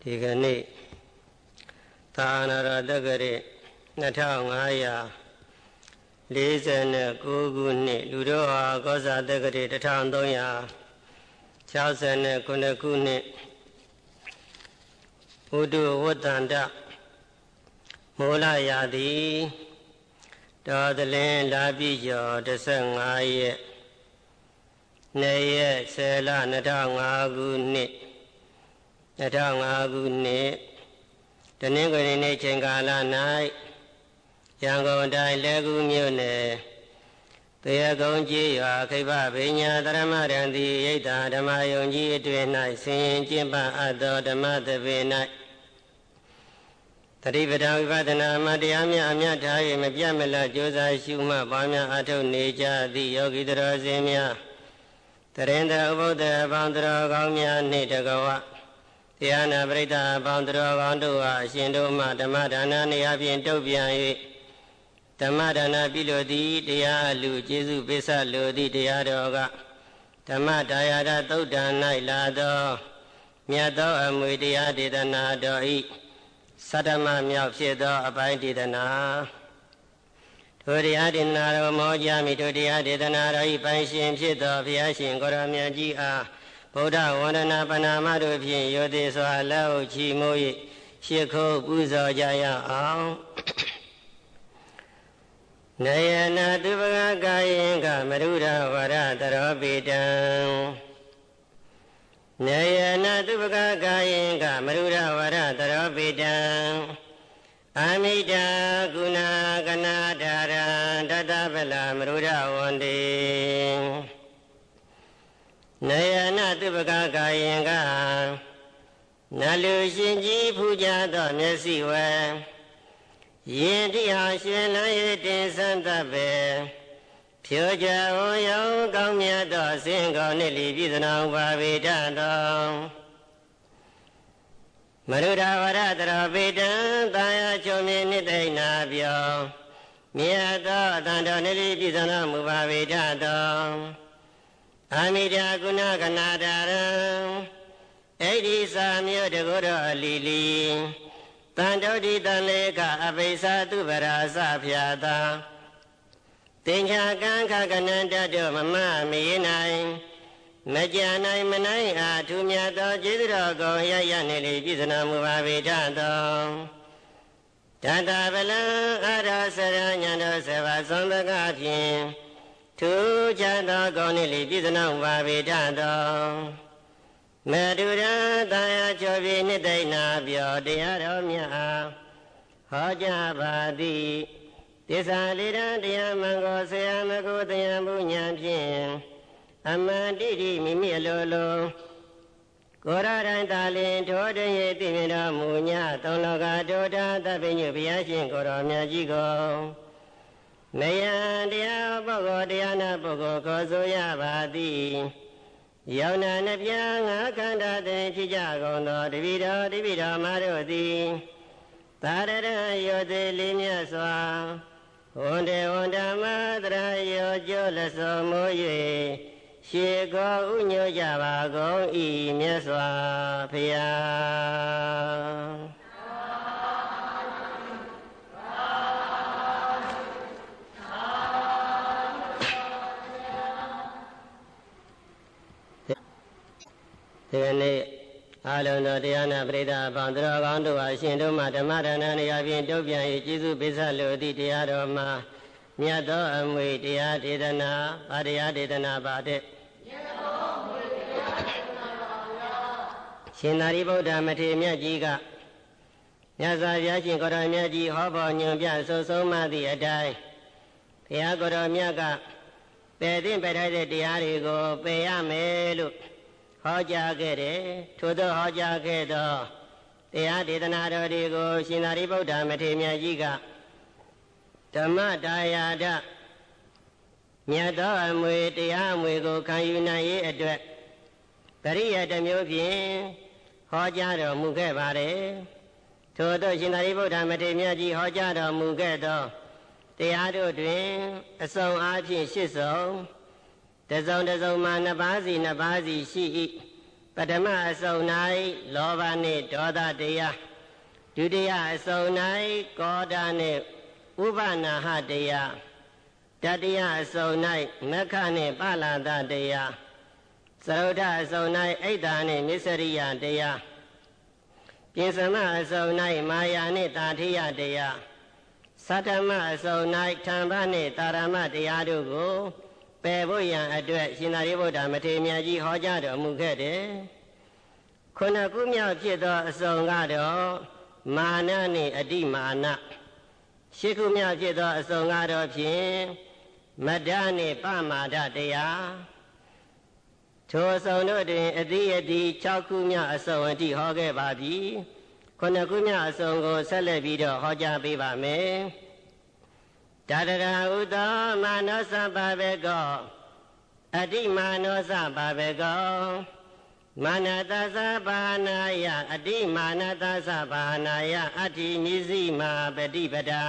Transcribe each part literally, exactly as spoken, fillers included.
ဒီကနေ့သာနာရတက္ကရာနှစ်ထောင်ငါးရာလေးဆယ်ကိုခုနှစ်လူတော်ဟာကောဇာတက္ကရာတစ်ထောင်သုံးရာခြောက်ဆယ်ခုခုနှစ်ဘုဒ္ဓဝတ္တန္တမိုးလရာသီတော်သလင်းလာပြီကျော်တစ်ဆယ်ငါးရက်နေ့ရက်ဆယ်လနှစ်ထောင်ငါးခုနှစ်နှစ်ထောင်ငါးခုနှစ်တနင်္ဂနွေနေ့ချိန်ကာလ၌ရန်ကုန်တိုင်းလဲကူမြို့နယ်တေယကုန်းကြီးရွာခိဗ္ဗဗိညာသရမရံတိရိတ်တာဓမ္မယုံကြီးအတွင်၌ဆင်ရင်ကျင့်ပအပ်သောဓမ္မသဘင်၌တတိပဒဝိပဒနာမတရားများအမြတ်ထား၍မပြတ်မလတ်ကြိုးစားရှုမှတ်ပွားများအထောက်နေကြသည့်ယောဂီတော်စင်များတရင်တဥပုဒ္ဒေအပေါင်းတော်ကောင်းများနှင့်တကဝတရားနာပရိသတ်အပေါင်းတော်ကောင်းတို့အားအရှင်တို့မှဓမ္မဒါနနေရာဖြင့်တုတ်ပြန်၍ဓမ္မဒါနပြုလိုသည်တရားအလူကျေးဇူးပိဿလိုသည်တရားတော်ကဓမ္မဒါယဒသုတ်တံ၌လာသောမြတ်သောအမွေတရားဒေသနာတော်ဤသတ္တမမြောက်ဖြစ်သောအပိုင်းဒေသနာထိုတရားဒေသနာတော်မောကြမိထိုတရားဒေသနာတော်ဤပိုင်းရှင်ဖြစ်သောဘုရားရှင်ကိုရောမြတ်ကြီးအားဗုဒ္ဓဝန္ဒနာပဏာမတို့ဖြင့်ယောတိစွာလက်ဥချီမိုး၍ရှ िख ုပူဇော်ကြရအောင်နယနာသူပကကာယင်္ဂမရုဒဝရတရောပိတံနယနာသူပကကာယင်္ဂမရုဒဝရတရောပိတံအမိတာကုဏကနာဒာရံတတဗလမရုဒဝန္တိနယနာသူပကကာယင်္ဂနလူရှင်ကြီးဖူးကြသောမျက်စိဝဲယင်တိဟာရှင်လန်းရတင်စံတတ်ပဲဖြိုကြဝံရောင်ကောင်းမြတ်သောအစဉ်ကောင်းနှင့်လီပြည့်စုံအောင်ပါဝေတတော်မရုဒဝရတရောပေတံတာယာချုံမြင့်နှစ်သိမ့်နာပြောမြတ်သောအတန်တော်နှင့်လီပြည့်စုံတော်မူပါဝေတတော်အာမိတာကုဏကနာတာရံဣတိသာမြို့တကုတော်အလီလီတန်တောတိတန်လေကအပိစာသူဗရာစဖြာတာတင်္ချာကံခကနန္တတောမမမေနိုင်မကြနိုင်မနိုင်အားထူမြတ်သောကျေးဇူးတော်ကိုရရနေလေပြည့်စုံမူပါပေတတ်တော်တတဗလံအာရစရညာတော်ဆေဝသုံးဘကဖြင့်ထူချမ်းသောကောင်းနေလေပြည့်စုံမူပါပေတတ်တော်မဒုရတာယာချောပြည့်နှစ်သိမ့်နာပြောတရားတော်မြတ်အားဟောကြားပါသည်သစ္စာလေးတန်တရားမံကိုဆရာမကိုတရားမှုဉာဏ်ဖြင့်အမှန်တိတိမိမိအလိုလိုကိုရတိုင်းသာလင်ထိုတည်းရဲ့သိမြင်တော်မူညသုံးလောကထိုတာသဗ္ဗညုဘုရားရှင်ကိုတော်မြတ်ကြီးကိုမယံတရားပုဂ္ဂိုလ်တရားနာပုဂ္ဂိုလ်ခေါ်ဆိုရပါသည်ယောနာနှပြငါခန္ဓာတင်ဖြစ်ကြကုန်သောတပိတော်တပိတော်မတို့သည်သာရရယောတိလေးမြတ်စွာဝန္တေဝန္ဓမသရယောကျော်လက်စောမိုး၍ရှေကောဥညွှကြပါကုန်ဤမြတ်စွာဘုရားဒီကနေ့အာလုံးတော်တရားနာပရိသတ်အပေါင်းတော်ကောင်းတို့အားရှင်တို့မှဓမ္မဒါနနေရာဖြင့်တုတ်ပြန်၍ကျေးဇူးပိဿလိုသည့်တရားတော်မှာမြတ်သောအမွေတရားဒေသနာဗာတရားဒေသနာပါတဲ့မြတ်သောအမွေတရားဒေသနာပါဗျာရှင်သာရိပုတ္တမထေရမြတ်ကြီးကမြတ်စွာဘုရားရှင်ကိုယ်တော်မြတ်ကြီးဟောပေါ်ညွှန်ပြဆိုဆုံးမသည့်အတိုင်းဘုရားကိုယ်တော်မြတ်ကပယ်သင့်ပယ်ထိုက်တဲ့တရားတွေကိုပယ်ရမယ်လို့ဟောကြားခဲ့တယ်ထို့သောဟောကြားခဲ့သောတရားဒေသနာတော်တွေကိုရှင်သာရိပုတ္တမထေရမြတ်ကြီးကဓမ္မဒါယဒမြတ်သောအမွေတရားအမွေကိုခံယူနိုင်ရေးအတွက်ပရိယတ်တစ်မျိုးဖြင့်ဟောကြားတော်မူခဲ့ပါတယ်ထို့သောရှင်သာရိပုတ္တမထေရမြတ်ကြီးဟောကြားတော်မူခဲ့သောတရားတို့တွင်အစုံအားဖြင့်ရှစ်စုံတစုံတစုံမှာနှစ်ပါးစီနှစ်ပါးစီရှိ၏ပထမအစုံ၌လောဘနှင့်ဒေါသတရားဒုတိယအစုံ၌ကောဓနှင့်ဥပနာဟတရားတတိယအစုံ၌မက္ခနှင့်ပလာဒတရားသရုဒ္ဓအစုံ၌အိတ်တာနှင့်မစ္စရိယတရားပြင်စမအစုံ၌မာယာနှင့်တာထိယတရားသတ္တမအစုံ၌ထံဘနှင့်တာရမတရားတို့ကိုပယ်ဖို့ရန်အတွက်ရှင်သာရိပုတ္တမထေရမြတ်ကြီးဟောကြားတော်မူခဲ့တယ်ခုနှစ်ခုမြောက်ဖြစ်သောအစုံကတော့မာနနှင့်အတိမာနရှစ်ခုမြောက်ဖြစ်သောအစုံကတော့ဖြင့်မဒ္ဒနှင့်ပမာဒတရားထိုအစုံတို့တွင်အတိအတိ၆ခုမြောက်အစုံအတိဟောခဲ့ပါပြီခုနှစ်ခုမြောက်အစုံကိုဆက်လက်ပြီးတော့ဟောကြားပေးပါမယ်တတရာဥသောမာနောသဗ္ဗဘေကောအတိမာနောသဗ္ဗဘေကောမာနတသဘာနာယအတိမာနတသဘာနာယအတ္တိမြစ္စည်းမာပฏิပဒာ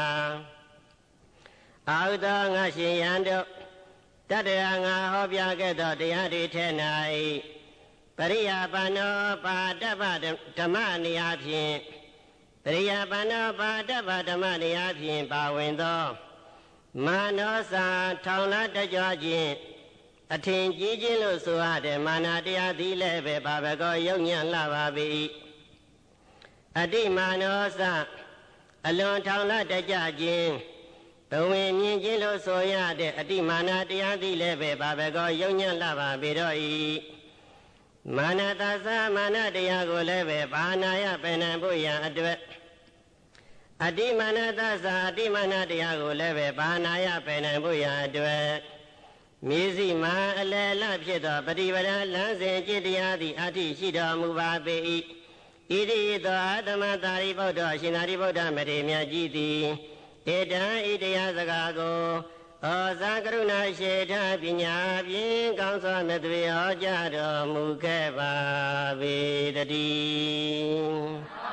အာဟုသောငါရှင်ယံတို့တတရာငါဟောပြခဲ့သောတရားတွေထဲ၌ပရိယာပန္နောပါတပ္ပဓမ္မနေရာဖြင့်ပရိယာပန္နောပါတပ္ပဓမ္မနေရာဖြင့်ပါဝင်သောမာနောစာထောင်လာတကြွခြင်းအထင်ကြီးခြင်းလို့ဆိုရတဲ့မာနတရားသည်လည်းပဲဘာဘကောယုံညံ့လှပါပြီအတိမာနောစာအလွန်ထောင်လာတကြခြင်းဘဝင်မြင်ခြင်းလို့ဆိုရတဲ့အတိမာနတရားသည်လည်းပဲဘာဘကောယုံညံ့လှပါပြီတော့ဤမာနတသမာနတရားကိုလည်းပဲဘာနာယပင်နံဖို့ရန်အတွက်အတိမာနတသအတိမာနတရားကိုလည်းပဲဘာနာယပင်နံဖို့ရန်အတွက်မြေစီမာအလယ်လဖြစ်သောပฏิပဒါလမ်းစဉ်จิตတရားသည်အဋ္ဌိရှိတော်မူပါပေ၏ဣတိသောအာတမသာရိပုတ္တရှင်သာရိပုတ္တမထေရမြတ်ကြီးသည်ဧတံဣတရားစကားကိုဩဇာကရုဏာရှိထပညာဖြင့်ကောင်းစွာမဲ့သွေဟောကြားတော်မူခဲ့ပါပေတည်း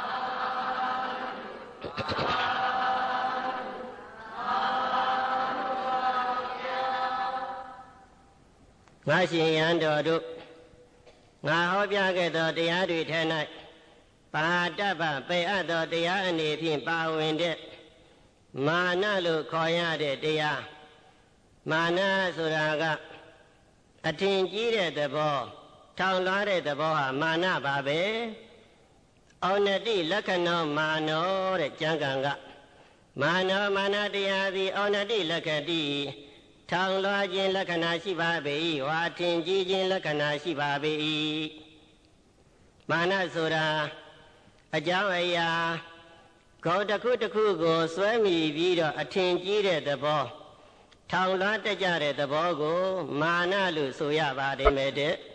ငါရှင်ယံတော်တို့ငါဟောပြခဲ့သောတရားတွေထဲ၌ပါတပ္ပပေအပ်သောတရားအနေဖြင့်ပါဝင်တဲ့မာနလို့ခေါ်ရတဲ့တရားမာနဆိုတာကအထင်ကြီးတဲ့သဘောထောင်လွှားတဲ့သဘောဟာမာနပါပဲအောနတိလက္ခဏောမာနောတဲ့ကျမ်းဂန်ကမာနောမာနတရားသည်အောနတိလက္ခတိထောင်လွှားခြင်းလက္ခဏာရှိပါပေ၏ဝါထင်ကြီးခြင်းလက္ခဏာရှိပါပေ၏မာနဆိုတာအကြောင်းအရာကောတစ်ခုတစ်ခုကိုစွဲမိပြီးတော့အထင်ကြီးတဲ့သဘောထောင်လွှားတက်ကြတဲ့သဘောကိုမာနလို့ဆိုရပါတယ်မဲ့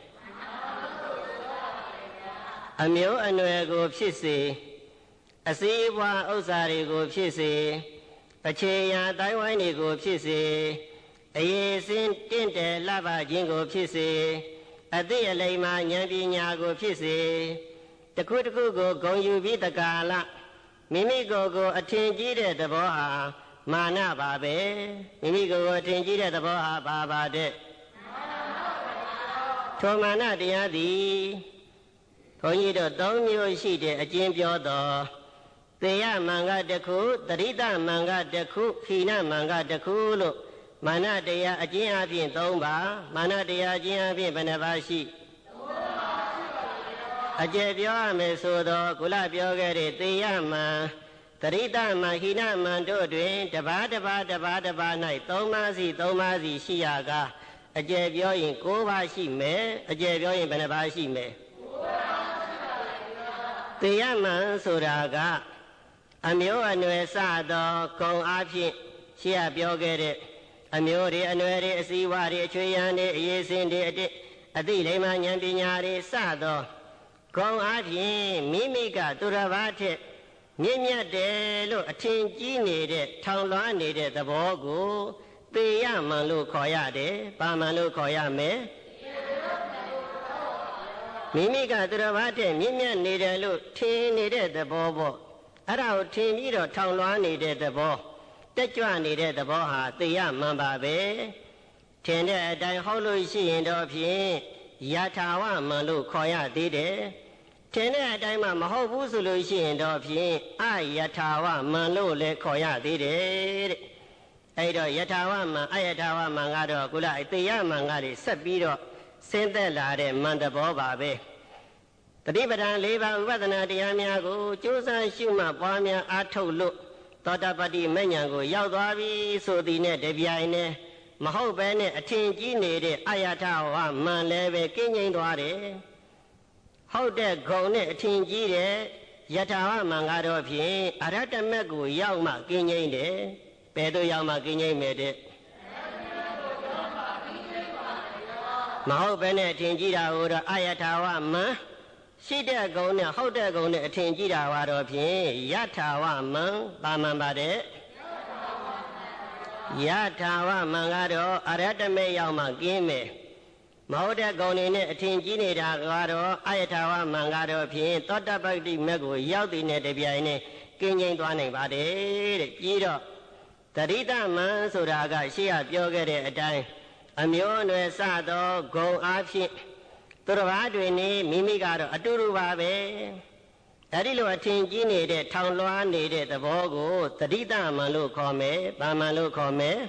တဲ့အမျိုးအနွယ်ကိုဖြစ်စေအစည်းအဝါဥစ္စာတွေကိုဖြစ်စေအခြေရာတိုင်းဝိုင်းတွေကိုဖြစ်စေအရေးစင်းတင့်တယ်လှပခြင်းကိုဖြစ်စေအသိအလိမ္မာဉာဏ်ပညာကိုဖြစ်စေတစ်ခုတစ်ခုကိုဂုဏ်ယူပြီးတကာလမိမိကိုယ်ကိုအထင်ကြီးတဲ့သဘောဟာမာနပါပဲမိမိကိုယ်ကိုအထင်ကြီးတဲ့သဘောဟာပါပါတဲ့ထိုမာနတရားသည်ဘုန်းကြီးတို့သုံးမျိုးရှိတဲ့အကျဉ်းပြောတော်သေယမံကတစ်ခုတရိတမံကတစ်ခုခိနမံကတစ်ခုလို့မာနတရားအကျဉ်းအပြင်သုံးပါမာနတရားအကျဉ်းအပြင်ဘယ်နှပါရှိအကျယ်ပြောရမယ်ဆိုတော့ကုလပြောခဲ့တဲ့သေယမံတရိတမံခိနမံတို့တွင်တပါးတပါးတပါးတပါး၌သုံးပါးစီသုံးပါးစီရှိရကအကျယ်ပြောရင်၉ပါးရှိမယ်အကျယ်ပြောရင်ဘယ်နှပါးရှိမယ်သေယမံဆိုတာကအမျိုးအနွယ်စသောဂုံအားဖြင့်ရှေ့ကပြောခဲ့တဲ့အမျိုးတွေအနွယ်တွေအစည်းအဝါတွေအချွေရန်တွေအရေးစင်တွေအတိအသိလိမ္မာဉာဏ်ပညာတွေစသောဂုံအားဖြင့်မိမိကသူတစ်ပါးထက်မြင့်မြတ်တယ်လို့အထင်ကြီးနေတဲ့ထောင်လွှားနေတဲ့သဘောကိုသေယမံလို့ခေါ်ရတယ်။ပါမံလို့ခေါ်ရမယ်။မိမိကသူတစ်ပါးထက်မြင့်မြတ်နေတယ်လို့ထင်နေတဲ့သဘောပေါ့။အဲ့ဒါကိုထင်ပြီးတော့ထောင်လွှားနေတဲ့သဘောတက်ကြွနေတဲ့သဘောဟာသေယမံပါပဲ။ထင်တဲ့အတိုင်းဟောလို့ရှိရင်တော့ဖြင့်ယထာဝမန်လို့ခေါ်ရသေးတယ်ထင်တဲ့အတိုင်းမှမဟုတ်ဘူးဆိုလို့ရှိရင်တော့ဖြင့်အယထာဝမန်လို့လည်းခေါ်ရသေးတယ်တဲ့အဲ့တော့ယထာဝမန်အယထာဝမန်ကတော့ကုလားတေယမန်ကတွေဆက်ပြီးတော့ဆင်းသက်လာတဲ့မန်တဘောပါပဲတတိပဒံ၄ပါးဥပဒနာတရားများကိုကြိုးစားရှုမှတ်ပွားများအားထုတ်လို့သောတာပတ္တိမဉ္ဇဉ်ကိုရောက်သွားပြီဆိုသည်နဲ့တပြိုင်နက်မဟုတ်ဘဲနဲ့အထင်ကြီးနေတဲ့အယထာဝမန်လည်းပဲကင်းငြိမ်းသွားတယ်ဟုတ်တဲ့ဂုံနဲ့အထင်ကြီးတဲ့ယထာဝမန်ကတော့ဖြင့်အရဟတမက်ကိုရောက်မှကင်းငြိမ်းတယ်ဘယ်သို့ရောက်မှကင်းငြိမ်းမယ်တဲ့မဟုတ်ဘဲနဲ့အထင်ကြီးတာကိုတော့အယထာဝမန်ရှိတဲ့ဂုံနဲ့ဟုတ်တဲ့ဂုံနဲ့အထင်ကြီးတာကတော့ဖြင့်ယထာဝမန်ပါမှန်ပါတယ်ယထာဝမန်ကတော့အရဟတမေရောက်မှကင်းမယ်မဟုတ်တဲ့ဂုံတွေနဲ့အထင်ကြီးနေတာကတော့အယထာဝမန်ကတော့ဖြင့်သောတပတ္တိမက်ကိုရောက်တဲ့နဲ့တပြိုင်နဲ့ကင်းငြိမ်းသွားနိုင်ပါတယ်တဲ့ပြီးတော့တရိတမန်ဆိုတာကရှေ့ကပြောခဲ့တဲ့အတိုင်းအမျိုးအနွယ်စသောဂုံအားဖြင့်သူတစ်ပါးတွေနေမိမိကတော့အတူတူပါပဲအဲဒီလိုအထင်ကြီးနေတဲ့ထောင်လွှားနေတဲ့သဘောကိုတတိတမန်လို့ခေါ်မယ်။ဘာမန်လို့ခေါ်မယ်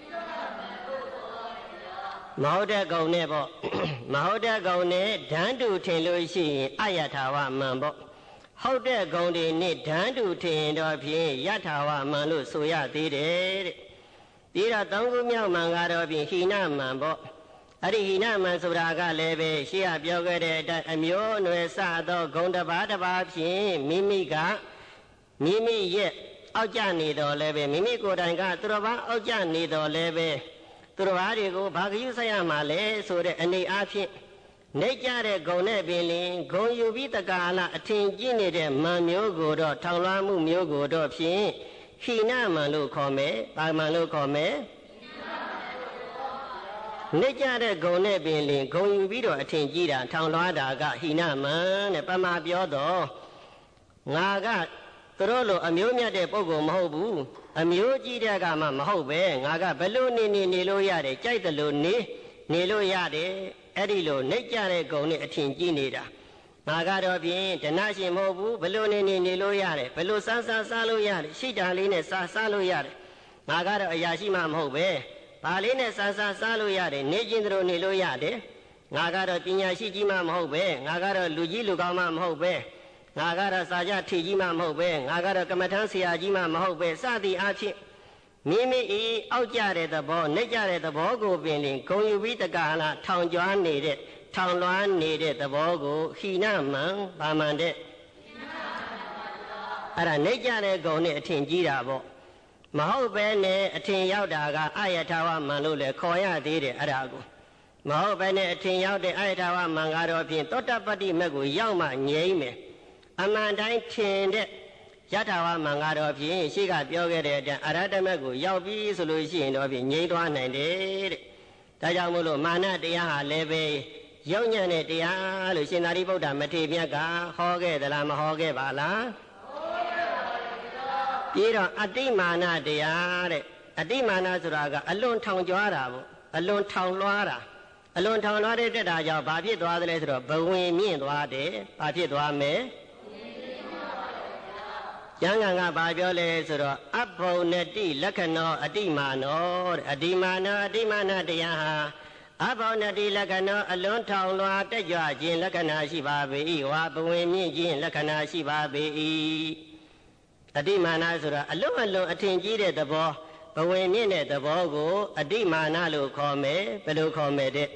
။မဟုတ်တဲ့ကုံနဲ့ပေါ့မဟုတ်တဲ့ကုံနဲ့ဓာန်တူထင်လို့ရှိရင်အယထာဝမန်ပေါ့ဟုတ်တဲ့ကုံတွေနဲ့ဓာန်တူထင်တော့ဖြင့်ယထာဝမန်လို့ဆိုရသေးတယ်တဲ့ပြီးတော့သုံးခုမြောက်မန်ကတော့ဖြင့်ဟိနမန်ပေါ့အဲ့ဒီဟိနမန်ဆိုတာကလည်းပဲရှေ့ကပြောခဲ့တဲ့အတိုင်းအမျိုးအနွယ်စသောဂုံတစ်ပါးတစ်ပါးဖြင့်မိမိကမိမိရဲ့အောက်ကျနေတော်လည်းပဲမိမိကိုယ်တိုင်ကသူတော်ဘာအောက်ကျနေတော်လည်းပဲသူတော်ဘာတွေကိုဘာဂယုဆက်ရမှာလဲဆိုတဲ့အနေအားဖြင့်နေကြတဲ့ဂုံနဲ့ပင်လင်ဂုံယူပြီးတကာလအထင်ကြီးနေတဲ့မန်မျိုးကိုတော့ထောင်လွှားမှုမျိုးကိုတော့ဖြင့်ဟိနမန်လို့ခေါ်မယ်။ဘာမန်လို့ခေါ်မယ်နေကြတဲ့ဂုံနဲ့ပင်လင်ဂုံယူပြီးတော့အထင်ကြီးတာထောင်လွှားတာကဟိနမန်တဲ့ပမာပြောတော့ငါကသူတို့လိုအမျိုးမြတ်တဲ့ပုဂ္ဂိုလ်မဟုတ်ဘူးအမျိုးကြီးတဲ့ကမှမဟုတ်ပဲငါကဘလို့နေနေနေလို့ရတယ်ကြိုက်တယ်လို့နေနေလို့ရတယ်အဲ့ဒီလိုနေကြတဲ့ဂုံနဲ့အထင်ကြီးနေတာငါကတော့ဖြင့်ဓနရှင်မဟုတ်ဘူးဘလို့နေနေနေလို့ရတယ်ဘလို့စားစားစားလို့ရတယ်ရှိတာလေးနဲ့စားစားလို့ရတယ်ငါကတော့အရာရှိမှမဟုတ်ပဲဘာလေးနဲ့စားစားစားလို့ရတယ်နေချင်းတို့နေလို့ရတယ်ငါကတော့ပညာရှိကြီးမှမဟုတ်ပဲငါကတော့လူကြီးလူကောင်းမှမဟုတ်ပဲငါကတော့စာကြထီကြီးမှမဟုတ်ပဲငါကတော့ကမ္မထမ်းဆရာကြီးမှမဟုတ်ပဲစသည်အားဖြင့်မိမိဤအောက်ကြတဲ့သဘောနှိပ်ကြတဲ့သဘောကိုပင်လင်ဂုံယူပြီးတက္ကလာထောင်ကျွမ်းနေတဲ့ထောင်လွှားနေတဲ့သဘောကိုဟိနမံဘာမှန်တဲ့အဲ့ဒါနှိပ်ကြတဲ့ဂုံနဲ့အထင်ကြီးတာပေါ့မဟုတ်ပဲနဲ့အထင်ရောက်တာကအယထာဝမန်လို့လည်းခေါ်ရသေးတယ်အဲ့ဒါကိုမဟုတ်ပဲနဲ့အထင်ရောက်တဲ့အယထာဝမန်ကတော့ဖြင့်သောတပတ္တိမက်ကိုရောက်မှငြိမ့်မယ်အမှန်တိုင်းထင်တဲ့ယထာဝမန်ကတော့ဖြင့်ရှေ့ကပြောခဲ့တဲ့အတိုင်းအရဟတမက်ကိုရောက်ပြီဆိုလို့ရှိရင်တော့ဖြင့်ငြိမ့်သွားနိုင်တယ်တဲ့ဒါကြောင့်မို့လို့မာနတရားဟာလည်းပဲရုပ်ညံ့တဲ့တရားလို့ရှင်သာရိပုတ္တမထေရမြတ်ကဟောခဲ့သလားမဟောခဲ့ပါလားပြီးတော့အတိမာနတရားတဲ့အတိမာနဆိုတာကအလွန်ထောင်ကြွားတာပေါ့အလွန်ထောင်လွှားတာအလွန်ထောင်လွှားတဲ့တက်တာကြောင့်ဘာဖြစ်သွားသလဲဆိုတော့ဘဝင်မြင့်သွားတယ်ဘာဖြစ်သွားမလဲကျမ်းဂန်ကဘာပြောလဲဆိုတော့အဘုံနတိလက္ခဏောအတိမာနောတဲ့အတိမာနောအတိမာနတရားဟာအဘုံနတိလက္ခဏောအလွန်ထောင်လွှားတက်ကြွခြင်းလက္ခဏာရှိပါ၏ဝါဘဝင်မြင့်ခြင်းလက္ခဏာရှိပါ၏အတိမာနဆိုတာအလွန်အလွန်အထင်ကြီးတဲ့သဘောဘဝင်မြင့်တဲ့သဘောကိုအတိမာနလို့ခေါ်မယ်ဘယ်လိုခေါ်မယ်တဲ့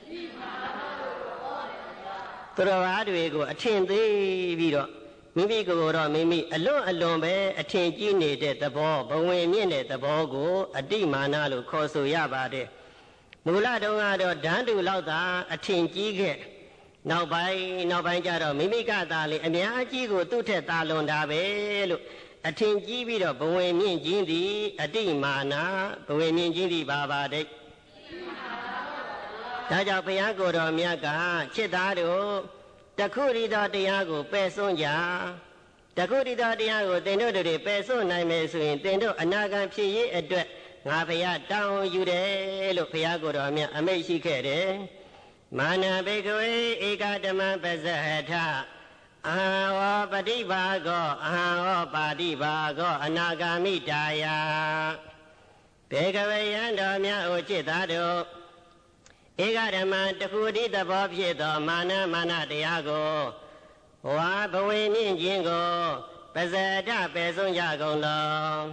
သူတော်ဘာတွေကိုအထင်သေးပြီးတော့မိမိကိုယ်တော့မိမိအလွန်အလွန်ပဲအထင်ကြီးနေတဲ့သဘောဘဝင်မြင့်တဲ့သဘောကိုအတိမာနလို့ခေါ်ဆိုရပါတယ်မူလတုန်းကတော့ဓာန်တူလောက်သာအထင်ကြီးခဲ့နောက်ပိုင်းနောက်ပိုင်းကျတော့မိမိကသာလေအများကြီးကိုသူ့ထက်သာလွန်တာပဲလို့အထင်ကြီးပြီးတော့ဘဝင်မြင့်ခြင်းသည်အတိမာနဘဝင်မြင့်ခြင်းသည်ပါပါတဲ့ဒါကြောင့်ဘုရားကိုယ်တော်မြတ်ကချစ်သားတို့တခုရီသောတရားကိုပယ်စွန့်ကြတခုရီသောတရားကိုသင်တို့တွေပယ်စွန့်နိုင်မယ်ဆိုရင်သင်တို့အနာဂတ်ဖြစ်ရေးအတွက်ငါဘုရားတောင်းယူတယ်လို့ဘုရားကိုယ်တော်မြတ်အမိန့်ရှိခဲ့တယ်မာနဘေကဝေဧကဓမ္မပဇဟထအာဝပฏิဘာဂောအာဝပါတိဘာဂောအနာဂာမိတာယဘေကဝေယံတော်များအိုจิตသားတို့ဧကဓမ္မတခုတည်းသဘောဖြစ်သောမာနမာနတရားကိုဝါဘဝေမြင့်ခြင်းကိုပဇာတပယ်ဆုံးကြကုန်လော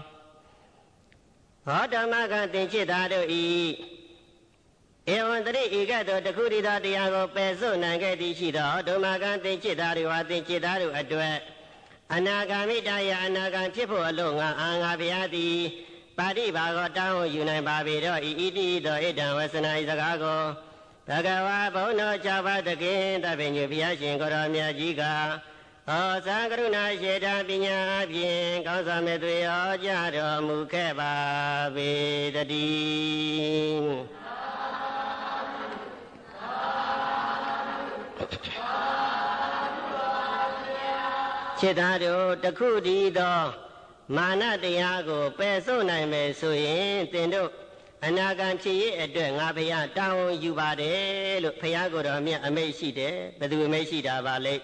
ဟောဓမ္မကသင်จิตသားတို့ဤဧဝံတရိဧကတောတခုတည်းသောတရားကိုပယ်ဆုံးနိုင်ခဲ့သည်ရှိသောဓမ္မကသင်จิตသားတို့ဟာသင်จิตသားတို့အတွက်အနာဂါမိတယအနာဂံဖြစ်ဖို့အလို့ငါအာငါဘုရားသည်ပါတိဘာဂောတောင်းဟုယူနိုင်ပါပေတော့ဤဣတိသောဣဒံဝဆနာဤစကားကိုဘဂဝါဘုံတော်၆ပါးတခင်တပင်ညဘုရားရှင်ကိုရောမြတ်ကြီးကဟောသံကရုဏာရှေတာပညာအပြင်ကောင်းစွာမဲ့သွေဟောကြားတော်မူခဲ့ပါပေတည်းจิตသားတို့တခုတည်းသောမာနတရားကိုပယ်ဆုံးနိုင်မယ်ဆိုရင်သင်တို့အနာဂံဖြစ်ရေးအတွက်ငါဘုရားတောင်းယူပါတယ်လို့ဘုရားကိုယ်တော်မြတ်အမိန့်ရှိတယ်ဘယ်သူအမိန့်ရှိတာပါလဲ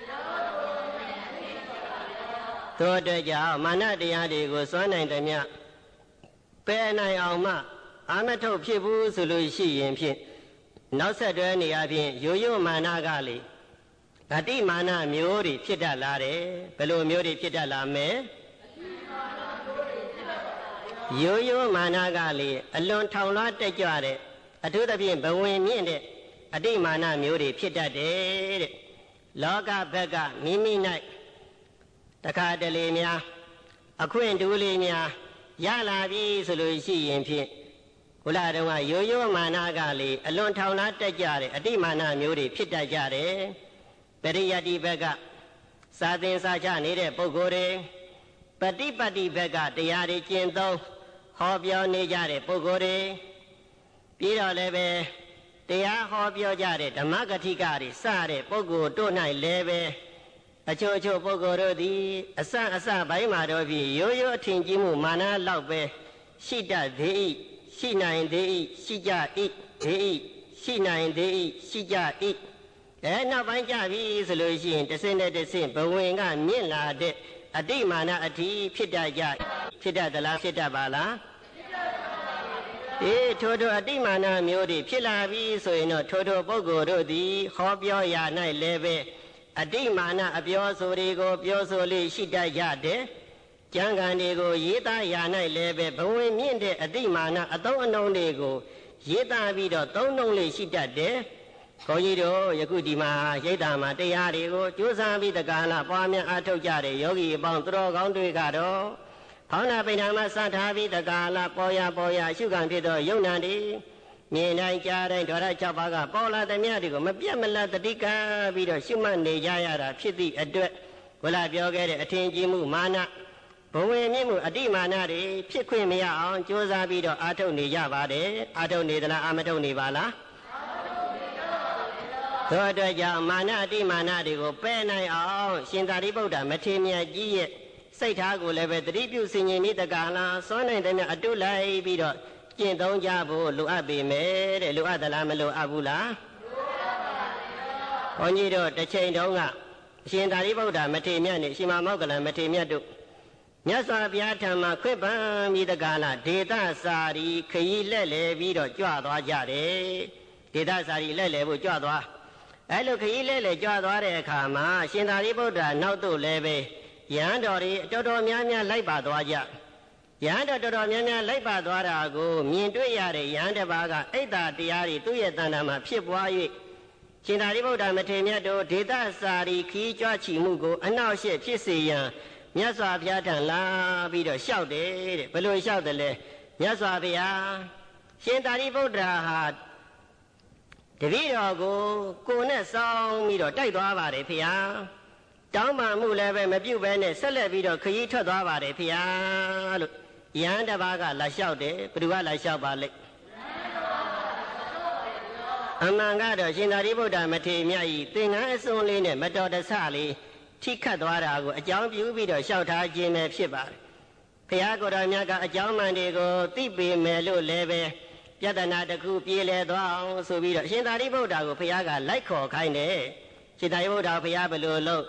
တို့အတွက်ကြောင့်မာနတရားတွေကိုစွမ်းနိုင်တယ်မြတ်ပယ်နိုင်အောင်မှအာမထုတ်ဖြစ်ဘူးဆိုလို့ရှိရင်ဖြင့်နောက်ဆက်တွဲနေရာဖြင့်ရိုးရိုးမာနကလေအတိမာနမျိုးတွေဖြစ်တတ်လာတယ်ဘယ်လိုမျိုးတွေဖြစ်တတ်လာမလဲရိုးရိုးမာနကလေအလွန်ထောင်လွှားတက်ကြွတဲ့အထူးသဖြင့်ဘဝင်မြင့်တဲ့အတိမာနမျိုးတွေဖြစ်တတ်တယ်တဲ့လောကဘက်ကမိမိ၌တခါတလေများအခွင့်တူလေးများရလာပြီဆိုလို့ရှိရင်ဖြင့်ဘုရားတော်ကရိုးရိုးမာနကလေအလွန်ထောင်လွှားတက်ကြတဲ့အတိမာနမျိုးတွေဖြစ်တတ်ကြတယ်ပရိယတ္တိဘက်ကစာသင်စာချနေတဲ့ပုဂ္ဂိုလ်တွေပฏิပတ်တိဘက်ကတရားတွေကျင့်သုံးဟောပြောနေကြတဲ့ပုဂ္ဂိုလ်တွေပြီးတော့လည်းပဲတရားဟောပြောကြတဲ့ဓမ္မကထိကတွေစတဲ့ပုဂ္ဂိုလ်တို့၌လည်းပဲအချို့အချို့ပုဂ္ဂိုလ်တို့သည်အစအစပိုင်းမှာတော့ပြီးရိုးရိုးအထင်ကြီးမှုမာနလောက်ပဲရှိတတ်သေး၏ရှိနိုင်သေး၏ရှိကြ၏သေး၏ရှိနိုင်သေး၏ရှိကြ၏အဲနောက်ပိုင်းကြပြီဆိုလို့ရှိရင်တစ်စင်းနဲ့တစ်စင်းဘဝင်ကမြင့်လာတဲ့အတိမာနအထိဖြစ်တတ်ကြဖြစ်တတ်သလားဖြစ်တတ်ပါလားအေးထိုထိုအတိမာနမျိုးတွေဖြစ်လာပြီဆိုရင်တော့ထိုထိုပုဂ္ဂိုလ်တို့သည်ဟောပြောရာ၌လည်းပဲအတိမာနအပြောဆိုတွေကိုပြောဆိုလေးရှိတတ်ကြတယ်ကျမ်းဂန်တွေကိုရေးသားရာ၌လည်းပဲဘဝင်မြင့်တဲ့အတိမာနအသုံးအနှုန်းတွေကိုရေးသားပြီးတော့သုံးနှုန်းလေးရှိတတ်တယ်ခေါင်းကြီးတို့ယခုဒီမှာရိတ်တာမှာတရားတွေကိုကြိုးစားပြီးတက္ကနာပွားများအားထုတ်ကြတဲ့ယောဂီအပေါင်းသူတော်ကောင်းတွေကတော့ဖောင်းနာပိဏမှာစထားပြီးတက္ကနာပေါ်ရပေါ်ရရှုခံဖြစ်သောယုံနာတွေမြင်တိုင်းကြားတိုင်းဓဝရ၆ပါးကပေါ်လာသည်များတွေကိုမပြတ်မလတ်တတိကပြီးတော့ရှုမှတ်နေကြရတာဖြစ်သည့်အတွက်ဘုရားပြောခဲ့တဲ့အထင်ကြီးမှုမာနဘဝင်မြင့်မှုအတိမာနတွေဖြစ်ခွင့်မရအောင်ကြိုးစားပြီးတော့အားထုတ်နေကြပါတယ်အားထုတ်နေသလားအာမထုတ်နေပါလားသောအတွက်ကြောင့်မာနအတိမာနတွေကိုပယ်နိုင်အောင်ရှင်သာရိပုတ္တမထေရမြတ်ကြီးရဲ့စိတ်ထားကိုလည်းပဲတတိပြုစင်ញင်မိတကလားစွမ်းနိုင်တဲ့မြတ်အတုလိုက်ပြီးတော့ကျင့်သုံးကြဖို့လိုအပ်ပေမယ်တဲ့လိုအပ်သလားမလိုအပ်ဘူးလားဘုန်းကြီးတို့တစ်ချိန်တုန်းကအရှင်သာရိပုတ္တမထေရမြတ်နဲ့ရှင်မမောက္ကလံမထေရမြတ်တို့မြတ်စွာဘုရားထံမှာခွင့်ပန်မိတကလားဒေသစာရီခရီးလက်လေပြီးတော့ကြွသွားကြတယ်ဒေသစာရီလက်လေဖို့ကြွသွားအဲလိုခရီးလဲလေကြွသွားတဲ့အခါမှာရှင်သာရိပုတ္တရာနောက်သို့လည်းပဲယဟန်တော်တွေတော်တော်များများလိုက်ပါသွားကြယဟန်တော်တော်တော်များများလိုက်ပါသွားတာကိုမြင်တွေ့ရတဲ့ယဟန်တစ်ပါးကအိတ်တာတရားတွေသူ့ရဲ့တဏ္ဍာမှာဖြစ်ပွား၍ရှင်သာရိပုတ္တရာမထေရမြတ်တို့ဒေသစာရီခီးကြွချီမှုကိုအနှောက်အယှက်ဖြစ်စေရန်မြတ်စွာဘုရားထံလာပြီးတော့လျှောက်တယ်တဲ့ဘယ်လိုလျှောက်တယ်လဲမြတ်စွာဘုရားရှင်သာရိပုတ္တရာဟာတပည့်တော်ကိုကိုနဲ့စောင်းပြီးတော့တိုက်သွားပါတယ်ဖေဟာတောင်းပန်မှုလည်းပဲမပြုတ်ပဲနဲ့ဆက်လက်ပြီးတော့ခရီးထွက်သွားပါတယ်ဖေဟာလို့ယဟန်တစ်ပါးကလာလျှောက်တယ်ဘယ်သူကလာလျှောက်ပါလဲအမှန်ကတော့ရှင်သာရိပုတ္တမထေရမြတ်ကြီးသင်္ကန်းအစွန်းလေးနဲ့မတော်တဆလေးထိခတ်သွားတာကိုအကြောင်းပြုပြီးတော့လျှောက်ထားခြင်းပဲဖြစ်ပါတယ်ဖေဟာကိုယ်တော်မြတ်ကအကြောင်းမှန်တွေကိုသိပေမယ်လို့လည်းပဲပြဿနာတစ်ခုပြေလည်သွားအောင်ဆိုပြီးတော့ရှင်သာရိပုတ္တရာကိုဘုရားကလိုက်ခေါ်ခိုင်းတယ်ရှင်သာရိပုတ္တရာဘုရားဘယ်လိုလုပ်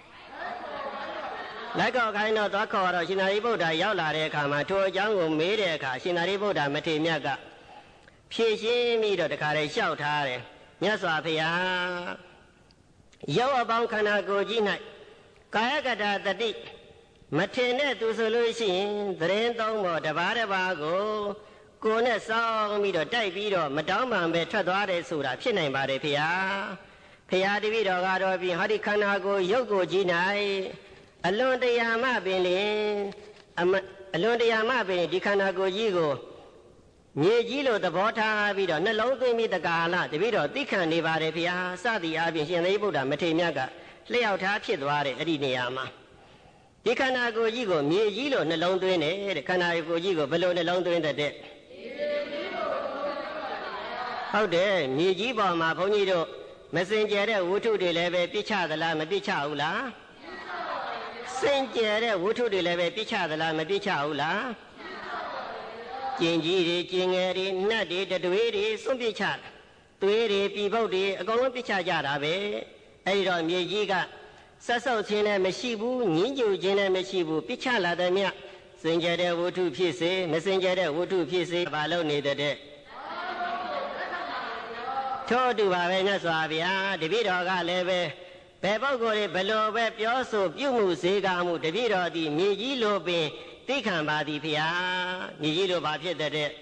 လိုက်ခေါ်ခိုင်းတော့သွားခေါ်တော့ရှင်သာရိပုတ္တရာရောက်လာတဲ့အခါမှာထိုအကြောင်းကိုမေးတဲ့အခါရှင်သာရိပုတ္တရာမထေရမြတ်ကဖြေရှင်းပြီးတော့တခါတည်းလျှောက်ထားတယ်မြတ်စွာဘုရားယောအပေါင်းခန္ဓာကိုယ်ကြီး၌ကာယကတတတိမထင်တဲ့သူဆိုလို့ရှိရင်သတင်းသုံးပေါ်တပါးတပါးကိုကိုယ်နဲ့စောင်းပြီးတော့တိုက်ပြီးတော့မတောင်းပန်ပဲထွက်သွားတယ်ဆိုတာဖြစ်နိုင်ပါတယ်ဖေဟာဖေဟာတပည့်တော်ကတော့ပြီးဟောဒီခန္ဓာကိုယ်ရုပ်ကိုကြီး၌အလွန်တရာမှပင်လင်အလွန်တရာမှပင်ဒီခန္ဓာကိုယ်ကြီးကိုမြေကြီးလိုသဘောထားပြီးတော့နှလုံးသွင်းပြီးတကာလတပည့်တော်သိခံနေပါတယ်ဖေဟာစသည်အားဖြင့်ရှင်သေဗုဒ္ဓမထေရမြတ်ကလျှောက်ထားဖြစ်သွားတယ်အဲ့ဒီနေရာမှာဒီခန္ဓာကိုယ်ကြီးကိုမြေကြီးလိုနှလုံးသွင်းတယ်တဲ့ခန္ဓာကိုယ်ကြီးကိုဘယ်လိုနှလုံးသွင်းတဲ့ဟုတ်တယ်မြေကြီးပေါ်မှာဘုန်းကြီးတို့မစင်ကြဲတဲ့ဝတ္ထုတွေလည်းပဲပြစ်ချသလားမပြစ်ချဘူးလားစင်ကြဲတဲ့ဝတ္ထုတွေလည်းပဲပြစ်ချသလားမပြစ်ချဘူးလားကျင်ကြီးတွေကျင်ငယ်တွေနှက်တွေတတွေးတွေစွန့်ပြစ်ချသွေးတွေပြီပုတ်တွေအကုန်လုံးပြစ်ချကြတာပဲအဲ့ဒီတော့မြေကြီးကဆက်ဆုပ်ခြင်းလည်းမရှိဘူးညှင်းညူခြင်းလည်းမရှိဘူးပြစ်ချလာတဲ့မြတ်စင်ကြဲတဲ့ဝတ္ထုဖြစ်စေမစင်ကြဲတဲ့ဝတ္ထုဖြစ်စေဘာလို့နေတဲ့ထို့အတူပါပဲမြတ်စွာဘုရားတပည့်တော်ကလည်းပဲဘယ်ပုဂ္ဂိုလ်တွေဘလို့ပဲပြောဆိုပြုမှုစေကားမှုတပည့်တော်သည်မြေကြီးလိုပင်သိခံပါသည်ဖေဟာမြေကြီးလိုပါဖြစ်တဲ့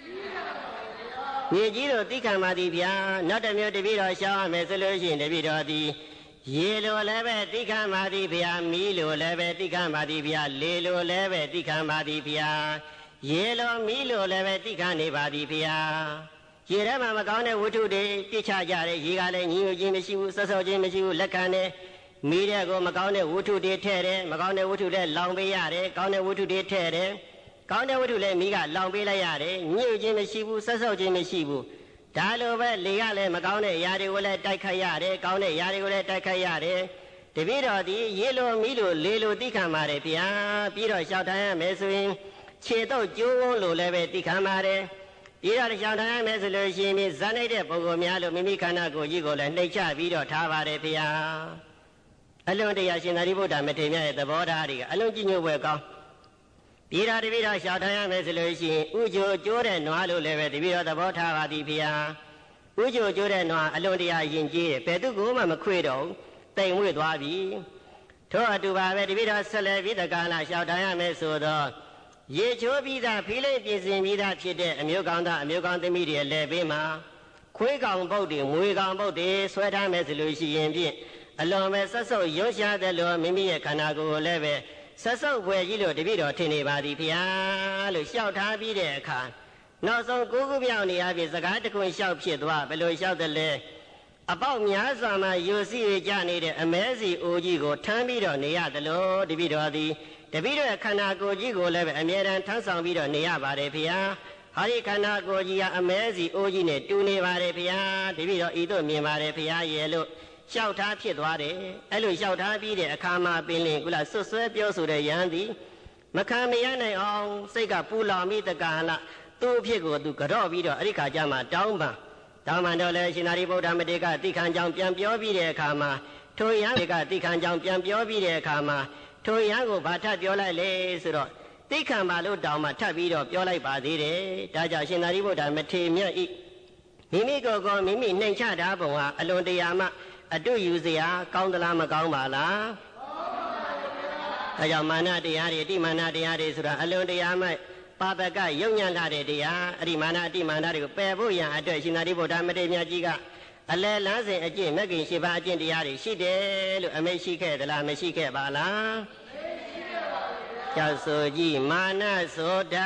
မြေကြီးလိုသိခံပါသည်ဖေဟာနောက်တစ်မျိုးတပည့်တော်ရှောင်းရမယ်ဆိုလို့ရှိရင်တပည့်တော်သည်ရေလိုလည်းပဲသိခံပါသည်ဖေဟာမီးလိုလည်းပဲသိခံပါသည်ဖေဟာလေလိုလည်းပဲသိခံပါသည်ဖေဟာရေလိုမီးလိုလည်းပဲသိခံနေပါသည်ဖေဟာရေထဲမှာမကောင်းတဲ့ဝတ္ထုတွေပြစ်ချကြတယ်ရေကလည်းညှဉ်းညူခြင်းမရှိဘူးဆက်ဆော့ခြင်းမရှိဘူးလက်ခံတယ်မိတဲ့ကိုမကောင်းတဲ့ဝတ္ထုတွေထည့်တယ်မကောင်းတဲ့ဝတ္ထုတွေလောင်ပေးရတယ်ကောင်းတဲ့ဝတ္ထုတွေထည့်တယ်ကောင်းတဲ့ဝတ္ထုလည်းမိကလောင်ပေးလိုက်ရတယ်ညှဉ်းခြင်းမရှိဘူးဆက်ဆော့ခြင်းမရှိဘူးဒါလိုပဲလေကလည်းမကောင်းတဲ့အရာတွေကိုလည်းတိုက်ခိုက်ရတယ်ကောင်းတဲ့အရာတွေကိုလည်းတိုက်ခိုက်ရတယ်တပည့်တော်ဒီရေလိုမိလိုလေလိုသိခံပါတယ်ဗျာပြီးတော့ရှောက်တိုင်းရမယ်ဆိုရင်ခြေတော့ကျိုးဝန်းလိုလည်းပဲသိခံပါတယ်ဒီတော့ရှောင်ထားရမယ်ဆိုလို့ရှိရင်ဇာနိုင်တဲ့ပုဂ္ဂိုလ်များလို့မိမိခန္ဓာကိုယ်ကြီးကိုလည်းနှိမ့်ချပြီးတော့ထားပါတယ်ဖေဟာအလွန်တရာရှင်သာရိပုတ္တမထေရရဲ့သဘောထားတွေကအလွန်ကြီးညို့ွယ်ကောင်းဒီတော့တပည့်တော်ရှောင်ထားရမယ်ဆိုလို့ရှိရင်ဥကြိုကျိုးတဲ့နွားလို့လည်းပဲတပည့်တော်သဘောထားပါသည်ဖေဟာဥကြိုကျိုးတဲ့နွားအလွန်တရာယဉ်ကျေးတယ်ဘယ်သူကိုမှမခွေတော့တိမ်မွေ့သွားပြီထို့အတူပါပဲတပည့်တော်ဆက်လက်ပြီးတက္ကနာရှောင်ထားရမယ်ဆိုတော့ရေချိုးပြီးသားဖိလိမ့်ပြင်ဆင်ပြီးသားဖြစ်တဲ့အမျိုးကောင်းသားအမျိုးကောင်းသမီးတွေလည်းပေးမှာခွေးကောင်ပုတ်တွေငွေကောင်ပုတ်တွေဆွဲထားမယ်ဆိုလို့ရှိရင်ဖြင့်အလွန်ပဲဆက်ဆုပ်ရွှရှားတဲ့လို့မိမိရဲ့ခန္ဓာကိုယ်ကိုလည်းပဲဆက်ဆုပ်ဖွယ်ကြီးလို့တပည့်တော်ထင်နေပါသည်ဗျာလို့လျှောက်ထားပြီးတဲ့အခါနောက်ဆုံးကိုခုပြောင်းနေရပြီစကားတခွန်းလျှောက်ဖြစ်သွားဘယ်လိုလျှောက်တယ်လဲအပေါက်များစွာမှယူစီရကြနေတဲ့အမဲစီအိုးကြီးကိုထမ်းပြီးတော့နေရတယ်လို့တပည့်တော်သည်တပည့်တော်ရဲ့ခန္ဓာကိုယ်ကြီးကိုလည်းပဲအမြဲတမ်းထမ်းဆောင်ပြီးတော့နေရပါတယ်ဖေဟာဟာဒီခန္ဓာကိုယ်ကြီးကအမဲစီအိုးကြီးနဲ့တူနေပါတယ်ဖေဟာတပည့်တော်ဤသို့မြင်ပါတယ်ဖေဟာရဲ့လို့လျှောက်ထားဖြစ်သွားတယ်အဲ့လိုလျှောက်ထားပြီးတဲ့အခါမှာပင်လင်ကုလားဆွဆွဲပြောဆိုတဲ့ယဟန်သည်မခံမရနိုင်အောင်စိတ်ကပူလောင်ပြီးတက္ကဟလသူ့အဖြစ်ကိုသူကြော့ပြီးတော့အဲ့ဒီခါကျမှတောင်းပန်တောင်းပန်တော့လဲရှင်သာရိပုတ္တမထေရကတိခံကြောင်းပြန်ပြောပြီးတဲ့အခါမှာထိုယဟန်ကတိခံကြောင်းပြန်ပြောပြီးတဲ့အခါမှာထိုယဟန်ကိုဘာထပ်ပြောလိုက်လဲဆိုတော့သိခံပါလို့တောင်းမှထပ်ပြီးတော့ပြောလိုက်ပါသေးတယ်ဒါကြောင့်ရှင်သာရိပုတ္တမထေရမြတ်ဤမိမိကိုယ်ကိုမိမိနှိမ်ချထားပုံဟာအလွန်တရာမှအတုယူစရာကောင်းသလားမကောင်းပါလားကောင်းပါပါဘုရားဒါကြောင့်မာနတရားတွေအတိမာနတရားတွေဆိုတာအလွန်တရာမှပါပကယုံညံ့လာတဲ့တရားအတိမာနအတိမာနတွေကိုပယ်ဖို့ရန်အတွက်ရှင်သာရိပုတ္တမထေရမြတ်ကြီးကအလယ်လန်းစဉ်အကျင့်မဂ္ဂင်၈ပါးအကျင့်တရားတွေရှိတယ်လို့အမိန့်ရှိခဲ့သလားမရှိခဲ့ပါလားမရှိခဲ့ပါဘူးကြောက်ဆိုကြည့်မာနဆိုတာ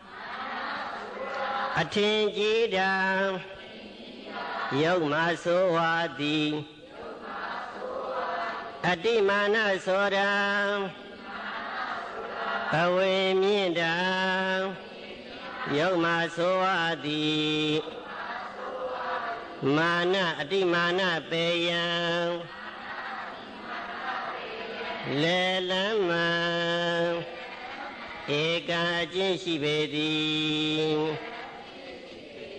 အထင်ကြီးတာယုတ်မှဆိုဝါသည်အတိမာနဆိုတာဘဝေမြင့်တာယုတ်မှဆိုဝါသည်မာနအတိမာနပေယံလေလမ်းမဧကအကျင့်ရှိပေသည်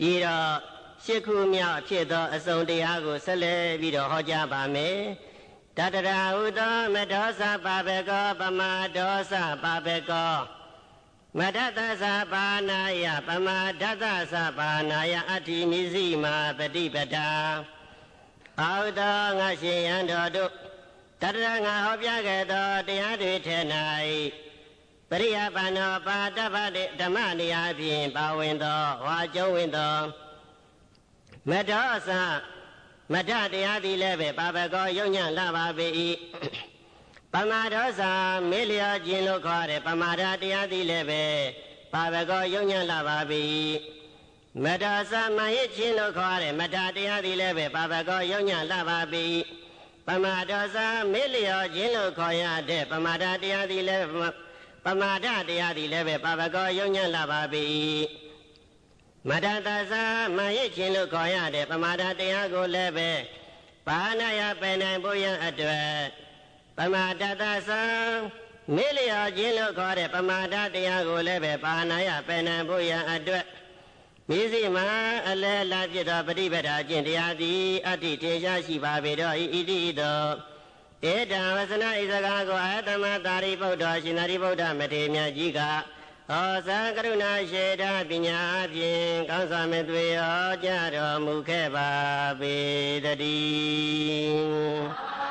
ပြီးတော့ရှစ်ခုမြောက်ဖြစ်သောအစုံတရားကိုဆက်လက်ပြီးတော့ဟောကြားပါမယ်တတရာဟုသောမဒောသပါဘကောပမဒောသပါဘကောမဒတသပါဏာယပမဒတသပါဏာယအတ္တိနိစီမာပฏิပဒါအာဟုသောငါရှင်ယံတော်တို့တတရာငါဟောပြခဲ့သောတရားတွေထဲ၌ပရိယပါဏောပါတပ္ပတိဓမ္မနေရာဖြင့်ပါဝင်သောဝါကျုံးဝင်သောမဒောသမဒတရားသည်လည်းပဲပါဘကောယုံညံ့လာပါပေ၏ပမာဒောသမေလျောခြင်းလို့ခေါ်တယ်ပမာဒတရားသည်လည်းပဲပါဘကောယုံညံ့လာပါပေ၏မဒောသမယစ်ခြင်းလို့ခေါ်တယ်မဒတရားသည်လည်းပဲပါဘကောယုံညံ့လာပါပေ၏ပမာဒောသမေလျောခြင်းလို့ခေါ်ရတဲ့ပမာဒတရားသည်လည်းပမာဒတရားသည်လည်းပဲပါဘကောယုံညံ့လာပါပေ၏မဒတသမယစ်ခြင်းလို့ခေါ်ရတဲ့ပမာဒတရားကိုလည်းပဲပါဏယပယ်နိုင်ဖို့ရန်အတွက်ပမာဒတသမေလျောခြင်းလို့ခေါ်တဲ့ပမာဒတရားကိုလည်းပဲပါဏယပယ်နိုင်ဖို့ရန်အတွက်မိစီမအလဲလာဖြစ်သောပฏิပဒါကျင့်တရားသည်အတ္တိထေရှားရှိပါပေတော့ဣတိသောဧတံဝဆနဣဇဂါကိုအာတမသာရိပုတ္တရှင်သာရိပုတ္တမထေရမြတ်ကြီးကဩဇာကရုဏာရှေဒပညာဖြင့်ကောင်းစွာမဲ့သွေဟောကြားတော်မူခဲ့ပါပေတည်း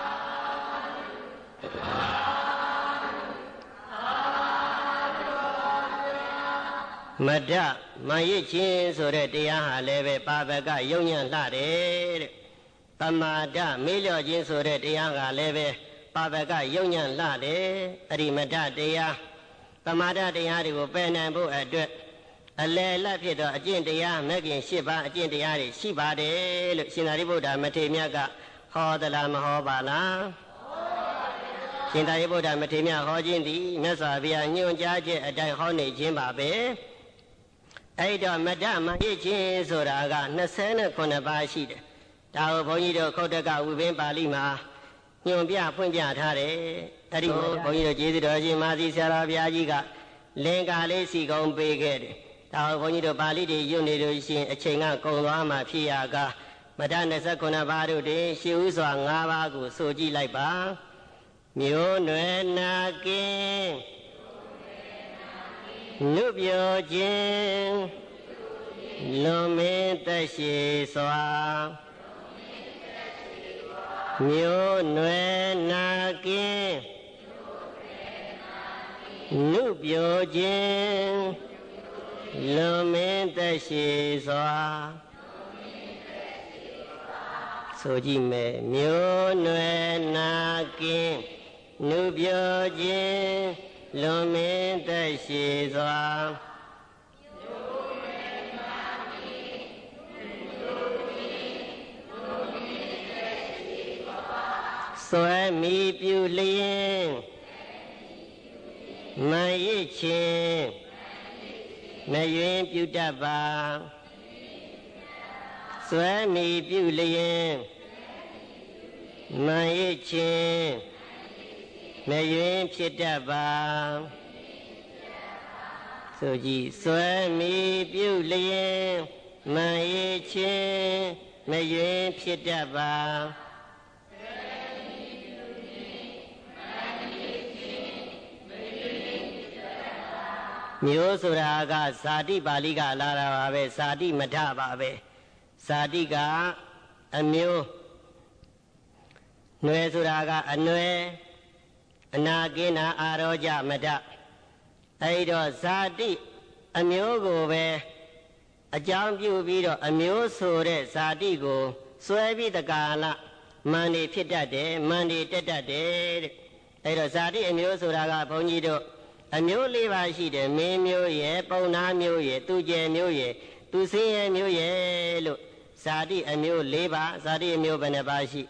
မဒမယစ်ချင်းဆိုတဲ့တရားဟာလည်းပဲပါဘကယုံညံ့လှတယ်တဲ့ပမာဒမေ့လျော့ခြင်းဆိုတဲ့တရားကလည်းပဲပါဘကယုံညံ့လှတယ်အရိမဒတရားပမာဒတရားတွေကိုပယ်နိုင်ဖို့အတွက်အလယ်လက်ဖြစ်တော့အကျင့်တရားမဂ်ခင်၈ပါးအကျင့်တရားတွေရှိပါတယ်လို့ရှင်သာရိပုတ္တမထေရမြတ်ကဟောသလားမဟောပါလားရှင်သာရိပုတ္တမထေရမြတ်ဟောခြင်းသည်မြတ်စွာဘုရားညွှန်ကြားချက်အတိုင်းဟောနေခြင်းပါပဲအဲ့တော့မဒ္ဒမယစ်ခြင်းဆိုတာက၂၉ပါးရှိတယ်ဒါကိုဘုန်းကြီးတို့ခုတ်တကဝိပင်းပါဠိမှာညွန်ပြဖွင့်ပြထားတယ်အဲ့ဒီကိုဘုန်းကြီးတို့ကျေးဇူးတော်ရှင်မာသီဆရာတော်ဘုရားကြီးကလင်္ကာလေးစီကုံပေးခဲ့တယ်ဒါကိုဘုန်းကြီးတို့ပါဠိတွေညွတ်နေလို့ရှိရင်အချိန်ကကုန်သွားမှဖြစ်ရကမဒ္ဒ၂၉ပါးတို့တွင်ရှေးဥစွာ၅ပါးကိုဆိုကြည့်လိုက်ပါမျိုးနွယ်နာကင်းနုပြောခြင်းလွန်မင်းသက်ရှိစွာမျိုးနွယ်နာကင်းနုပြောခြင်းလွန်မင်းသက်ရှိစွာဆိုကြည့်မယ်မျိုးနွယ်နာကင်းနုပြောခြင်းလွန်မင်းသက်ရှိစွာဆွဲမီပြုလျင်မရစ်ချင်းမယွင်ပြုတတ်ပါဆွဲမီပြုလျင်မရစ်ချင်းမယွင်ဖြစ်တတ်ပါဆိုကြည့်ဆွဲမီပြုလျင်မရစ်ချင်းမယွင်ဖြစ်တတ်ပါမျိုးဆိုတာကဇာတိပါဠိကလာတာပါပဲဇာတိမထပါပဲဇာတိကအမျိုးနွယ်ဆိုတာကအနွယ်အနာကိနာအာရောကြမထအဲဒီတော့ဇာတိအမျိုးကိုပဲအကြောင်းပြုပြီးတော့အမျိုးဆိုတဲ့ဇာတိကိုစွဲပြီးတကာလမန္တိဖြစ်တတ်တယ်မန္တိတက်တတ်တယ်တဲ့အဲဒီတော့ဇာတိအမျိုးဆိုတာကဘုန်းကြီးတို့အမျိုးလေးပါရှိတယ်မင်းမျိုးရဲ့ပုံနာမျိုးရဲ့သူကျဲမျိုးရဲ့သူစင်းရဲ့မျိုးရဲ့လို့ဇာတိအမျိုး၄ပါးဇာတိအမျိုးဘယ်နှပါရှိ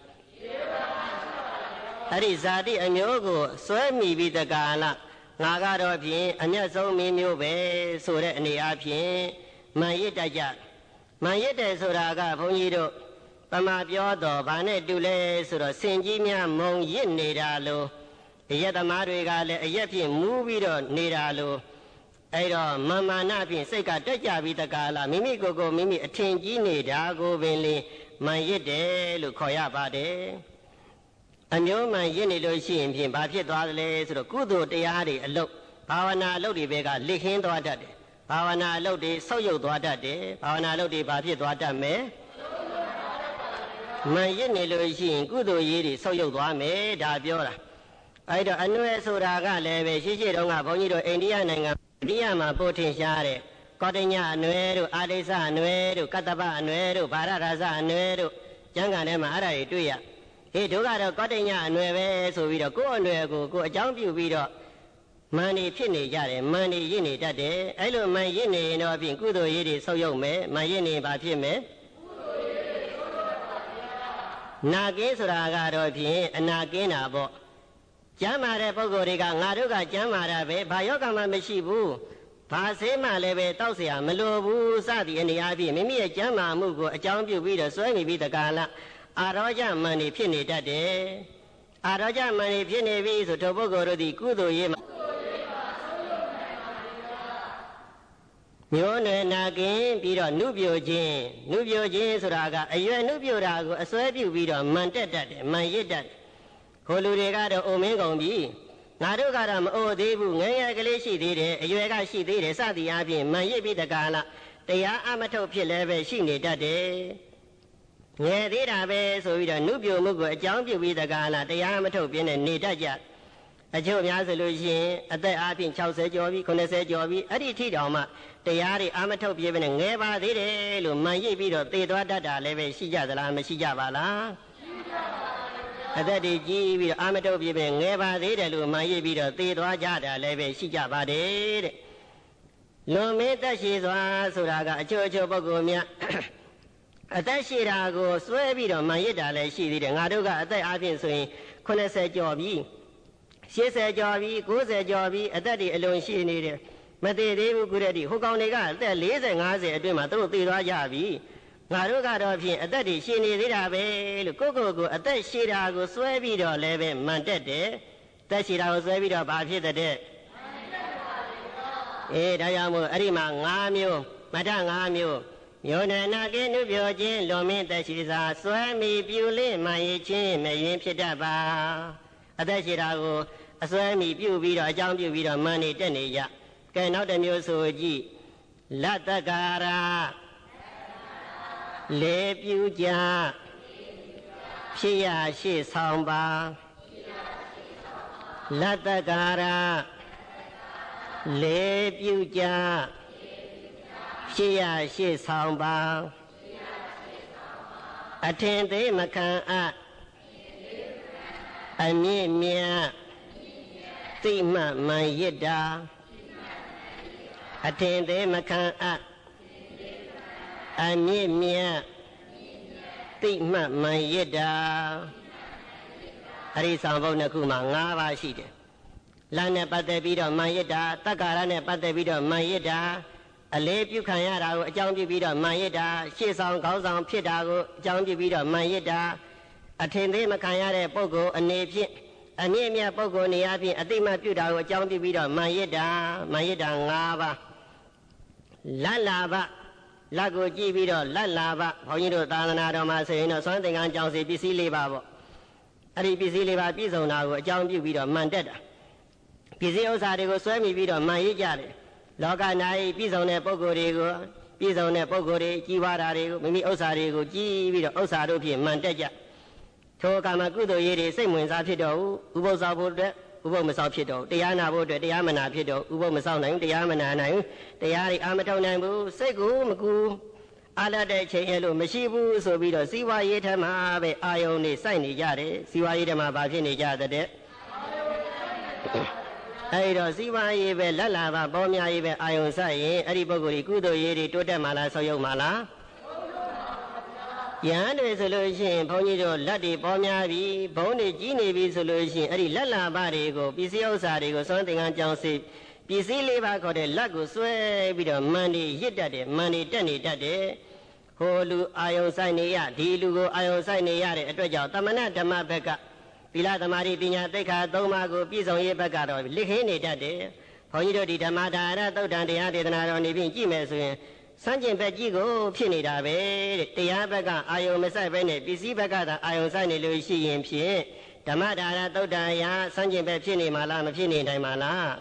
အဲ့ဒီဇာတိအမျိုးကိုစွဲမိပြီးတကာလငါကတော့ဖြင့်အမျက်ဆုံးမင်းမျိုးပဲဆိုတဲ့အနေအချင်းမန်ရစ်တိုက်ကြမန်ရစ်တယ်ဆိုတာကဘုန်းကြီးတို့ပမာပြောတော့ဗာနဲ့တူလဲဆိုတော့စင်ကြီးများမုံရစ်နေတာလို့အရက်သမားတွေကလည်းအရက်ဖြင့်မူးပြီးတော့နေတာလို့အဲ့တော့မာမာနဖြင့်စိတ်ကတက်ကြပြီးတကားလားမိမိကိုယ်ကိုမိမိအထင်ကြီးနေတာကိုပင်လင်မှန်ရစ်တယ်လို့ခေါ်ရပါတယ်အမျိုးမှန်ရစ်နေလို့ရှိရင်ဖြင့်ဘာဖြစ်သွားသလဲဆိုတော့ကုသိုလ်တရားတွေအလုပ်ဘာဝနာအလုပ်တွေဘက်ကလစ်ခင်းသွားတတ်တယ်ဘာဝနာအလုပ်တွေဆုတ်ယုတ်သွားတတ်တယ်ဘာဝနာအလုပ်တွေဘာဖြစ်သွားတတ်မယ်မှန်ရစ်နေလို့ရှိရင်ကုသိုလ်ရေးတွေဆုတ်ယုတ်သွားမယ်ဒါပြောတာအဲ့တော့အနွယ်ဆိုတာကလည်းပဲရှိရှိတုန်းကဘုန်းကြီးတို့အိန္ဒိယနိုင်ငံအိန္ဒိယမှာပို့ထင်ရှားတဲ့ကောတညအနွယ်တို့အာဒိစ္စအနွယ်တို့ကတ္တပအနွယ်တို့ဘာရရဇအနွယ်တို့ကျမ်းဂန်ထဲမှာအဲ့ဒါတွေတွေ့ရဟေးတို့ကတော့ကောတညအနွယ်ပဲဆိုပြီးတော့ကိုယ့်အနွယ်ကိုကိုယ်အကြောင်းပြုပြီးတော့မန်နေဖြစ်နေကြတယ်မန်နေရစ်နေတတ်တယ်အဲ့လိုမန်ရစ်နေရင်တော့ဖြင့်ကုသိုလ်ရေးတွေဆုတ်ယုတ်မယ်မန်ရစ်နေဘာဖြစ်မယ်နာကင်းဆိုတာကတော့ဖြင့်အနာကင်းတာပေါ့ကျမ်းမာတဲ့ပုဂ္ဂိုလ်တွေကငါတို့ကကျမ်းမာတာပဲဘာယောဂမှမရှိဘူးဘာဆေးမှလည်းပဲတောက်เสียမလိုဘူးစသည်အနေအချင်းမိမိရဲ့ကျမ်းမာမှုကိုအကြောင်းပြုပြီးတော့စွဲမိပြီးတကားလားအာရောကြမန်နေဖြစ်နေတတ်တယ်အာရောကြမန်နေဖြစ်နေပြီဆိုတော့ပုဂ္ဂိုလ်တို့ဒီကုသိုလ်ရေးမျိုးနွယ်နာကင်းပြီးတော့နုပြိုခြင်းနုပြိုခြင်းဆိုတာကအရွယ်နုပြိုတာကိုအစွဲပြုပြီးတော့မန်တက်တတ်တယ်မန်ရစ်တတ်တယ်ခိုလူတွေကတော့အိုမင်းကုန်ပြီငါတို့ကတော့မအိုသေးဘူးငယ်ငယ်ကလေးရှိသေးတယ်အရွယ်ကရှိသေးတယ်စသည်အားဖြင့်မန်ရစ်ပြီးတကားလားတရားအမထုတ်ဖြစ်လည်းပဲရှိနေတတ်တယ်ငယ်သေးတာပဲဆိုပြီးတော့နုပြိုမှုကိုအကြောင်းပြုပြီးတကားလားတရားမထုတ်ပြင်းနဲ့နေတတ်ကြအချို့များဆိုလို့ရှိရင်အသက်အားဖြင့်၆၀ကျော်ပြီ၇၀ကျော်ပြီအဲ့ဒီထိတောင်မှတရားတွေအာမထုတ်ပြင်းနဲ့ငယ်ပါသေးတယ်လို့မန်ရစ်ပြီးတော့သေသွားတတ်တာလည်းပဲရှိကြသလားမရှိကြပါလားရှိကြပါဘူးအသက်တွေကြီးပြီးတော့အာမထုတ်ပြင်းငယ်ပါသေးတယ်လို့မန်ရစ်ပြီးတော့သေသွားကြတာလည်းပဲရှိကြပါတယ်တဲ့လွန်မင်းသက်ရှိစွာဆိုတာကအချို့အချို့ပုဂ္ဂိုလ်များအသက်ရှိတာကိုစွဲပြီးတော့မန်ရစ်တာလည်းရှိသေးတယ်ငါတို့ကအသက်အားဖြင့်ဆိုရင်၈၀ကျော်ပြီ၈၀ကျော်ပြီ၉၀ကျော်ပြီအသက်တွေအလွန်ရှိနေတယ်မသေးသေးဘူးခုတည်းဟိုကောင်တွေကအသက်၄၀၅၀အတွင်းမှာသူတို့သေသွားကြပြီငါတို့ကတော့ဖြင့်အသက်တွေရှိနေသေးတာပဲလို့ကိုယ့်ကိုယ်ကိုအသက်ရှိတာကိုစွဲပြီးတော့လည်းပဲမန်တက်တယ်သက်ရှိတာကိုစွဲပြီးတော့ဘာဖြစ်တဲ့အေးဒါကြောင့်မို့အဲ့ဒီမှာ၅မျိုးမထ၅မျိုးမျိုးနနာကင်းနုပြောခြင်းလွန်မင်းသက်ရှိစာစွဲမိပြူလေးမှန်ရခြင်းမရင်ဖြစ်တတ်ပါအသက်ရှိတာကိုအစွဲမိပြုပြီးတော့အကြောင်းပြုပြီးတော့မန်နေတက်နေကြကဲနောက်တစ်မျိုးဆိုကြည့်လတ္တကာရာလေပြူကြဖြစ်ရရှိဆောင်ပါလတ္တကာရာလေပြူကြဖြစ်ရရှိဆောင်ပါအထင်သေးမခံအပ်အမြင့်မြတ်သိမှတ်မှန်ရစ်တာအထင်သေးမခံအပ်အမြင့်မြတ်သိမှတ်မှန်ရစ်တာအဲ့ဒီဆောင်ဘုတ်နှစ်ခုမှာ၅ပါးရှိတယ်လမ်းနဲ့ပတ်သက်ပြီးတော့မှန်ရစ်တာတက္ကာရနဲ့ပတ်သက်ပြီးတော့မှန်ရစ်တာအလေးပြုခံရတာကိုအကြောင်းပြုပြီးတော့မှန်ရစ်တာရှေ့ဆောင်ခေါင်းဆောင်ဖြစ်တာကိုအကြောင်းပြုပြီးတော့မှန်ရစ်တာအထင်သေးမခံရတဲ့ပုဂ္ဂိုလ်အနေဖြင့်အမြင့်မြတ်ပုဂ္ဂိုလ်နေရာဖြင့်အတိမတ်ပြုတာကိုအကြောင်းပြုပြီးတော့မှန်ရစ်တာမှန်ရစ်တာ၅ပါးလတ်လာဘလက်ကိုကြည့်ပြီးတော့လတ်လာဘဘုန်းကြီးတို့သာသနာတော်မှာဆိုရင်တော့သွမ်းသင်္ကန်းကြောင့်စီပစ္စည်း၄ပါးပေါ့အဲ့ဒီပစ္စည်း၄ပါးပြည့်စုံတာကိုအကြောင်းပြုပြီးတော့မှန်တက်တာပစ္စည်းဥစ္စာတွေကိုဆွဲမိပြီးတော့မှန်ရစ်ကြတယ်လောကနာ၏ပြည့်စုံတဲ့ပုဂ္ဂိုလ်တွေကိုပြည့်စုံတဲ့ပုဂ္ဂိုလ်တွေကြီးပွားတာတွေကိုမိမိဥစ္စာတွေကိုကြည့်ပြီးတော့ဥစ္စာတို့ဖြင့်မှန်တက်ကြထိုကာမကုသိုလ်ရေးတွေစိတ်ဝင်စားဖြစ်တော့ဥပုသ္စာဖို့အတွက်ဥပုသ္မဆောက်ဖြစ်တော့တရားနာဖို့အတွက်တရားမနာဖြစ်တော့ဥပုသ္မဆောက်နိုင်တရားမနာနိုင်တရားတွေအာမထုတ်နိုင်ဘူးစိတ်ကိုမကူအာလတ်တဲ့ချိန်ရလို့မရှိဘူးဆိုပြီးတော့စီဝါရေးထမှာပဲအာယုန်နေစိုက်နေကြတယ်စီဝါရေးထမှာဘာဖြစ်နေကြတဲ့အဲ့တော့စီဝါရေးပဲလက်လာပါပေါများရေးပဲအာယုန်စိုက်ရင်အဲ့ဒီပုဂ္ဂိုလ်ကြီးကုသိုလ်ရေးတွေတိုးတက်မှလားဆောက်ရုံမှလားယဟန်တွေဆိုလို့ရှိရင်ဘုန်းကြီးတို့လက်တွေပေါများပြီဘုံတွေကြီးနေပြီဆိုလို့ရှိရင်အဲ့ဒီလက်လာပါတွေကိုပစ္စည်းဥစ္စာတွေကိုသွမ်းသင်္ကန်းကြောင်းစီပစ္စည်းလေးပါခေါ်တဲ့လက်ကိုဆွဲပြီးတော့မန်နေရစ်တတ်တယ်မန်နေတက်နေတတ်တယ်ဟိုလူအာယုံဆိုင်နေရဒီလူကိုအာယုံဆိုင်နေရတဲ့အတွက်ကြောင့်တမဏဓမ္မဘက်ကသီလသမာဓိပညာသိက္ခာသုံးပါးကိုပြည့်စုံရေးဘက်ကတော့လိခင်းနေတတ်တယ်ဘုန်းကြီးတို့ဒီဓမ္မဒါရသုတ်တံတရားဒေသနာတော်နေပြီးကြည့်မယ်ဆိုရင်စံကျင်ဘက်ကြီးကိုဖြစ်နေတာပဲတဲ့တရားဘက်ကအာယုံမဆိုင်ပဲနဲ့ပစ္စည်းဘက်ကသာအာယုံဆိုင်နေလို့ရှိရင်ဖြင့်ဓမ္မဒါရသုတ်တံရာစံကျင်ဘက်ဖြစ်နေမှာလားမဖြစ်နေနိုင်မှာလား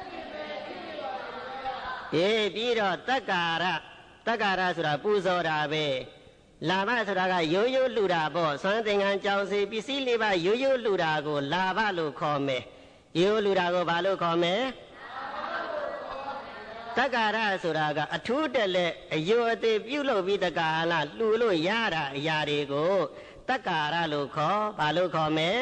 အေးပြီးတော့တက္ကာရတက္ကာရဆိုတာပူဇော်တာပဲလာဘဆိုတာကရိုးရိုးလှူတာပေါ့စွမ်းသင်္ကန်းကြောင်စီပစ္စည်းလေးပါရိုးရိုးလှူတာကိုလာဘလို့ခေါ်မယ်ရိုးလှူတာကိုဘာလို့ခေါ်မယ်တက္ကာရဆိုတာကအထူးတလဲအယုအသေးပြုလုပ်ပြီးတက္ကာရလှူလို့ရတာအရာတွေကိုတက္ကာရလို့ခေါ်ဘာလို့ခေါ်မယ်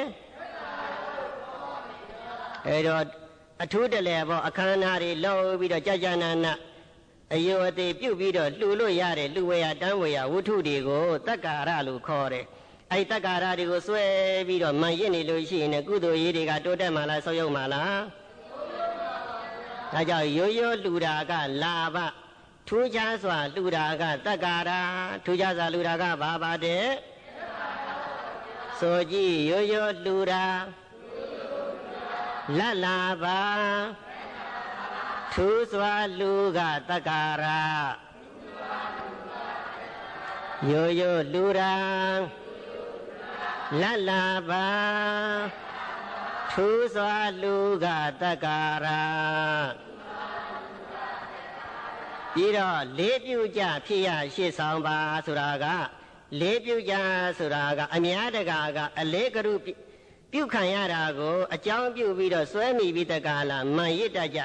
အဲတော့အထူးတလဲပေါ့အခမ်းအနားတွေလုပ်ပြီးတော့ကြာကြာနာနာအယုအသေးပြုတ်ပြီးတော့လှူလို့ရတယ်လှူဝေရတန်းဝေရဝတ္ထုတွေကိုတက္ကာရလို့ခေါ်တယ်အဲဒီတက္ကာရတွေကိုဆွဲပြီးတော့မှန်ရစ်နေလို့ရှိရင်ကုသိုလ်ရေးတွေကတိုးတက်မှလားဆုတ်ယုတ်မှလားဒါကြောင့်ရိုးရိုးလှူတာကလာဘထူးခြားစွာလှူတာကတက္ကာရထူးခြားစွာလှူတာကဘာပါတဲ့ဆိုကြည့်ရိုးရိုးလှူတာလတ်လာပါထူးစွာလူကတက္ကာရရိုးရိုးလူရာလတ်လာပါထူးစွာလူကတက္ကာရပြီးတော့လေးပြုကြဖြစ်ရရှေ့ဆောင်ပါဆိုတာကလေးပြုကြဆိုတာကအများတကာကအလေးကရုပြုခံရတာကိုအကြောင်းပြုပြီးတော့စွဲမိပြီးတက္ကာလမှန်ရစ်တတ်ကြ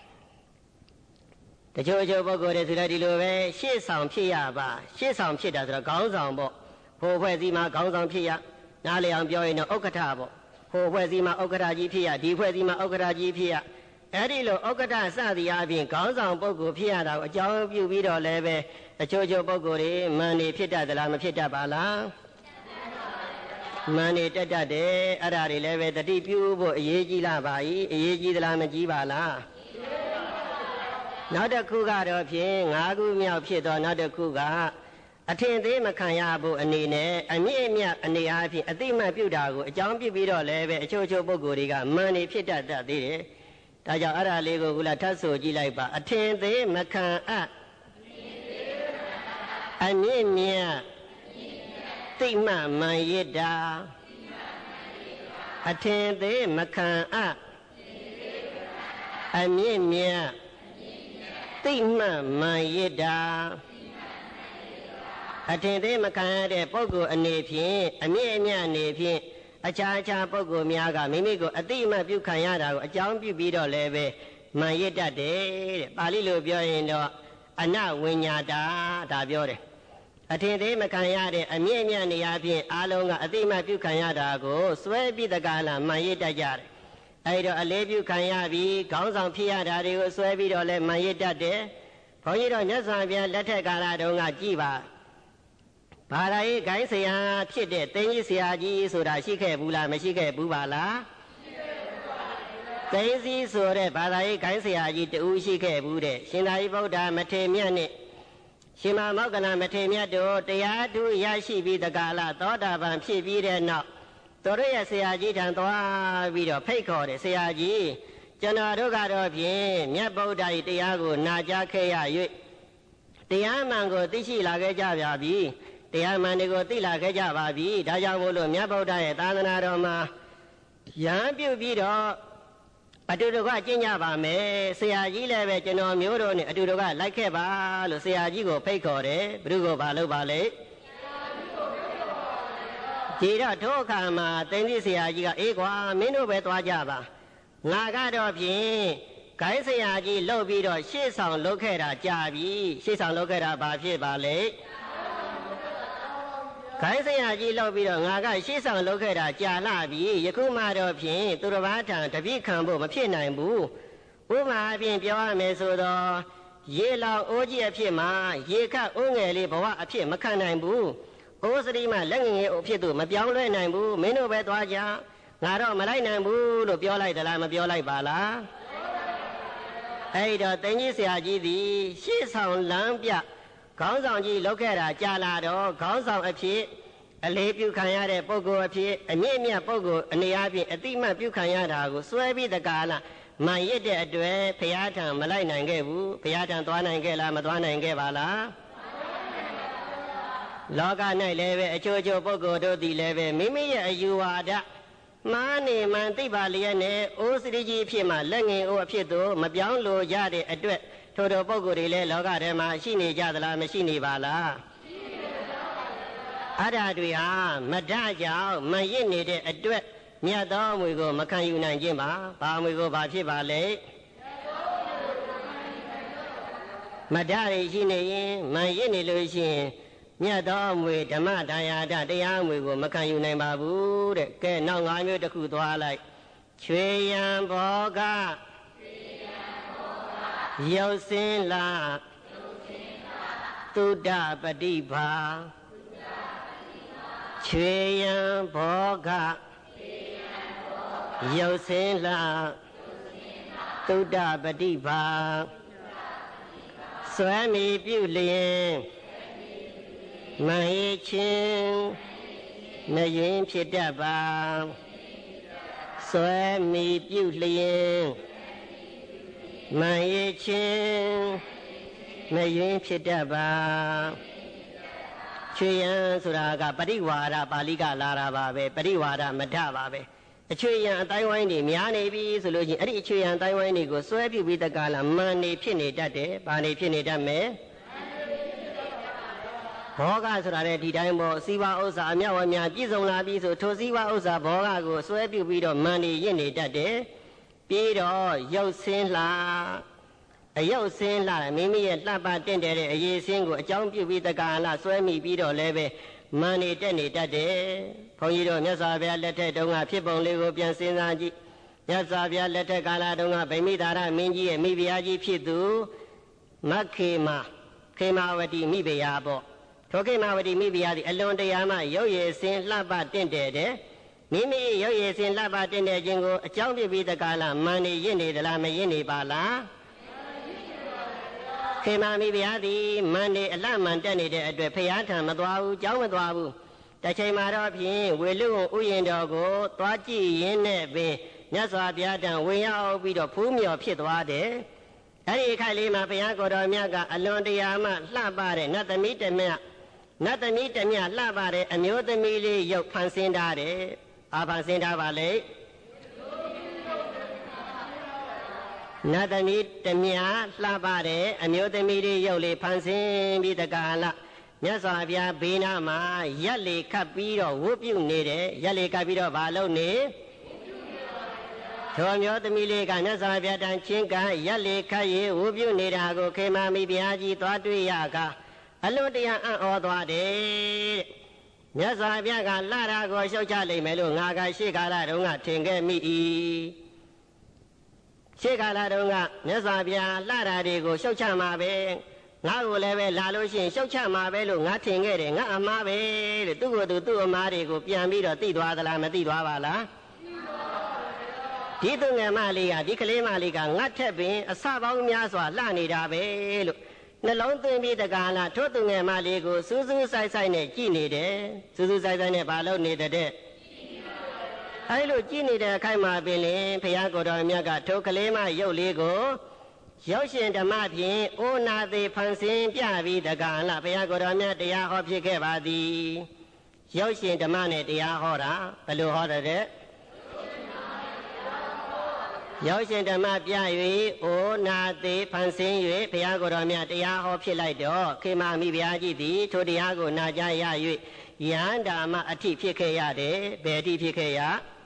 တချို့ချို့ပုဂ္ဂိုလ်တွေဆိုတော့ဒီလိုပဲရှေ့ဆောင်ဖြစ်ရပါရှေ့ဆောင်ဖြစ်တာဆိုတော့ခေါင်းဆောင်ပေါ့ဟိုဖွဲ့စည်းမှာခေါင်းဆောင်ဖြစ်ရနားလည်အောင်ပြောရင်တော့ဥက္ကဋ္ဌပေါ့ဟိုဖွဲ့စည်းမှာဥက္ကဋ္ဌကြီးဖြစ်ရဒီဖွဲ့စည်းမှာဥက္ကဋ္ဌကြီးဖြစ်ရအဲ့ဒီလိုဥက္ကဋ္ဌစသည်အပြင်ခေါင်းဆောင်ပုဂ္ဂိုလ်ဖြစ်ရတာကိုအကြောင်းပြုပြီးတော့လည်းပဲတချို့ချို့ပုဂ္ဂိုလ်တွေမန်နေဖြစ်တတ်သလားမဖြစ်တတ်ပါလားမန်နေတက်တတ်တယ်အဲ့ဒါတွေလည်းပဲတတိပြုဖို့အရေးကြီးလားပါ၏အရေးကြီးသလားမကြီးပါလားနောက်တစ်ခုကတော့ဖြင့်၅ခုမြောက်ဖြစ်တော့နောက်တစ်ခုကအထင်သေးမခံရဖို့အနေနဲ့အမြင့်အမြတ်အနေအားဖြင့်အတိမတ်ပြုတာကိုအကြောင်းပြုပြီးတော့လည်းပဲအချို့ချို့ပုဂ္ဂိုလ်တွေကမန်နေဖြစ်တတ်တတ်သေးတယ်ဒါကြောင့်အဲ့ဒါလေးကိုခုလာထပ်ဆိုကြည့်လိုက်ပါအထင်သေးမခံအပ်အမြင့်မြတ်တိမတ်မှန်ရစ်တာအထင်သေးမခံအပ်အမြင့်မြတ်တိမတ်မှန်ရစ်တာအထင်သေးမခံရတဲ့ပုဂ္ဂိုလ်အနေဖြင့်အမြင့်အမြတ်အနေဖြင့်အခြားအခြားပုဂ္ဂိုလ်များကမိမိကိုအတိအမှတ်ပြုခံရတာကိုအကြောင်းပြုပြီးတော့လည်းပဲမှန်ရစ်တတ်တယ်တဲ့ပါဠိလိုပြောရင်တော့အနဝိညာတာဒါပြောတယ်အထင်သေးမခံရတဲ့အမြင့်အမြတ်နေရာဖြင့်အားလုံးကအတိအမှတ်ပြုခံရတာကိုစွဲပြီးတကလားမှန်ရစ်တတ်ကြတယ်အဲဒီတော့အလေးပြုခံရပြီးခေါင်းဆောင်ဖြစ်ရတာတွေကိုစွဲပြီးတော့လည်းမှန်ရစ်တတ်တယ်ဘုန်းကြီးတို့မြတ်စွာဘုရားလက်ထက်ကာလတုန်းကကြည်ပါဘာသာရေးဂိုင်းဆရာဖြစ်တဲ့သိန်းကြီးဆရာကြီးဆိုတာရှိခဲ့ဘူးလားမရှိခဲ့ဘူးပါလားရှိခဲ့ဘူးပါဘူးသိန်းကြီးဆိုတဲ့ဘာသာရေးဂိုင်းဆရာကြီးတူရှိခဲ့ဘူးတဲ့ရှင်သာရိပုတ္တမထေရမြတ်နဲ့ရှင်မမောက္ကလမထေရမြတ်တို့တရားထုရရှိပြီးတက္ကလသောတာပန်ဖြစ်ပြီးတဲ့နောက်တို့ရဲ့ဆရာကြီးထံသွားပြီးတော့ဖိတ်ခေါ်တယ်ဆရာကြီးကျွန်တော်တို့ကတော့ဖြင့်မြတ်ဗုဒ္ဓ၏တရားကိုနာကြားခဲ့ရ၍တရားမှန်ကိုသိရှိလာခဲ့ကြပါပြီတရားမှန်တွေကိုသိလာခဲ့ကြပါပြီဒါကြောင့်မို့လို့မြတ်ဗုဒ္ဓရဲ့သာသနာတော်မှာရဟန်းပြုပြီးတော့အတူတကွကျင့်ကြပါမယ်ဆရာကြီးလည်းပဲကျွန်တော်မျိုးတို့နဲ့အတူတကွလိုက်ခဲ့ပါလို့ဆရာကြီးကိုဖိတ်ခေါ်တယ်ဘုရုကိုဘာလုပ်ပါလဲဒီတော့ထိုအခါမှာသိသိဆရာကြီးကအေးကွာမင်းတို့ပဲသွားကြပါငါကတော့ဖြင့်ဂိုင်းဆရာကြီးလှုပ်ပြီးတော့ရှေ့ဆောင်လှုပ်ခဲ့တာကြာပြီရှေ့ဆောင်လှုပ်ခဲ့တာဘာဖြစ်ပါလဲဂိုင်းဆရာကြီးလှုပ်ပြီးတော့ငါကရှေ့ဆောင်လှုပ်ခဲ့တာကြာလာပြီယခုမှတော့ဖြင့်သူတစ်ပါးထံတပိခံဖို့မဖြစ်နိုင်ဘူးဥပမာအပြင်ပြောရမယ်ဆိုတော့ရေလောင်အိုးကြီးအဖြစ်မှာရေခတ်အိုးငယ်လေးဘဝအဖြစ်မခံနိုင်ဘူးအိုးစတိမှလက်ငယ်ငယ်အဖြစ်သို့မပြောင်းလဲနိုင်ဘူးမင်းတို့ပဲသွားကြငါတော့မလိုက်နိုင်ဘူးလို့ပြောလိုက်သလားမပြောလိုက်ပါလားအဲ့တော့သိကြီးဆရာကြီးသည်ရှေ့ဆောင်လမ်းပြခေါင်းဆောင်ကြီးလောက်ခဲ့တာကြာလာတော့ခေါင်းဆောင်အဖြစ်အလေးပြုခံရတဲ့ပုဂ္ဂိုလ်အဖြစ်အမြင့်မြတ်ပုဂ္ဂိုလ်အနေအချင်းအတိမတ်ပြုခံရတာကိုစွဲပြီးတကားလားမှန်ရစ်တဲ့အတွက်ဘုရားထံမလိုက်နိုင်ခဲ့ဘူးဘုရားထံသွားနိုင်ခဲ့လားမသွားနိုင်ခဲ့ပါလားလောက၌လည်းပဲအချို့ချို့ပုဂ္ဂိုလ်တို့သည်လည်းပဲမိမိရဲ့အယူဝါဒမာနေမှန်သိပါလျက်နဲ့အိုးစရိကြီးဖြစ်မှလက်ငင်အိုးအဖြစ်သို့မပြောင်းလို့ရတဲ့အတွက်ထို့သောပုဂ္ဂိုလ်တွေလည်းလောကထဲမှာရှိနေကြသလားမရှိနေပါလားအဲ့ဒါတွေဟာမဒကြောင့်မရစ်နေတဲ့အတွက်မြတ်သောအမွေကိုမခံယူနိုင်ခြင်းပါဘာအမွေကိုဘာဖြစ်ပါလဲမဒတွေရှိနေရင်မရစ်နေလို့ရှိရင်မြတ်သောအမွေဓမ္မတရားဓတရားအမွေကိုမခံယူနိုင်ပါဘူးတဲ့ကဲနောက်၅မျိုးတစ်ခုသွားလိုက်ချွေရန်ဘောကရုပ်စင်းလာသုဒ္ဓပฏิဘာချွေရန်ဘောကရုပ်စင်းလာသုဒ္ဓပฏิဘာစွဲမီပြုလျင်မဟိချင်းမရင်ဖြစ်တတ်ပါစွဲမီပြုလျင်မဟိချင်းမရင်ဖြစ်တတ်ပါချွေရန်ဆိုတာကပရိဝါဒပါဠိကလာတာပါပဲပရိဝါဒမထပါပဲအချွေရန်အတိုင်းဝိုင်းနေများနေပြီဆိုလို့ချင်းအဲ့ဒီအချွေရန်အတိုင်းဝိုင်းတွေကိုစွဲပြုပြီးတကလားမန်နေဖြစ်နေတတ်တယ်ဘာနေဖြစ်နေတတ်မယ်ဘောဂဆိုတာလည်းဒီတိုင်းပေါ့စီးပွားဥစ္စာအမြောက်အများပြည့်စုံလာပြီဆိုထိုစီးပွားဥစ္စာဘောဂကိုစွဲပြုပြီးတော့မန်နေရင့်နေတတ်တယ်ပြီးတော့ရုပ်ဆင်းလှအယုတ်ဆင်းလှမိမိရဲ့လှပတင့်တယ်တဲ့အရေးဆင်းကိုအကြောင်းပြုပြီးတက္ကလာဆွဲမိပြီးတော့လည်းပဲမန်နေတက်နေတတ်တယ်ဘုန်းကြီးတို့မြတ်စွာဘုရားလက်ထက်တုန်းကဖြစ်ပုံလေးကိုပြန်စဉ်းစားကြည့်မြတ်စွာဘုရားလက်ထက်ကာလတုန်းကဗိမိသာရမင်းကြီးရဲ့မိဖုရားကြီးဖြစ်သူမခေမခေမဝတီမိဖုရားပေါ့ထိုခေမဝတီမိဖုရားသည်အလွန်တရာမှရုပ်ရည်ဆင်းလှပတင့်တယ်တဲ့မိမိရုပ်ရည်ဆင်းလှပတင့်တဲ့ခြင်းကိုအကြောင်းပြုပြီးတက္ကလာမန်နေရင့်နေသလားမရင့်နေပါလားခေမမိဖုရားသည်မန်နေအလှမှန်တက်နေတဲ့အတွက်ဖုရားထံမသွားဘူးကြောင်းမသွားဘူးတစ်ချိန်မှာတော့ဖြင့်ဝေလူဥယျာဉ်တော်ကိုသွားကြည့်ရင်းနဲ့ပင်မြတ်စွာဘုရားထံဝင်ရောက်ပြီးတော့ဖူးမြော်ဖြစ်သွားတယ်အဲ့ဒီခိုက်လေးမှာဘုရားကိုယ်တော်မြတ်ကအလွန်တရာမှလှပတဲ့နတ်သမီးတမြတ်နတ်သမီးတမြတ်လှပတဲ့အမျိုးသမီးလေးရုပ်ဖန်ဆင်းထားတယ်အာဖန်ဆင်းထားပါလေနတ်သမီးတမြတ်လှပတဲ့အမျိုးသမီးလေးရုပ်လေးဖန်ဆင်းပြီးတက္ကလာမြတ်စွာဘုရားဘေးနားမှာရက်လေခတ်ပြီးတော့ဝုတ်ပြုနေတယ်ရက်လေခတ်ပြီးတော့ဘာလုပ်နေထိုမျိုးသမီးလေးကမြတ်စွာဘုရားတန်ချင်းကရက်လေခတ်ရေးဝုတ်ပြုနေတာကိုခေမမိဘုရားကြီးသွားတွေ့ရကအလွန်တရာအံ့ဩသွားတယ်မြတ်စွာဘုရားကလှတာကိုရှုတ်ချလိမ့်မယ်လို့ငါကရှေ့ကာလတုန်းကထင်ခဲ့မိ၏ရှေ့ကာလတုန်းကမြတ်စွာဘုရားလှတာတွေကိုရှုတ်ချမှာပဲငါ့ကိုလည်းပဲလာလို့ရှိရင်ရှုတ်ချမှာပဲလို့ငါထင်ခဲ့တယ်ငါအမှားပဲတဲ့သူ့ကိုယ်သူသူ့အမှားတွေကိုပြန်ပြီးတော့သိသွားသလားမသိသွားပါလားဒီသူငယ်မလေးကဒီကလေးမလေးကငါထက်ပင်အစပေါင်းများစွာလှနေတာပဲလို့နှလုံးသွင်းပြီးတကားလားထို့သူငယ်မလေးကိုစူးစူးဆိုင်ဆိုင်နဲ့ကြည်နေတယ်စူးစူးဆိုင်ဆိုင်နဲ့ဘာလို့နေတဲ့အဲလိုကြည်နေတဲ့အခိုက်မှာပင်လင်ဘုရားကိုယ်တော်မြတ်ကထိုကလေးမရုပ်လေးကိုရုပ်ရှင်ဓမ္မဖြင့်အိုနာသေးဖန်ဆင်းပြပြီးတကားလားဘုရားကိုယ်တော်မြတ်တရားဟောဖြစ်ခဲ့ပါသည်ရုပ်ရှင်ဓမ္မနဲ့တရားဟောတာဘယ်လိုဟောတဲ့ရုပ်ရှင်ဓမ္မပြ၍အိုနာသေးဖန်ဆင်း၍ဘုရားကိုယ်တော်မြတ်တရားဟောဖြစ်လိုက်တော့ခေမမိဘုရားကြီးသည်ထိုတရားကိုနာကြားရ၍ယန္တာမအထိဖြစ်ခဲ့ရတယ်ဘယ်အထိဖြစ်ခဲ့ရ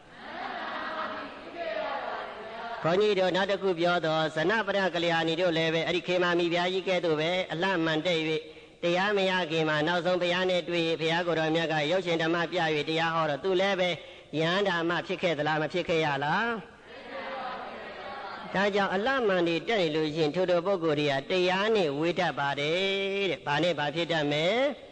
ဘုန်းကြီးတို့နောက်တစ်ခုပြောတော့ဇနပရကလျာဏီတို့လည်းပဲအဲ့ဒီခေမမိဘုရားကြီးကဲ့သို့ပဲအလှမှန်တဲ့၍တရားမရခင်မှာနောက်ဆုံးဘုရားနဲ့တွေ့ဘုရားကိုယ်တော်မြတ်ကရုပ်ရှင်ဓမ္မပြ၍တရားဟောတော့သူလည်းပဲယန္တာမဖြစ်ခဲ့သလားမဖြစ်ခဲ့ရလားဒါကြောင့်အလှမှန်တွေတက်နေလို့ရှိရင်ထိုတို့ပုဂ္ဂိုလ်တွေကတရားနဲ့ဝေတတ်ပါတယ်တဲ့ဘာနဲ့ဘာဖြစ်တတ်မလဲ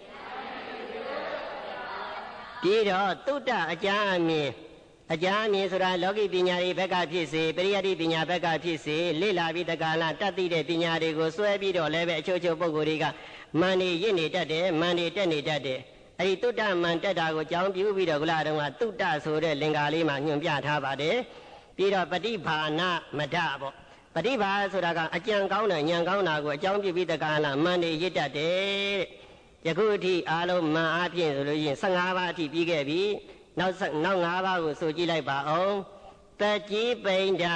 ပြီးတော့သုတ္တအကြအမြင်အကြအမြင်ဆိုတာလောကီပညာတွေဘက်ကဖြစ်စေပရိယတ္တိပညာဘက်ကဖြစ်စေလေ့လာပြီးတက္ကလာတတ်သိတဲ့ပညာတွေကိုစွဲပြီးတော့လည်းပဲအချို့ချို့ပုဂ္ဂိုလ်တွေကမန်နေရင့်နေတတ်တယ်မန်နေတက်နေတတ်တယ်အဲ့ဒီတုတ္တမန်တက်တာကိုကြောင်းပြုပြီးတော့ခုလာတုန်းကတုတ္တဆိုတဲ့လင်္ကာလေးမှာညွှန်ပြထားပါတယ်ပြီးတော့ပฏิဘာနမဒပေါ့ပฏิဘာဆိုတာကအကြံကောင်းတဲ့ဉာဏ်ကောင်းတာကိုအကြောင်းပြုပြီးတက္ကလာမန်နေရစ်တတ်တယ်ယခုအထိအားလုံးမန်အားဖြင့်ဆိုလို့ရှိရင်၁၅ပါးအထိပြီးခဲ့ပြီနောက်နောက်၅ပါးကိုဆိုကြည့်လိုက်ပါအောင်တကြီးပိဋ္ဌ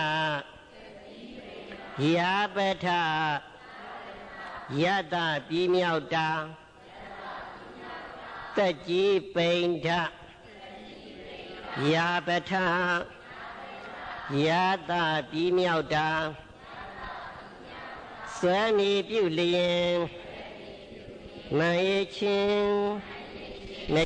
ယာပထယတ္တပြီးမြောက်တာတကြီးပိဋ္ဌယာပထယတ္တပြီးမြောက်တာစွဲမီပြုလျင်မယချင်း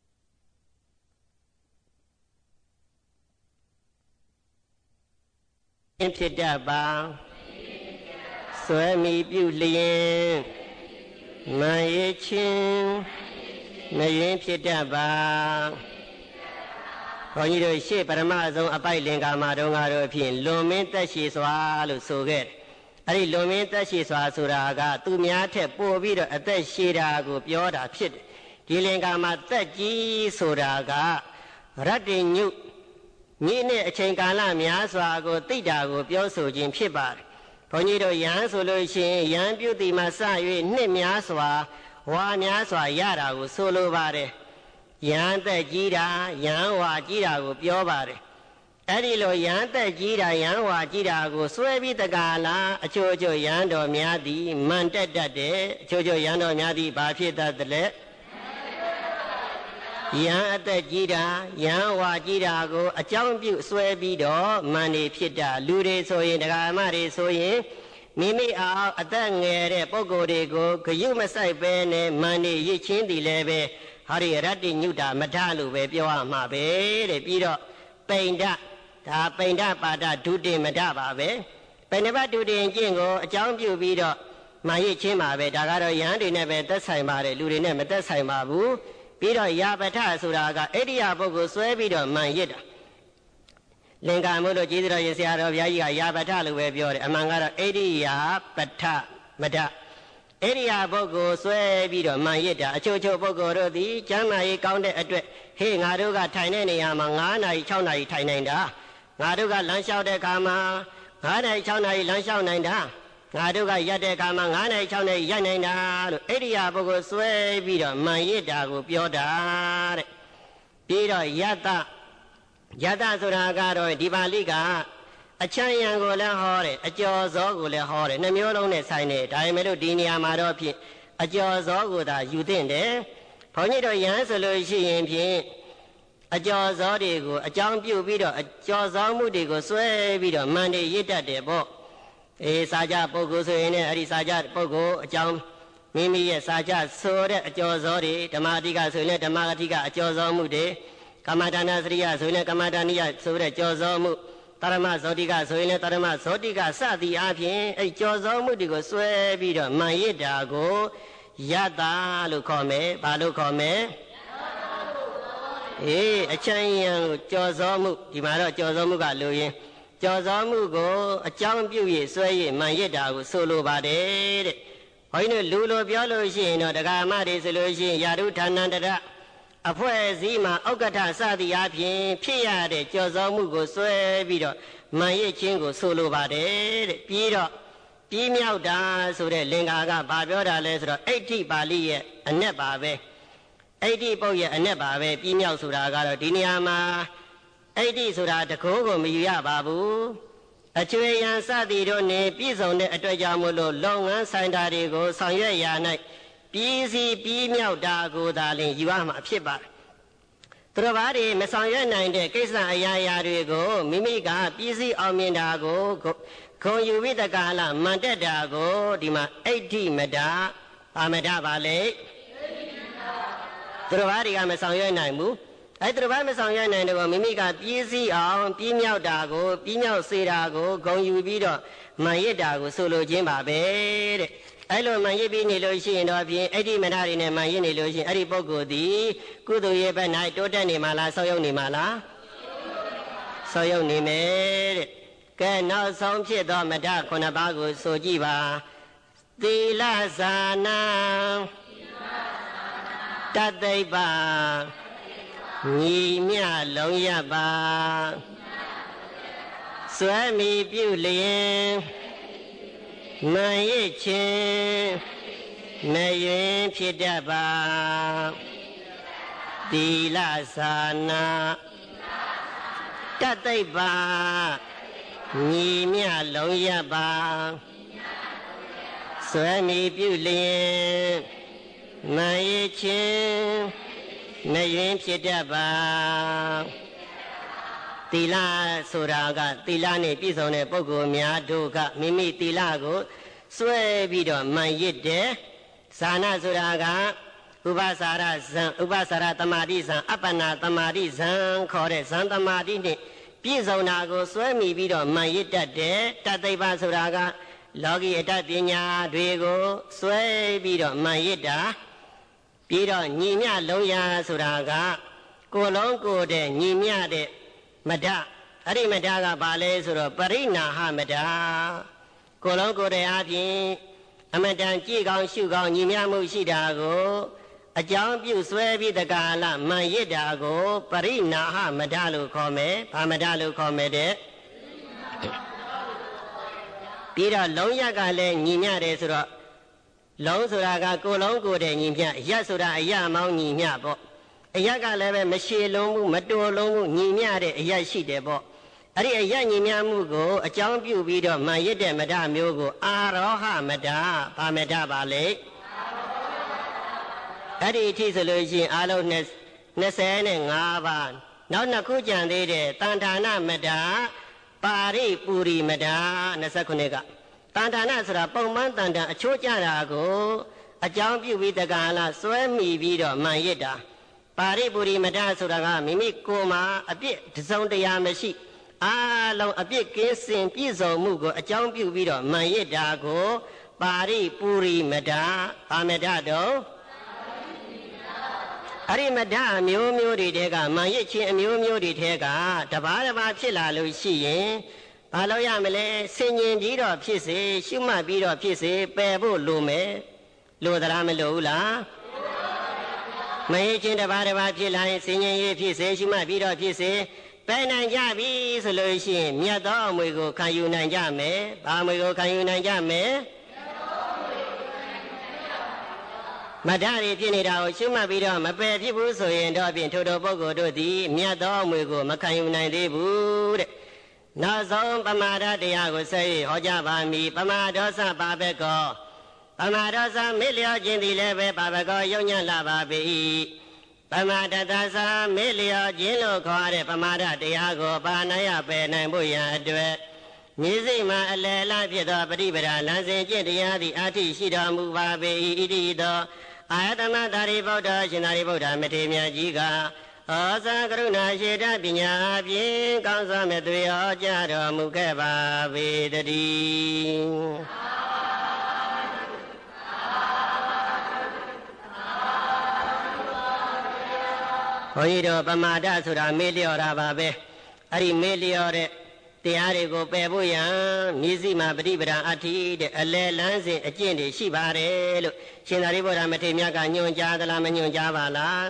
ဖြစ်တတ်ပါစွဲမီပြုလျင်မယချင်းမရင်ဖြစ်တတ်ပါဘုန်းကြီးတို့ရှေ့ပရမအဆုံးအပိုက်လင်္ကာမှာတုန်းကတော့ဖြင့်လွန်မင်းသက်ရှိစွာလို့ဆိုခဲ့တယ်အဲ့ဒီလွန်မင်းသက်ရှိစွာဆိုတာကသူများထက်ပိုပြီးတော့အသက်ရှည်တာကိုပြောတာဖြစ်တယ်ဒီလင်္ကာမှာသက်ကြီးဆိုတာကရတ္တိညုညီနဲ့အချိန်ကာလများစွာကိုသိတာကိုပြောဆိုခြင်းဖြစ်ပါတယ်ဘုန်းကြီးတို့ယဟန်ဆိုလို့ရှိရင်ယဟန်ပြုတိမှာစ၍နှစ်များစွာဝါများစွာရတာကိုဆိုလိုပါတယ်ယဟန်သက်ကြီးတာယဟန်ဝါကြီးတာကိုပြောပါတယ်အဲ့ဒီလိုယဟန်သက်ကြီးတာယဟန်ဝါကြီးတာကိုစွဲပြီးတကားလားအချို့အချို့ယဟန်တော်များသည်မန်တက်တတ်တယ်အချို့ချို့ယဟန်တော်များသည်ဘာဖြစ်တတ်တယ်လဲယဟန်အသက်ကြီးတာယဟန်ဝါကြီးတာကိုအကြောင်းပြုစွဲပြီးတော့မန်နေဖြစ်တာလူတွေဆိုရင်ဒကာမတွေဆိုရင်မိမိအောင်အသက်ငယ်တဲ့ပုဂ္ဂိုလ်တွေကိုဂယုမဆိုင်ပဲနဲ့မန်နေရစ်ချင်းတည်လည်းပဲဟာဒီရတ္တိညုတာမထလို့ပဲပြောရမှာပဲတဲ့ပြီးတော့ပိန္ဒဒါပိန္ဒပါဒဒုတိမထပါပဲပိန္ဒပါဒုတိကျင့်ကိုအကြောင်းပြုပြီးတော့မန်ရစ်ချင်းပါပဲဒါကတော့ယဟန်တွေနဲ့ပဲသက်ဆိုင်ပါတယ်လူတွေနဲ့မသက်ဆိုင်ပါဘူးပြီးတော့ယာပထဆိုတာကအိဋ္ဌိယပုဂ္ဂိုလ်ဆွဲပြီးတော့မန်ရစ်တာလင်္ကာမို့လို့ကျေးဇူးတော်ရှင်ဆရာတော်ဘုရားကြီးကယာပထလို့ပဲပြောတယ်အမှန်ကတော့အိဋ္ဌိယပထမထအိဋ္ဌိယပုဂ္ဂိုလ်ဆွဲပြီးတော့မန်ရစ်တာအချို့ချို့ပုဂ္ဂိုလ်တို့သည်ကျမ်းမာရေးကောင်းတဲ့အတွက်ဟေးငါတို့ကထိုင်တဲ့နေရာမှာ၅နာရီ၆နာရီထိုင်နိုင်တာငါတို့ကလမ်းလျှောက်တဲ့အခါမှာ၅နာရီ၆နာရီလမ်းလျှောက်နိုင်တာငါတို့ကရက်တဲ့အခါမှာ၅နာရီ၆နာရီရက်နိုင်တာလို့အိဋ္ဌိယပုဂ္ဂိုလ်ဆွဲပြီးတော့မန်ရစ်တာကိုပြောတာတဲ့ပြီးတော့ယတ္တယတ္တဆိုတာကတော့ဒီပါဠိကအချမ်းယံကိုလည်းဟောတယ်အကျော်ဇောကိုလည်းဟောတယ်နှမျိုးလုံးနဲ့ဆိုင်တယ်ဒါပေမဲ့လို့ဒီနေရာမှာတော့ဖြင့်အကျော်ဇောကိုသာယူသင့်တယ်ဘုန်းကြီးတို့ယဟန်ဆိုလို့ရှိရင်ဖြင့်အကျော်ဇောတွေကိုအကြောင်းပြုပြီးတော့အကျော်ဇောမှုတွေကိုဆွဲပြီးတော့မန်နေရစ်တတ်တယ်ပေါ့အေးစာကြပုဂ္ဂိုလ်ဆိုရင်လည်းအဲ့ဒီစာကြပုဂ္ဂိုလ်အကြောင်းမိမိရဲ့စာကြဆိုတဲ့အကျော်ဇောတွေဓမ္မအဓိကဆိုရင်လည်းဓမ္မအဓိကအကျော်ဇောမှုတွေကမ္မဒါနစရိယဆိုရင်လည်းကမ္မဒါနိယဆိုတဲ့ကျော်ဇောမှုတရမဇောတိကဆိုရင်လည်းတရမဇောတိကစသည်အပြင်အဲ့ကျော်ဇောမှုတွေကိုဆွဲပြီးတော့မန်ရစ်တာကိုယတ္တာလို့ခေါ်မယ်ဘာလို့ခေါ်မယ်အေးအချမ်းယံကိုကျော်ဇောမှုဒီမှာတော့ကျော်ဇောမှုကလိုရင်းကျော်ဇောမှုကိုအကြောင်းပြု၍ဆွဲ၍မန်ရစ်တာကိုဆိုလိုပါတယ်တဲ့ဘုန်းကြီးတို့လူလိုပြောလို့ရှိရင်တော့ဒကာမတွေဆိုလို့ရှိရင်ယာရုဌာနန္တရအဖွဲ့အစည်းမှာဥက္ကဋ္ဌစသည်အပြင်ဖြစ်ရတဲ့ကြော်စောမှုကိုဆွဲပြီးတော့မန်ရစ်ချင်းကိုဆိုလိုပါတယ်တဲ့ပြီးတော့ပြီးမြောက်တာဆိုတဲ့လင်္ကာကဘာပြောတာလဲဆိုတော့အဋ္ဌိပါဠိရဲ့အ내ပါပဲအဋ္ဌိပုတ်ရဲ့အ내ပါပဲပြီးမြောက်ဆိုတာကတော့ဒီနေရာမှာအဋ္ဌိဆိုတာတကိုးကိုမယူရပါဘူးအကျွေယံစသည်တို့နေပြည့်စုံတဲ့အတွက်ကြောင့်မို့လို့လုပ်ငန်းဆိုင်တာတွေကိုဆောင်ရွက်ရာ၌ပြီးစီပြီးမြောက်တာကိုသာလျှင်ယူရမှာဖြစ်ပါတယ်သူတော်ဘာတွေမဆောင်ရွက်နိုင်တဲ့ကိစ္စအရာရာတွေကိုမိမိကပြီးစီအောင်မြင်တာကိုဂုံယူပြီးတကားလားမန်တက်တာကိုဒီမှာအဋ္ဌိမတအာမတပါလေသူတော်ဘာတွေကမဆောင်ရွက်နိုင်ဘူးအဲ့သူတော်ဘာမဆောင်ရွက်နိုင်တော့မိမိကပြီးစီအောင်ပြီးမြောက်တာကိုပြီးမြောက်စေတာကိုဂုံယူပြီးတော့မန်ရစ်တာကိုဆိုလိုခြင်းပါပဲတဲ့အဲ့လိုမန်ရစ်ပြီးနေလို့ရှိရင်တော့ဖြင့်အဋ္ဌိမတတွေနဲ့မန်ရစ်နေလို့ရှိရင်အဲ့ဒီပုဂ္ဂိုလ်သည်ကုသိုလ်ရဲ့ဘက်၌တိုးတက်နေမှာလားဆောက်ရောက်နေမှာလားဆောက်ရောက်နေမယ်တဲ့ကဲနောက်ဆုံးဖြစ်သောမတခုနှစ်ပါးကိုဆိုကြည့်ပါသီလဇာနာသတသိပ္ပညီမြလုံးရပါစွဲမီပြုလျင်မန်ရစ်ချင်းမယွင်ဖြစ်တတ်ပါသီလသာနာတသိပ္ပညီမြလုံးရပါစွဲမီပြုလျင်မန်ရစ်ချင်းမယွင်ဖြစ်တတ်ပါသီလဆိုတာကသီလနဲ့ပြည့်စုံတဲ့ပုဂ္ဂိုလ်များတို့ကမိမိသီလကိုစွဲပြီးတော့မှန်ရစ်တယ်ဇာနာဆိုတာကဥပစာရဇံဥပစာရသမာဓိဇံအပ္ပနာသမာဓိဇံခေါ်တဲ့ဇံသမာဓိနဲ့ပြည့်စုံတာကိုစွဲမိပြီးတော့မှန်ရစ်တတ်တယ်တသိပ္ပဆိုတာကလောကီအတ္တပညာတွေကိုစွဲပြီးတော့မှန်ရစ်တာပြီးတော့ညီမြလုံးရဆိုတာကကိုယ်လုံးကိုယ်တဲ့ညီမြတဲ့မဒအဲ့ဒီမဒကဘာလဲဆိုတော့ပရိနာဟမဒကိုယ်လုံးကိုယ်တဲ့အပြင်အမတန်ကြည်ကောင်းရှုကောင်းညီမြမှုရှိတာကိုအကြောင်းပြုဆွဲပြီးတကာလမှန်ရစ်တာကိုပရိနာဟမဒလို့ခေါ်မယ်ဗာမဒလို့ခေါ်မယ်တဲ့ပြီးတော့လုံးရကလည်းညီမြတယ်ဆိုတော့လုံးဆိုတာကကိုယ်လုံးကိုယ်တဲ့ညီမြအရက်ဆိုတာအရက်မောင်းညီမြပေါ့အရက်ကလည်းပဲမရှည်လုံးဘူးမတော်လုံးဘူးညီမြတဲ့အရက်ရှိတယ်ပေါ့အဲ့ဒီအရက်ညီမြမှုကိုအကြောင်းပြုပြီးတော့မှန်ရစ်တဲ့မဒမျိုးကိုအာရောဟမဒဗာမဒပါလေအဲ့ဒီအထိဆိုလို့ရှိရင်အားလုံးနှစ်ဆယ်နဲ့ငါးပါးနောက်နှစ်ခုကြံသေးတယ်တန်ဌာနမဒပါရိပူရိမဒနှစ်ဆယ်ခုနှစ်ကတန်ဌာနဆိုတာပုံမှန်တန်တန်အချိုးကျတာကိုအကြောင်းပြုပြီးတက္ကလာစွဲမိပြီးတော့မှန်ရစ်တာပါရိပူရိမဒဆိုတာကမိမိကိုယ်မှာအပြစ်တစ်စုံတရာမရှိအားလုံးအပြစ်ကင်းစင်ပြည့်စုံမှုကိုအကြောင်းပြုပြီးတော့မှန်ရစ်တာကိုပါရိပူရိမဒဗာမဒတော့အရိမဒအမျိုးမျိုးတွေတဲကမှန်ရစ်ခြင်းအမျိုးမျိုးတွေထဲကတပါးတပါးဖြစ်လာလို့ရှိရင်ဘာလို့ရမလဲဆင်ញင်ပြီးတော့ဖြစ်စေရှုမှတ်ပြီးတော့ဖြစ်စေပယ်ဖို့လိုမယ်လိုသလားမလိုဘူးလားမရစ်ခြင်းတပါးတပါးဖြစ်လာရင်ဆင်ញင်ရေးဖြစ်စေရှုမှတ်ပြီးတော့ဖြစ်စေပယ်နိုင်ကြပြီဆိုလို့ရှိရင်မြတ်သောအမွေကိုခံယူနိုင်ကြမယ်ဘာအမွေကိုခံယူနိုင်ကြမယ်မဒ္ဒရီဖြစ်နေတာကိုရှုမှတ်ပြီးတော့မပယ်ဖြစ်ဘူးဆိုရင်တော့ဖြင့်ထိုထိုပုဂ္ဂိုလ်တို့သည်မြတ်သောအမွေကိုမခံယူနိုင်သေးဘူးတဲ့နောက်ဆုံးပမာဒတရားကိုဆက်၍ဟောကြားပါမည်ပမာဒောသပါဘကောပမာဒောသမေ့လျော့ခြင်းသည်လည်းပဲပါဘကောယုံညံ့လာပါပေ၏ပမာဒတသမေ့လျော့ခြင်းလို့ခေါ်တဲ့ပမာဒတရားကိုပါဏယပယ်နိုင်ဖို့ရန်အတွက်မြည်စိတ်မှာအလယ်လဖြစ်သောပฏิပဒါလမ်းစဉ်ကျင့်တရားသည်အာထိရှိတော်မူပါပေ၏ဣတိသောအာယတမသာရိပုတ္တရှင်သာရိပုတ္တမထေရမြတ်ကြီးကဩဇာကရုဏာရှိတပညာဖြင့်ကောင်းစွာမဲ့သွေဟောကြားတော်မူခဲ့ပါပေတည်းဘုန်းကြီးတို့ပမာဒဆိုတာမေ့လျော့တာပါပဲအဲ့ဒီမေ့လျော့တဲ့တရားတွေကိုပယ်ဖို့ရန်မြည်စိမှာပฏิပဒါအဋ္ဌိတဲ့အလယ်လန်းစဉ်အကျင့်တွေရှိပါတယ်လို့ရှင်သာရိပုတ္တမထေရမြတ်ကညွှန်ကြားသလားမညွှန်ကြားပါလား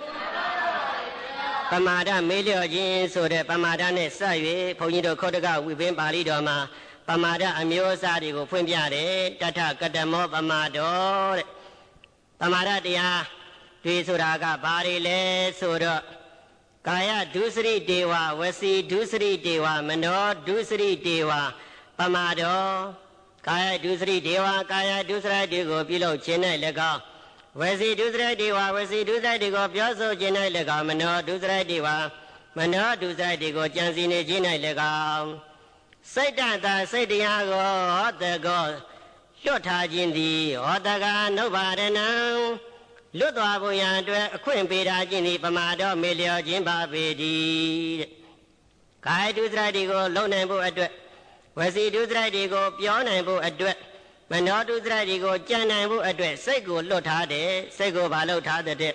ပမာဒမေ့လျော့ခြင်းဆိုတဲ့ပမာဒနဲ့စ၍ဘုန်းကြီးတို့ခောတကဝိပင်းပါဠိတော်မှာပမာဒအမျိုးအစားတွေကိုဖွင့်ပြတယ်တထကတမောပမာဒောတဲ့ပမာဒတရားတွေဆိုတာကဘာတွေလဲဆိုတော့ကာယဒုစရိတေဝဝစီဒုစရိတေဝမနောဒုစရိတေဝပမာဒောကာယဒုစရိတေဝကာယဒုစရိုက်တွေကိုပြုလုပ်ခြင်း၌၎င်းဝစီဒုစရိုက်တေဝဝစီဒုစရိုက်တွေကိုပြောဆိုခြင်း၌၎င်းမနောဒုစရိုက်တေဝမနောဒုစရိုက်တွေကိုကြံစည်နေခြင်း၌၎င်းစိတ်တသာစိတ်တရားကိုဟောတကောလွတ်ထားခြင်းသည်ဟောတကနုဗ္ဗာရဏံလွတ်သွားဖို့ရန်အတွက်အခွင့်ပေးထားခြင်းသည်ပမာဒောမေလျော့ခြင်းပါပေတည်းတဲ့ကာယဒုစရိုက်တွေကိုလုံနိုင်ဖို့အတွက်ဝစီဒုစရိုက်တွေကိုပြောနိုင်ဖို့အတွက်မနောဒုစရိုက်တွေကိုကြံနိုင်ဖို့အတွက်စိတ်ကိုလွတ်ထားတယ်စိတ်ကိုဘာလို့ထားတဲ့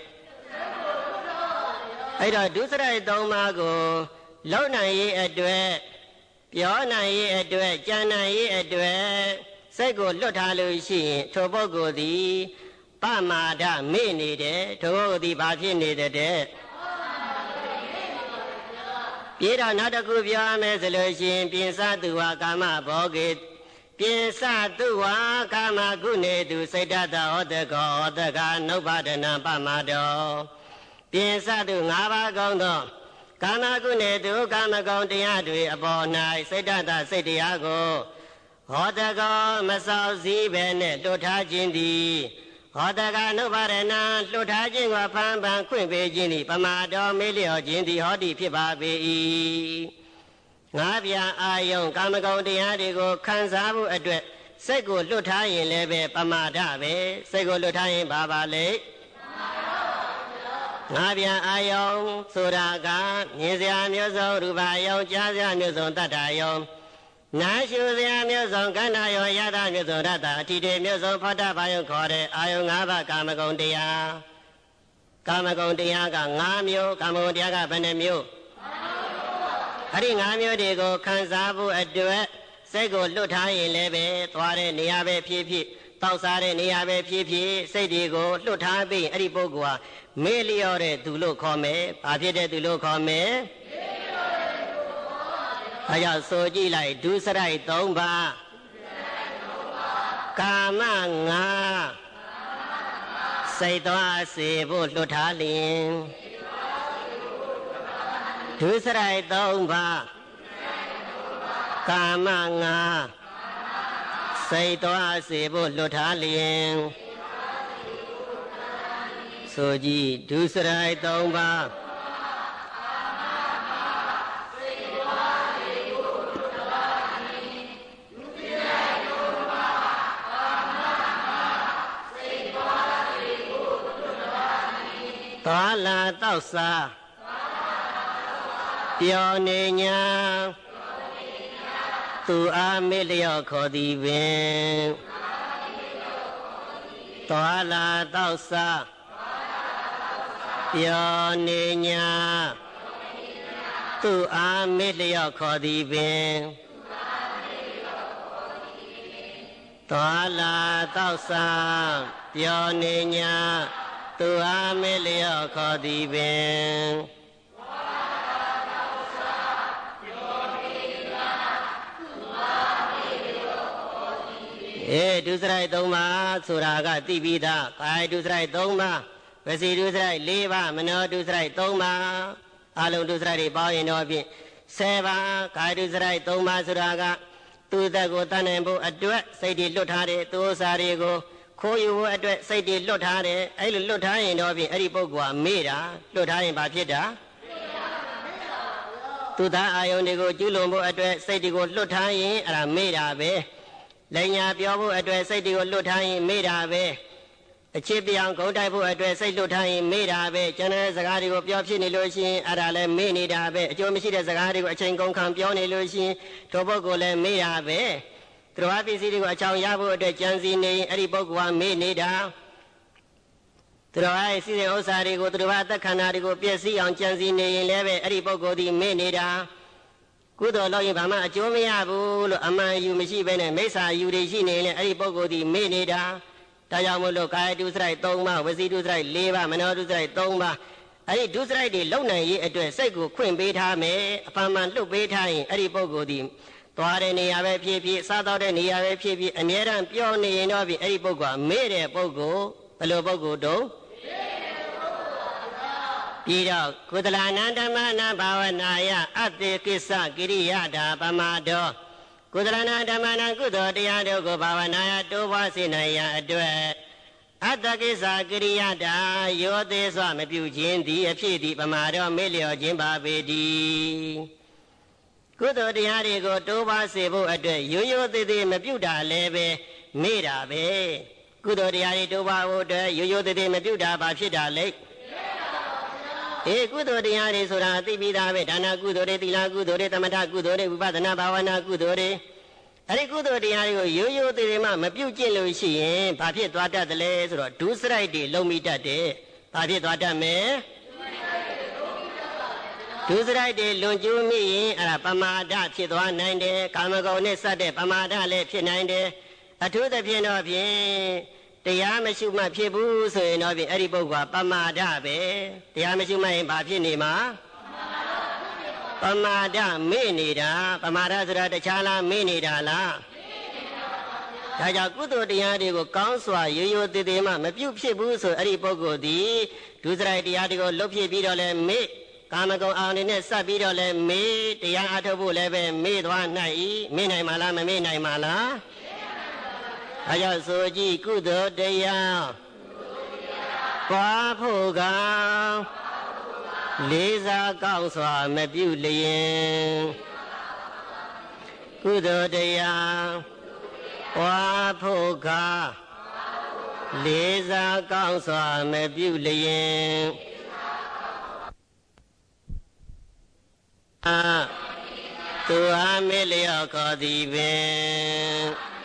အဲ့တော့ဒုစရိုက်သုံးပါးကိုလုံနိုင်ရေးအတွက်ပြောနိုင်ရေးအတွက်ကြံနိုင်ရေးအတွက်စိတ်ကိုလွတ်ထားလို့ရှိရင်ထိုပုဂ္ဂိုလ်သည်ပမာဒမေ့နေတယ်ထို့သည်ဘာဖြစ်နေတဲ့ပြေတော့နောက်တစ်ခုပြောရမယ်ဆိုလို့ရှိရင်ပြင်စသူဝါကာမဘောဂေပြင်စသူဝါကာမကုနေသူစိတ်တတဟောတကောဟောတကနုပဒနာပမာဒောပြင်စသူ၅ပါးကောင်းသောကာမကုနေသူကာမဂုဏ်တရားတွေအပေါ်၌စိတ်တတစိတ်တရားကိုဟောတကောမဆောက်စည်းပဲနဲ့လွတ်ထားခြင်းသည်ဟောတကနုပါရဏလွတ်ထားခြင်းကိုဖန်ဖန်ခွင့်ပေးခြင်းသည်ပမာတော်မေးလျော်ခြင်းသည်ဟောဒီဖြစ်ပါပေ၏ငါးပြာအာယုံကာမဂုဏ်တရားတွေကိုခံစားဖို့အတွက်စိတ်ကိုလွတ်ထားရင်လည်းပဲပမာဒပဲစိတ်ကိုလွတ်ထားရင်ဘာပါလဲငါးပြာအာယုံဆိုတာကမြင်စရာမျိုးစုံရူပယုံကြားစရာမျိုးစုံတတ္တယုံနာရှုစရာမျိုးစုံကန္နာယောယတာမျိုးစုံရတ္တအထိတေမျိုးစုံဖောတ္တဘာယုံခေါ်တဲ့အာယုံ၅ပါးကာမဂုဏ်တရားကာမဂုဏ်တရားက၅မျိုးကာမဂုဏ်တရားကဘယ်နှမျိုးအဲ့ဒီ၅မျိုးတွေကိုခံစားဖို့အတွက်စိတ်ကိုလွတ်ထားရင်လည်းပဲသွားတဲ့နေရာပဲဖြစ်ဖြစ်တောက်စားတဲ့နေရာပဲဖြစ်ဖြစ်စိတ်တွေကိုလွတ်ထားပြီးအဲ့ဒီပုဂ္ဂိုလ်ဟာမေ့လျော့တဲ့သူလို့ခေါ်မယ်။ဘာဖြစ်တဲ့သူလို့ခေါ်မယ်။အဲကြောင့်ဆိုကြည့်လိုက်ဒုစရိုက်၃ပါးကာမငါစိတ်သွားစေဖို့လွတ်ထားလျင်ဒုစရိုက်၃ပါးကာမငါစိတ်သွားစေဖို့လွတ်ထားလျင်ဆိုကြည့်ဒုစရိုက်၃ပါးသွားလာတောက်စားပျော်နေညာသူအားမေ့လျော့ခေါ်သည်ပင်သွားလာတောက်စားပျော်နေညာသူအားမေ့လျော့ခေါ်သည်ပင်သွားလာတောက်စားပျော်နေညာသူအားမေ့လျော့ခေါ်သည်ပင်အေဒုစရိုက်၃ပါးဆိုတာကသိပြီးသားကာယဒုစရိုက်၃ပါးဝစီဒုစရိုက်၄ပါးမနောဒုစရိုက်၃ပါးအလုံးဒုစရိုက်တွေပေါင်းရင်တော့ဖြင့်၁၀ပါးကာယဒုစရိုက်၃ပါးဆိုတာကသူသက်ကိုတတ်နိုင်ဖို့အတွက်စိတ်တွေလွတ်ထားတဲ့သူဥစ္စာတွေကိုခိုးယူဖို့အတွက်စိတ်တွေလွတ်ထားတယ်အဲ့လိုလွတ်ထားရင်တော့ဖြင့်အဲ့ဒီပုဂ္ဂိုလ်ကမေ့တာလွတ်ထားရင်ဘာဖြစ်တာသူသားအာယုန်တွေကိုကျူးလွန်ဖို့အတွက်စိတ်တွေကိုလွတ်ထားရင်အဲ့ဒါမေ့တာပဲလက်ညာပြောဖို့အတွက်စိတ်တွေကိုလွတ်ထားရင်မေ့တာပဲအချစ်ပြောင်ဂုဏ်တိုက်ဖို့အတွက်စိတ်လွတ်ထားရင်မေ့တာပဲကျန်တဲ့စကားတွေကိုပြောဖြစ်နေလို့ရှိရင်အဲ့ဒါလည်းမေ့နေတာပဲအကျိုးမရှိတဲ့စကားတွေကိုအချိန်ကုန်ခံပြောနေလို့ရှိရင်ထိုပုဂ္ဂိုလ်လည်းမေ့တာပဲသူတော်ပစ္စည်းတွေကိုအချောင်ရဖို့အတွက်ကြံစည်နေရင်အဲ့ဒီပုဂ္ဂိုလ်ကမေ့နေတာသူတော်ရဲ့စီစဉ်ဥစ္စာတွေကိုသူတော်ဘာသက်ခန္ဓာတွေကိုပျက်စီးအောင်ကြံစည်နေရင်လည်းပဲအဲ့ဒီပုဂ္ဂိုလ်ဒီမေ့နေတာကုသိုလ်လုပ်ရင်ဘာမှအကျိုးမရဘူးလို့အမှန်ယူမရှိဘဲနဲ့မိစ္ဆာယူတွေရှိနေရင်အဲ့ဒီပုဂ္ဂိုလ်ဒီမေ့နေတာဒါကြောင့်မို့လို့ကာယဒုစရိုက်၃ပါးဝစီဒုစရိုက်၄ပါးမနောဒုစရိုက်၃ပါးအဲ့ဒီဒုစရိုက်တွေလုံနိုင်ရေးအတွက်စိတ်ကိုခွင့်ပေးထားမယ်အပန်မှန်လွတ်ပေးထားရင်အဲ့ဒီပုဂ္ဂိုလ်ဒီသွားတဲ့နေရာပဲဖြစ်ဖြစ်စားတော့တဲ့နေရာပဲဖြစ်ဖြစ်အမြဲတမ်းပြောနေရင်တော့အဲ့ဒီပုဂ္ဂိုလ်ကမေ့တဲ့ပုဂ္ဂိုလ်ဘယ်လိုပုဂ္ဂိုလ်တုံးပြီးတော့ကုသလနာဓမ္မနာဘာဝနာယအတ္တိကိစ္စကိရိယတာပမာဒောကုသလနာဓမ္မနာကုသိုလ်တရားတို့ကိုဘာဝနာယတိုးပွားစေနိုင်ရန်အတွက်အတ္တကိစ္စကိရိယတာယောသေးစွာမပြုခြင်းသည်အဖြစ်သည်ပမာဒောမေ့လျော့ခြင်းပါပေတည်းကုသိုလ်တရားတွေကိုတိုးပွားစေဖို့အတွက်ရိုးရိုးသေးသေးမပြုတာလည်းပဲမေ့တာပဲကုသိုလ်တရားတွေတိုးပွားဖို့အတွက်ရိုးရိုးသေးသေးမပြုတာဘာဖြစ်တာလဲအေကုသိုလ်တရားတွေဆိုတာသိပြီးသားပဲဒါနကုသိုလ်တွေသီလကုသိုလ်တွေသမထကုသိုလ်တွေဝိပဿနာဘာဝနာကုသိုလ်တွေအဲ့ဒီကုသိုလ်တရားတွေကိုရိုးရိုးသေးသေးမှမပြုတ်ကျင့်လို့ရှိရင်ဘာဖြစ်သွားတတ်တယ်လဲဆိုတော့ဒုစရိုက်တွေလုံမိတတ်တယ်ဘာဖြစ်သွားတတ်မလဲဒုစရိုက်တွေလွန်ကျူးမိရင်အဲ့ဒါပမာဒဖြစ်သွားနိုင်တယ်ကာမဂုဏ်နဲ့စတဲ့ပမာဒလည်းဖြစ်နိုင်တယ်အထူးသဖြင့်တော့ဖြင့်ဒတရားမရှိမှဖြစ်ဘူးဆိုရင်တော့အဲ့ဒီပုဂ္ဂိုလ်ကပမာဒပဲတရားမရှိမှရင်ဘာဖြစ်နေမှာပမာဒမေ့နေတာပမာဒဆိုတာတခြားလားမေ့နေတာလားဒါကြောင့်ကုသိုလ်တရားတွေကိုကောင်းစွာရိုးရိုးသေးသေးမှမပြုတ်ဖြစ်ဘူးဆိုအဲ့ဒီပုဂ္ဂိုလ်ဒီဒုစရိုက်တရားတွေကိုလှုပ်ဖြစ်ပြီးတော့လဲမေ့ကာမဂုဏ်အာရုံနဲ့စပ်ပြီးတော့လဲမေ့တရားအထုတ်ဖို့လည်းပဲမေ့သွားနိုင်၏မေ့နိုင်မှာလားမမေ့နိုင်မှာလားဒါကြောင့်ဆိုကြည့်ကုသိုလ်တရားပွားဖို့ကလေးစားကောင်းစွာမပြုလျင်ကုသိုလ်တရားပွားဖို့ကလေးစားကောင်းစွာမပြုလျင်အာသူအားမေ့လျော့ခေါ်သည်ပင်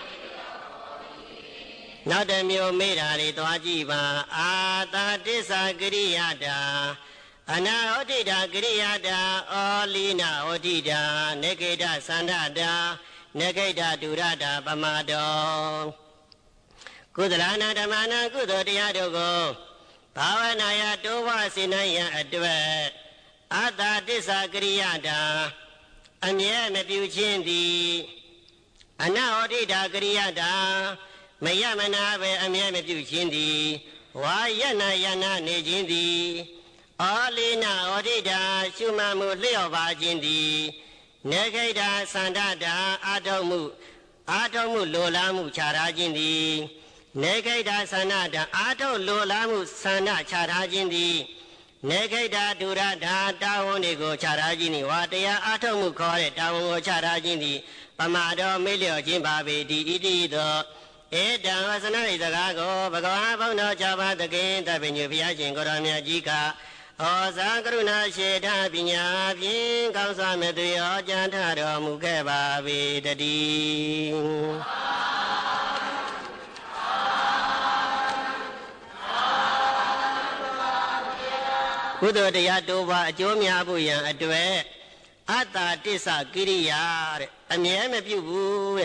နောက်တစ်မျိုးမေ့တာတွေသွားကြည့်ပါအာတာတစ္ဆာကရိယတာအနာဟောတိတာကရိယတာဩလီနာဟောတိတာနေကိတသန္ဒတာနေကိတဒုရတာပမတောကုသလနာဓမ္မနာကုသိုလ်တရားတို့ကိုဘာဝနာယတိုးဝစေနိုင်ရန်အတွက်အတ္တတစ္ဆာကရိယတာအမြဲမပြုခြင်းသည်အနာဟောတိတာကရိယတာမယမနာပဲအမြဲမပြုခြင်းသည်ဝါယနာယနာနေခြင်းသည်ဩလိနာဩဒိတာရှုမှတ်မှုလျော့ပါခြင်းသည်နေခိတာသန္ဒတာအာထုံမှုအာထုံမှုလိုလားမှုခြားထားခြင်းသည်နေခိတာသန္ဒတာအာထုံလိုလားမှုသန္ဒခြားထားခြင်းသည်နေခိတာဒုရတာတာဝန်တွေကိုခြားထားခြင်းသည်ဝါတရားအာထုံမှုခေါ်တဲ့တာဝန်ကိုခြားထားခြင်းသည်ပမာတော်မေ့လျော့ခြင်းပါပေတည်ဣတိသောဧတံဝဆနရိစကားကိုဘဂဝါဘုန်းတော်၆ပါးသခင်တပည့်ညုဘုရားရှင်ကိုရောမြတ်ကြီးကဩဇာကရုဏာရှိတာပညာဖြင့်ကောင်းစွာမသွေဟောကြားထတော်မူခဲ့ပါပေတည်းကုသိုလ်တရားတိုးပါအကျိုးများဖို့ရန်အတွက်အတ္တတစ္ဆကိရိယာတဲ့အမြဲမပြုတ်ဘူး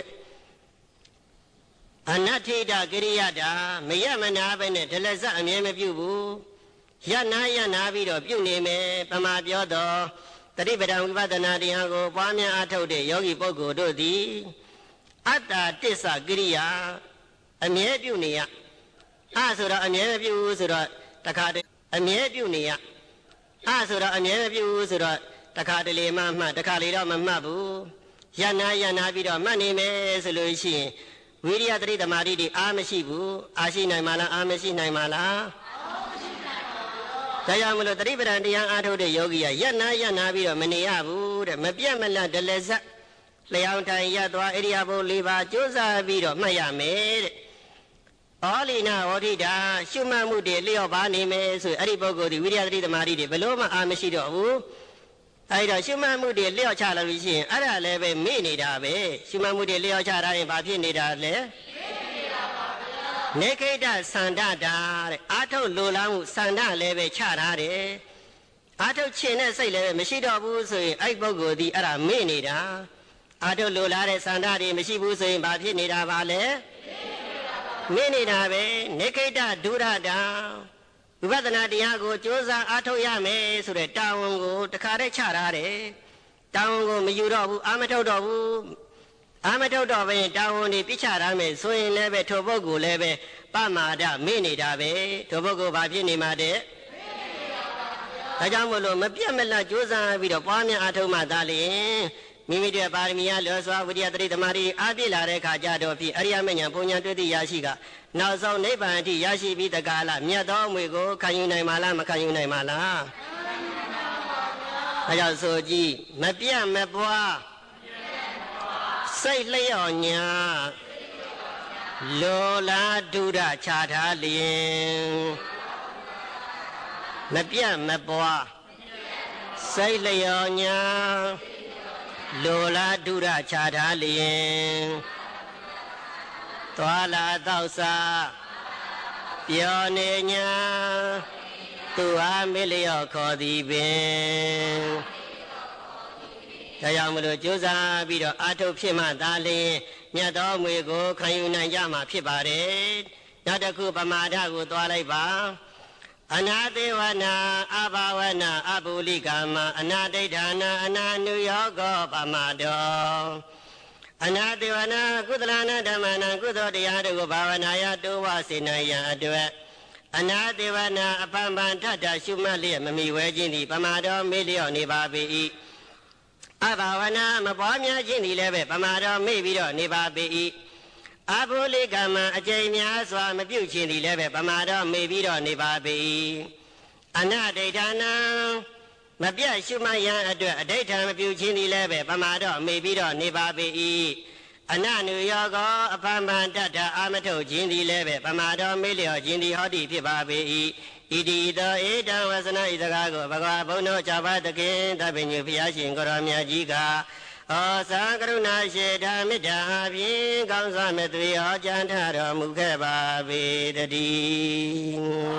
တဲ့အနတ္ထိတကိရိယတာမရမနာပဲနဲ့ဒလဇအမြဲမပြုတ်ဘူးယနာယနာပြီးတော့ပြုတ်နေမယ်ပမာပြောတော့တတိပဒံဝိပဿနာတရားကိုပွားများအားထုတ်တဲ့ယောဂီပုဂ္ဂိုလ်တို့သည်အတ္တတစ္ဆကိရိယာအမြဲပြုတ်နေရအဆိုတော့အမြဲမပြုတ်ဘူးဆိုတော့တခါတည်းအမြဲပြုတ်နေရအဆိုတော့အမြဲမပြုတ်ဘူးဆိုတော့တခါတလေမှမှတ်တခါလေတော့မမှတ်ဘူးယနာယနာပြီးတော့မှတ်နေမယ်ဆိုလို့ရှိရင်ဝိရိယတတိသမာဓိတွေအားမရှိဘူးအားရှိနိုင်မှာလားအားမရှိနိုင်မှာလားဒါကြောင့်မလို့တတိပဒံတရားအားထုတ်တဲ့ယောဂီကယက်နာယက်နာပြီးတော့မနေရဘူးတဲ့မပြတ်မလတ်ဒလဇက်လျောင်းတိုင်ရက်သွားဣရိယာပု၄ပါးကြိုးစားပြီးတော့မှတ်ရမယ်တဲ့ဩလိနာဝဋ္ဌိတာရှုမှတ်မှုတွေလျော့ပါနေမယ်ဆိုအဲ့ဒီပုဂ္ဂိုလ်ဒီဝိရိယတတိသမာဓိတွေဘလို့မှအားမရှိတော့ဘူးအဲ့တော့ရှုမှတ်မှုတွေလျော့ချလာလို့ရှိရင်အဲ့ဒါလည်းပဲမေ့နေတာပဲရှုမှတ်မှုတွေလျော့ချတာရင်ဘာဖြစ်နေတာလဲနေခိတသန္ဒတာတဲ့အာထုတ်လိုလားမှုသန္ဒလည်းပဲချထားတယ်အာထုတ်ခြင်းနဲ့စိတ်လည်းပဲမရှိတော့ဘူးဆိုရင်အဲ့ပုဂ္ဂိုလ်ဒီအဲ့ဒါမေ့နေတာအာထုတ်လိုလားတဲ့သန္ဒတွေမရှိဘူးဆိုရင်ဘာဖြစ်နေတာပါလဲမေ့နေတာပဲနေခိတဒုရတာဝိပဿနာတရားကိုကြိုးစားအားထုတ်ရမယ်ဆိုတဲ့တာဝန်ကိုတခါတည်းချထားတယ်တာဝန်ကိုမယူတော့ဘူးအာမထုတ်တော့ဘူးအာမထုတ်တော့ဘဲတာဝန်တွေပြစ်ချထားမယ်ဆိုရင်လည်းပဲထိုပုဂ္ဂိုလ်လည်းပဲပမာဒမေ့နေတာပဲထိုပုဂ္ဂိုလ်ဘာဖြစ်နေမှာတဲ့ဒါကြောင့်မို့လို့မပြတ်မလတ်ကြိုးစားပြီးတော့ပွားများအားထုတ်မှသာလျှင်မိမိတို့ပါရမီအားလွယ်စွာဝိရိယတတိသမารီအားပြည့်လာတဲ့အခါကျတော့ဖြင့်အရိယမဉ္ဇဉ်ပုံညာတွေ့သိရရှိကနောက်ဆုံးနိဗ္ဗာန်အထိရရှိပြီးတကားလားမြတ်သောအမွေကိုခံယူနိုင်မှာလားမခံယူနိုင်မှာလားအဲကြောင့်ဆိုကြည့်မပြတ်မပွားစိတ်လျော့ညာလောလားဒုရခြားထားလျင်မပြတ်မပွားစိတ်လျော့ညာလောလားဒုရခြားထားလျင်သွာလာသောစားပြောနေညာသူအားမေ့လျော့ခေါ်သည်ပင်ဒါကြောင့်မလို့ကြိုးစားပြီးတော့အာထုတ်ဖြစ်မှသာလျှင်မြတ်သောအမွေကိုခံယူနိုင်ကြမှာဖြစ်ပါတယ်နောက်တစ်ခုပမာဒကိုသွားလိုက်ပါအနာသေဝနာအဘာဝနာအပုလိကမအနာဒိဋ္ဌာနာအနာနုယောကောပမာဒောအနာသေဝနာကုသလနာဓမ္မနာကုသိုလ်တရားတို့ကိုဘာဝနာယတိုးဝစေနိုင်ရန်အတွက်အနာသေဝနာအပံပံထထရှုမှတ်လျက်မမီဝဲခြင်းသည်ပမာဒောမေ့လျော့နေပါပေ၏အဘာဝနာမပွားများခြင်းသည်လည်းပဲပမာဒောမေ့ပြီးတော့နေပါပေ၏အဘုလိကမအကျိန်များစွာမပြုတ်ခြင်းသည်လည်းပဲပမာဒောမေ့ပြီးတော့နေပါပေ၏အနာဒိဋ္ဌာနာမပြတ်ရှုမှတ်ရန်အတွက်အဋိဋ္ဌာမပြုခြင်းသည်လည်းပဲပမာဒောမေ့ပြီးတော့နေပါပေ၏အနနုယောကောအဖန်ဖန်တတ္တအာမထုတ်ခြင်းသည်လည်းပဲပမာဒောမေ့လျော့ခြင်းသည်ဟောတိဖြစ်ပါပေ၏ဣတိသောဧတံဝဆနဤစကားကိုဘဂဝါဘုန်းတော်ကြောင့်ပါသခင်တပည့်ညုဘုရားရှင်ကိုရောမြတ်ကြီးကဩဇာကရုဏာရှိတာမေတ္တာဖြင့်ကောင်းစွာမဲ့သွေဟောကြားထတော်မူခဲ့ပါပေတည်း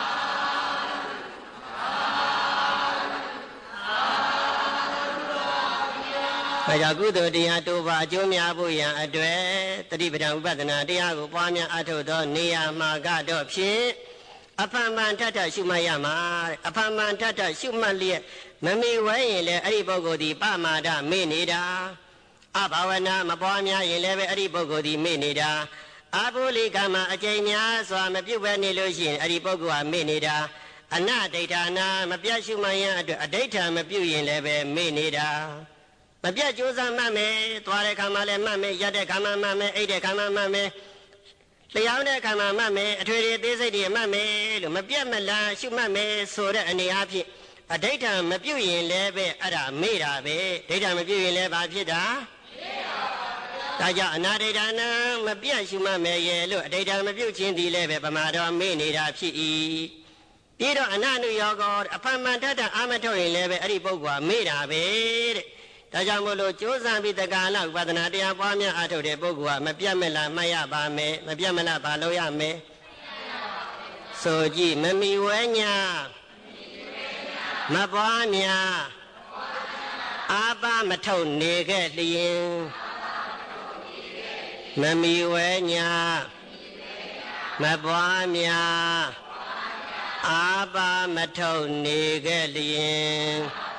ဒါကြောင့်ကုသိုလ်တရားတိုးပါအကျိုးများဖို့ရန်အတွက်တတိပဒံဥပဒနာတရားကိုပွားများအထောက်သောနေရာမှာကတော့ဖြင့်အဖန်ဖန်ထထရှုမှတ်ရမှာအဖန်ဖန်ထထရှုမှတ်လျက်မမီဝဲရင်လည်းအဲ့ဒီပုဂ္ဂိုလ်ဒီပမာဒမေ့နေတာအဘာဝနာမပွားများရင်လည်းပဲအဲ့ဒီပုဂ္ဂိုလ်ဒီမေ့နေတာအဘုလိကမအကျိန်များစွာမပြုတ်ပဲနေလို့ရှိရင်အဲ့ဒီပုဂ္ဂိုလ်ကမေ့နေတာအနဒိဋ္ဌာနာမပြတ်ရှုမှတ်ရန်အတွက်အဋိဋ္ဌာမပြုတ်ရင်လည်းပဲမေ့နေတာမပြတ်ကြိုးစားမှတ်မယ်သွားတဲ့ခါမှလည်းမှတ်မယ်ရက်တဲ့ခါမှမှတ်မယ်အိတ်တဲ့ခါမှမှတ်မယ်လျှောင်းတဲ့ခါမှမှတ်မယ်အထွေထွေသေးစိတ်တွေမှတ်မယ်လို့မပြတ်မလားရှုမှတ်မယ်ဆိုတဲ့အနေအချင်းအဋိဋ္ဌာမပြုတ်ရင်လည်းပဲအဲ့ဒါမေ့တာပဲဒိဋ္ဌာမပြုတ်ရင်လည်းဘာဖြစ်တာမေ့ပါဘူးဒါကြောင့်အနာဒိဋ္ဌာနာမပြတ်ရှုမှတ်မယ်ရဲ့လို့အဋိဋ္ဌာမပြုတ်ခြင်းဒီလည်းပဲပမာတော်မေ့နေတာဖြစ်၏ပြီးတော့အနနုယောကောအဖန်မှန်ထထအာမထုတ်ရင်လည်းပဲအဲ့ဒီပုဂ္ဂိုလ်ကမေ့တာပဲတဲ့ဒါကြောင့်မို့လို့ကြိုးစားပြီးတက္ကလာဥပဒနာတရားပွားများအားထုတ်တဲ့ပုဂ္ဂိုလ်ကမပြတ်မလားမှတ်ရပါမယ်မပြတ်မလားဘာလို့ရမယ်ဆိုကြည့်မမီဝဲညာမပွားများအာပမထုတ်နေခဲ့လျင်မမီဝဲညာမပွားများအာပမထုတ်နေခဲ့လျင်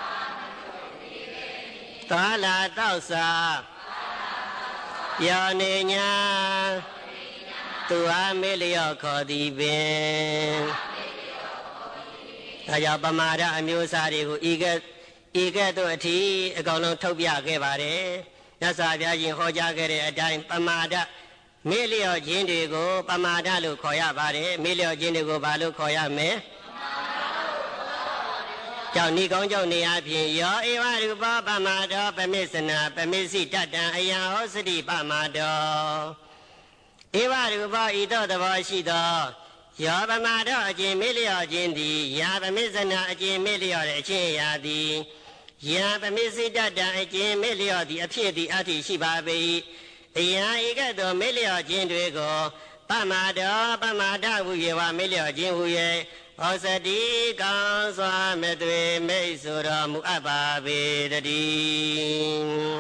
သာလာတောက်စာပြောနေညာသူအားမေ့လျော့ခေါ်သည်ပင်ဒါကြောင့်ပမာဒအမျိုးအစားတွေကိုဤကဲ့ဤကဲ့သို့အထိအကောင်လုံးထုတ်ပြခဲ့ပါတယ်မြတ်စွာဘုရားရှင်ဟောကြားခဲ့တဲ့အတိုင်းပမာဒမေ့လျော့ခြင်းတွေကိုပမာဒလို့ခေါ်ရပါတယ်မေ့လျော့ခြင်းတွေကိုဘာလို့ခေါ်ရမလဲကြောင့်ဤကောင်းကြောင့်နေအပြင်ယောဧဝရူပပမာဒောပမစ္စနာပမစ္စည်းတတံအယံဟောစတိပမာဒောဧဝရူပဤသို့သဘောရှိသောယောပမာဒောအကျင့်မေ့လျော့ခြင်းသည်ယာပမစ္စနာအကျင့်မေ့လျော့တဲ့အကျင့်ရာသည်ယာပမစ္စည်းတတံအကျင့်မေ့လျော့သည်အဖြစ်သည်အတ္တိရှိပါပေ၏အယံဤကဲ့သို့မေ့လျော့ခြင်းတွေကိုပမာဒောပမာဒဟု၍ဝမေ့လျော့ခြင်းဟု၍ဩစတိကောင်းစွာမသွေမိတ်ဆိုတော်မူအပ်ပါပေတည်း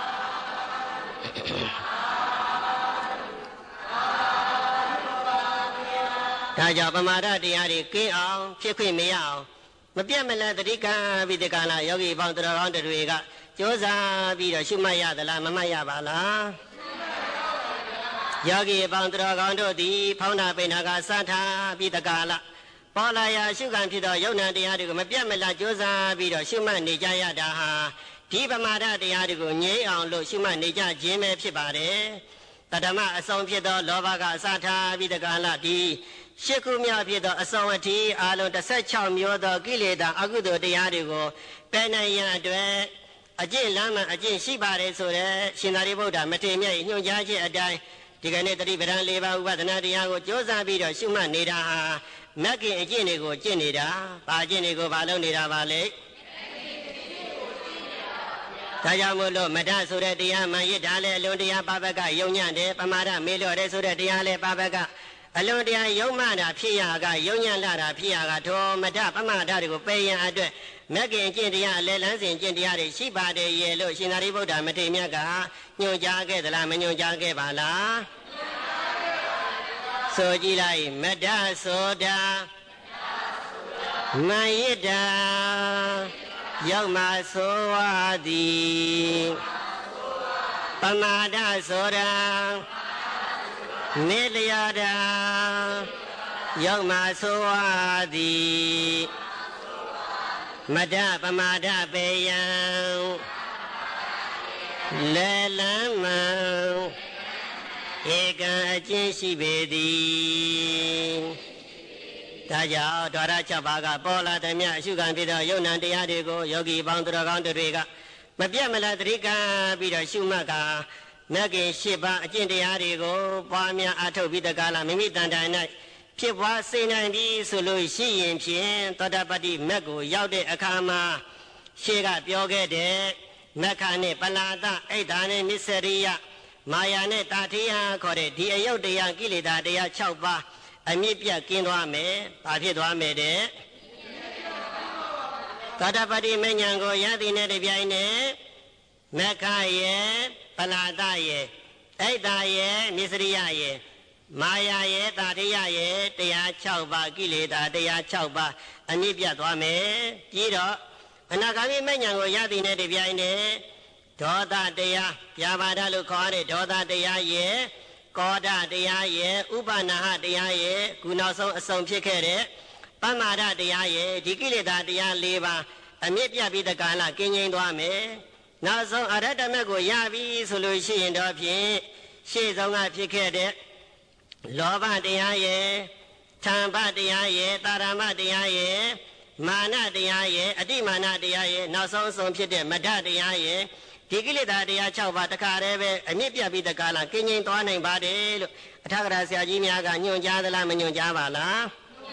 ဒါကြောင့်ပမာဒတရားတွေကင်းအောင်ဖြစ်ခွင့်မရအောင်မပြတ်မလတ်တတိကံပြီးတက္ကလာယောဂီပေါင်းတော်ကောင်းတွေကကြိုးစားပြီးတော့ရှုမှတ်ရသလားမမှတ်ရပါလားယောဂီပေါင်းတော်ကောင်းတို့သည်ဖောင်းနာပိဏကစထားပြီးတက္ကလာပေါ်လာရာရှုခံဖြစ်သောယုံနာတရားတွေကိုမပြတ်မလတ်ကြိုးစားပြီးတော့ရှုမှတ်နေကြရတာဟာဒီပမာဒတရားတွေကိုငြိမ်းအောင်လို့ရှုမှတ်နေကြခြင်းပဲဖြစ်ပါတယ်တတမအဆုံးဖြစ်သောလောဘကအစထားပြီးတက္ကလာဒီရှစ်ခုမြောက်ဖြစ်သောအဆုံးအထိအာလုံးတစ်ဆယ့်ခြောက်မျိုးသောကိလေသာအကုသိုလ်တရားတွေကိုပယ်နိုင်ရန်အတွက်အကျင့်လမ်းမှအကျင့်ရှိပါတယ်ဆိုတဲ့ရှင်သာရိပုတ္တရာမထေရမြတ်ညွှန်ကြားခြင်းအတိုင်းဒီကနေ့တတိပဒံ၄ပါးဥပဒနာတရားကိုကြိုးစားပြီးတော့ရှုမှတ်နေတာဟာမဂ္ဂင်အကျင့်တွေကိုကျင့်နေတာဘာအကျင့်တွေကိုဘာလုပ်နေတာပါလဲဒါကြောင့်မို့လို့မဒဆိုတဲ့တရားမှန်ရစ်တာလဲအလွန်တရားပါပကယုံညံ့တယ်ပမာဒမေ့လျော့တယ်ဆိုတဲ့တရားလဲပါပကအလွန်တရားယုံမှတာဖြစ်ရကယုံညံ့လာတာဖြစ်ရကထောမဒပမာဒတွေကိုပယ်ရန်အတွက်မဂ္ဂင်ကျင့်တရားအလဲလန်းစဉ်ကျင့်တရားတွေရှိပါတယ်ရဲ့လို့ရှင်သာရိပုတ္တရာမထေရမြတ်ကညွှန်ကြားခဲ့သလားမညွှန်ကြားခဲ့ပါလားစဆိုကြည့်လိုက်မတ္တဆိုတာမယိတာရောက်မှဆိုဝါသည်ပမာဒဆိုတာမေလျာတာရောက်မှဆိုဝါသည်မတ္တပမာဒပေယံလေလမ်းမံဧကံအကျဉ်းရှိပေသည်ဒါကြောင့်ဓာရ၆ပါးကပေါ်လာသည်မြအရှုခံဖြစ်သောယုံ nant တရားတွေကိုယောဂီပေါင်းသူတော်ကောင်းတွေကမပြတ်မလတ်သတိကံပြီးတော့ရှုမှတ်ကမဂ္ဂင်၈ပါးအကျင့်တရားတွေကိုပွားများအထုတ်ပြီးတကားလားမိမိတန်တိုင်၌ဖြစ်ပွားစေနိုင်ပြီဆိုလို့ရှိရင်ဖြင့်သောတာပတ္တိမဂ်ကိုရောက်တဲ့အခါမှာရှေ့ကပြောခဲ့တဲ့မက္ခနဲ့ပလာဒအိဋ္ဌာနဲ့မစ္စရိယမာယာနဲ့တာထေယခေါ်တဲ့ဒီအယုတ်တရားကိလေသာတရား၆ပါးအမြင့်ပြတ်ကင်းသွားမယ်။ဘာဖြစ်သွားမယ်တဲ့သောတာပတ္တိမဉ္ဇဉ်ကိုရသည်နဲ့တပြိုင်နက်မက္ခရဲ့ပလာဒရဲ့အိဋ္ဌာရဲ့မစ္စရိယရဲ့မာယာရဲ့တာထေယရဲ့တရား၆ပါးကိလေသာတရား၆ပါးအမြင့်ပြတ်သွားမယ်။ပြီးတော့အနာဂါမိမဉ္ဇဉ်ကိုရသည်နဲ့တပြိုင်နက်ဒေါသတရားပြာပါဒလို့ခေါ်ရတဲ့ဒေါသတရားရဲ့ကောဒတရားရဲ့ဥပနာဟတရားရဲ့ခုနောက်ဆုံးအစုံဖြစ်ခဲ့တဲ့ပမာဒတရားရဲ့ဒီကိလေသာတရား၄ပါးအမြင့်ပြတ်ပြီးတက္ကလကင်းငြိမ်းသွားမယ်နောက်ဆုံးအရဟတမေကိုရပြီဆိုလို့ရှိရင်တော့ဖြင့်ရှေ့ဆုံးကဖြစ်ခဲ့တဲ့လောဘတရားရဲ့သံဘတရားရဲ့တာရမတရားရဲ့မာနတရားရဲ့အတိမာနတရားရဲ့နောက်ဆုံးအဆုံးဖြစ်တဲ့မဒ္ဒတရားရဲ့ဒီကိလေသာတရား၆ပါးတခါတည်းပဲအမြင့်ပြတ်ပြီးတကားလားကင်းငြိမ်သွားနိုင်ပါတယ်လို့အထက်ကရာဆရာကြီးများကညွှန်ကြားသလားမညွှန်ကြားပါလား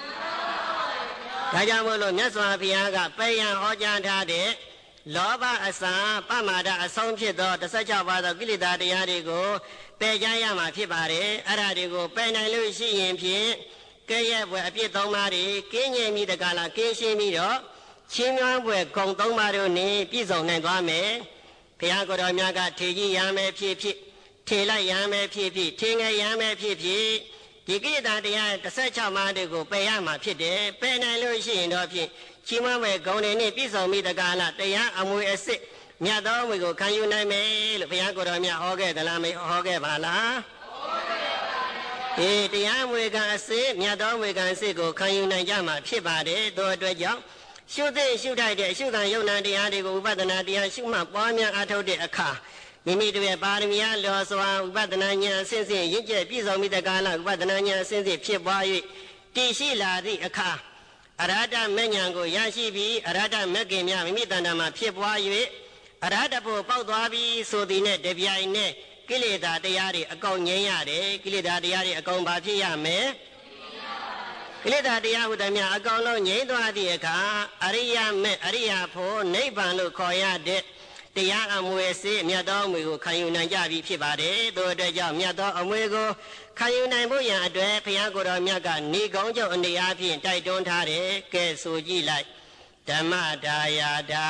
ညွှန်ကြားပါဘူးဒါကြောင့်မို့လို့မြတ်စွာဘုရားကပယ်ရန်ဟောကြားထားတဲ့လောဘအစပမာဒအဆုံးဖြစ်သော၁၆ပါးသောကိလေသာတရားတွေကိုပယ်ကြရမှာဖြစ်ပါတယ်အဲ့ဒါတွေကိုပယ်နိုင်လို့ရှိရင်ဖြင့်ကဲ့ရဲ့ဘွယ်အပြစ်သုံးပါးတွေကင်းငြိမ်ပြီးတကားလားကင်းရှင်းပြီးတော့ချင်းငွမ်းဘွယ်ဂုံသုံးပါးတို့နဲ့ပြည့်စုံနိုင်သွားမယ်ဘုရားကိုယ်တော်များကထေကြီးရမယ်ဖြစ်ဖြစ်ထေလိုက်ရမယ်ဖြစ်ဖြစ်ထေငယ်ရမယ်ဖြစ်ဖြစ်ဒီကိလေသာတရား၁၆ပါးတွေကိုပယ်ရမှာဖြစ်တယ်ပယ်နိုင်လို့ရှိရင်တော့ဖြင့်ချီးမွမ်းမဲ့ဂုဏ်တွေနဲ့ပြည့်စုံပြီးတကားလားတရားအမွေအစစ်မြတ်သောအမွေကိုခံယူနိုင်မယ်လို့ဘုရားကိုယ်တော်များဟောခဲ့သလားမဟောခဲ့ပါလားဟောခဲ့ပါဗျာအေးတရားအမွေခံအစစ်မြတ်သောအမွေခံအစစ်ကိုခံယူနိုင်ကြမှာဖြစ်ပါတယ်တို့အတွက်ကြောင့်ရှုသိရှုထိုက်တဲ့အရှုခံယုံ nant တရားတွေကိုဥပဒနာတရားရှုမှတ်ပွားများအားထုတ်တဲ့အခါမိမိတို့ရဲ့ပါရမီအားလောစွာဥပဒနာဉာဏ်အစဉ်စဉ်ရင့်ကျက်ပြည့်စုံပြီးတကားလားဥပဒနာဉာဏ်အစဉ်စဉ်ဖြစ်ပွား၍တည်ရှိလာသည့်အခါအရဟတမဉ္ဇဉ်ကိုရရှိပြီးအရဟတမဂ္ဂင်များမိမိတဏ္ဍာမှာဖြစ်ပွား၍အရဟတဖို့ပေါက်သွားပြီးဆိုသည်နဲ့တပြိုင်နက်ကိလေသာတရားတွေအကုန်ငြိမ်းရတယ်ကိလေသာတရားတွေအကုန်ဘာဖြစ်ရမယ်ကိလေသာတရားဟုသည်များအကောင်လုံးငြိမ်းသွားသည့်အခါအရိယာမေအရိယာဖို့နိဗ္ဗာန်လို့ခေါ်ရတဲ့တရားအမွေစေမြတ်သောအမွေကိုခံယူနိုင်ကြပြီဖြစ်ပါတယ်။တို့အတွက်ကြောင့်မြတ်သောအမွေကိုခံယူနိုင်ဖို့ရန်အတွက်ဘုရားကိုယ်တော်မြတ်ကနေကောင်းကြောင့်အနေအားဖြင့်တိုက်တွန်းထားတယ်။ကဲဆိုကြည့်လိုက်ဓမ္မဒါယာတာ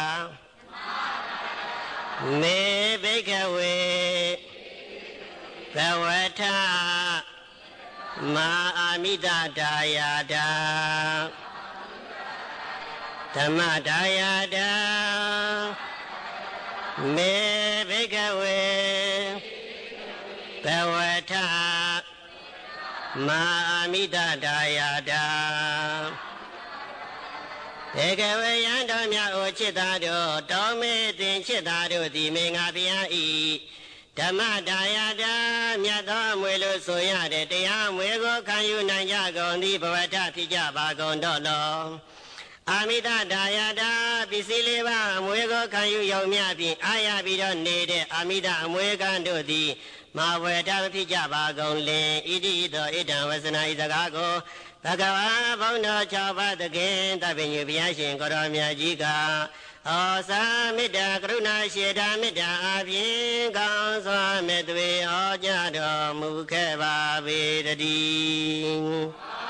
မေဘိကဝေဘဝထမာအာမိတဒါယာတာဓမ္မဒါယာတာမေဘိကဝေဘဝထမာအာမိတဒါယာတာဘေကဝေယံတော်မြတ်အိုချစ်သားတို့တောမေတင်ချစ်သားတို့သည်မေငါဘုရားဤဓမ္မဒါယာတာမြတ်သောအမွေလို့ဆိုရတဲ့တရားအမွေကိုခံယူနိုင်ကြကုန်သည်ဘဝထဖြစ်ကြပါကုန်တော့လောအာမိတဒါယာတာပစ္စည်းလေးပါအမွေကိုခံယူရုံမျှဖြင့်အာရပြီးတော့နေတဲ့အာမိတအမွေခံတို့သည်မဝေထဖြစ်ကြပါကုန်လင်ဣတိသောဣဒံဝဆနာဤစကားကိုဘဂဝါဘုန်းတော်၆ပါးသခင်တပည့်ညဘုရားရှင်ကိုရောမြတ်ကြီးကဩစာမေတ္တာကရုဏာရှေတာမေတ္တာအပြင်ကောင်းစွာမေတ္တဝေဟောကြားတော်မူခဲ့ပါပေတည်း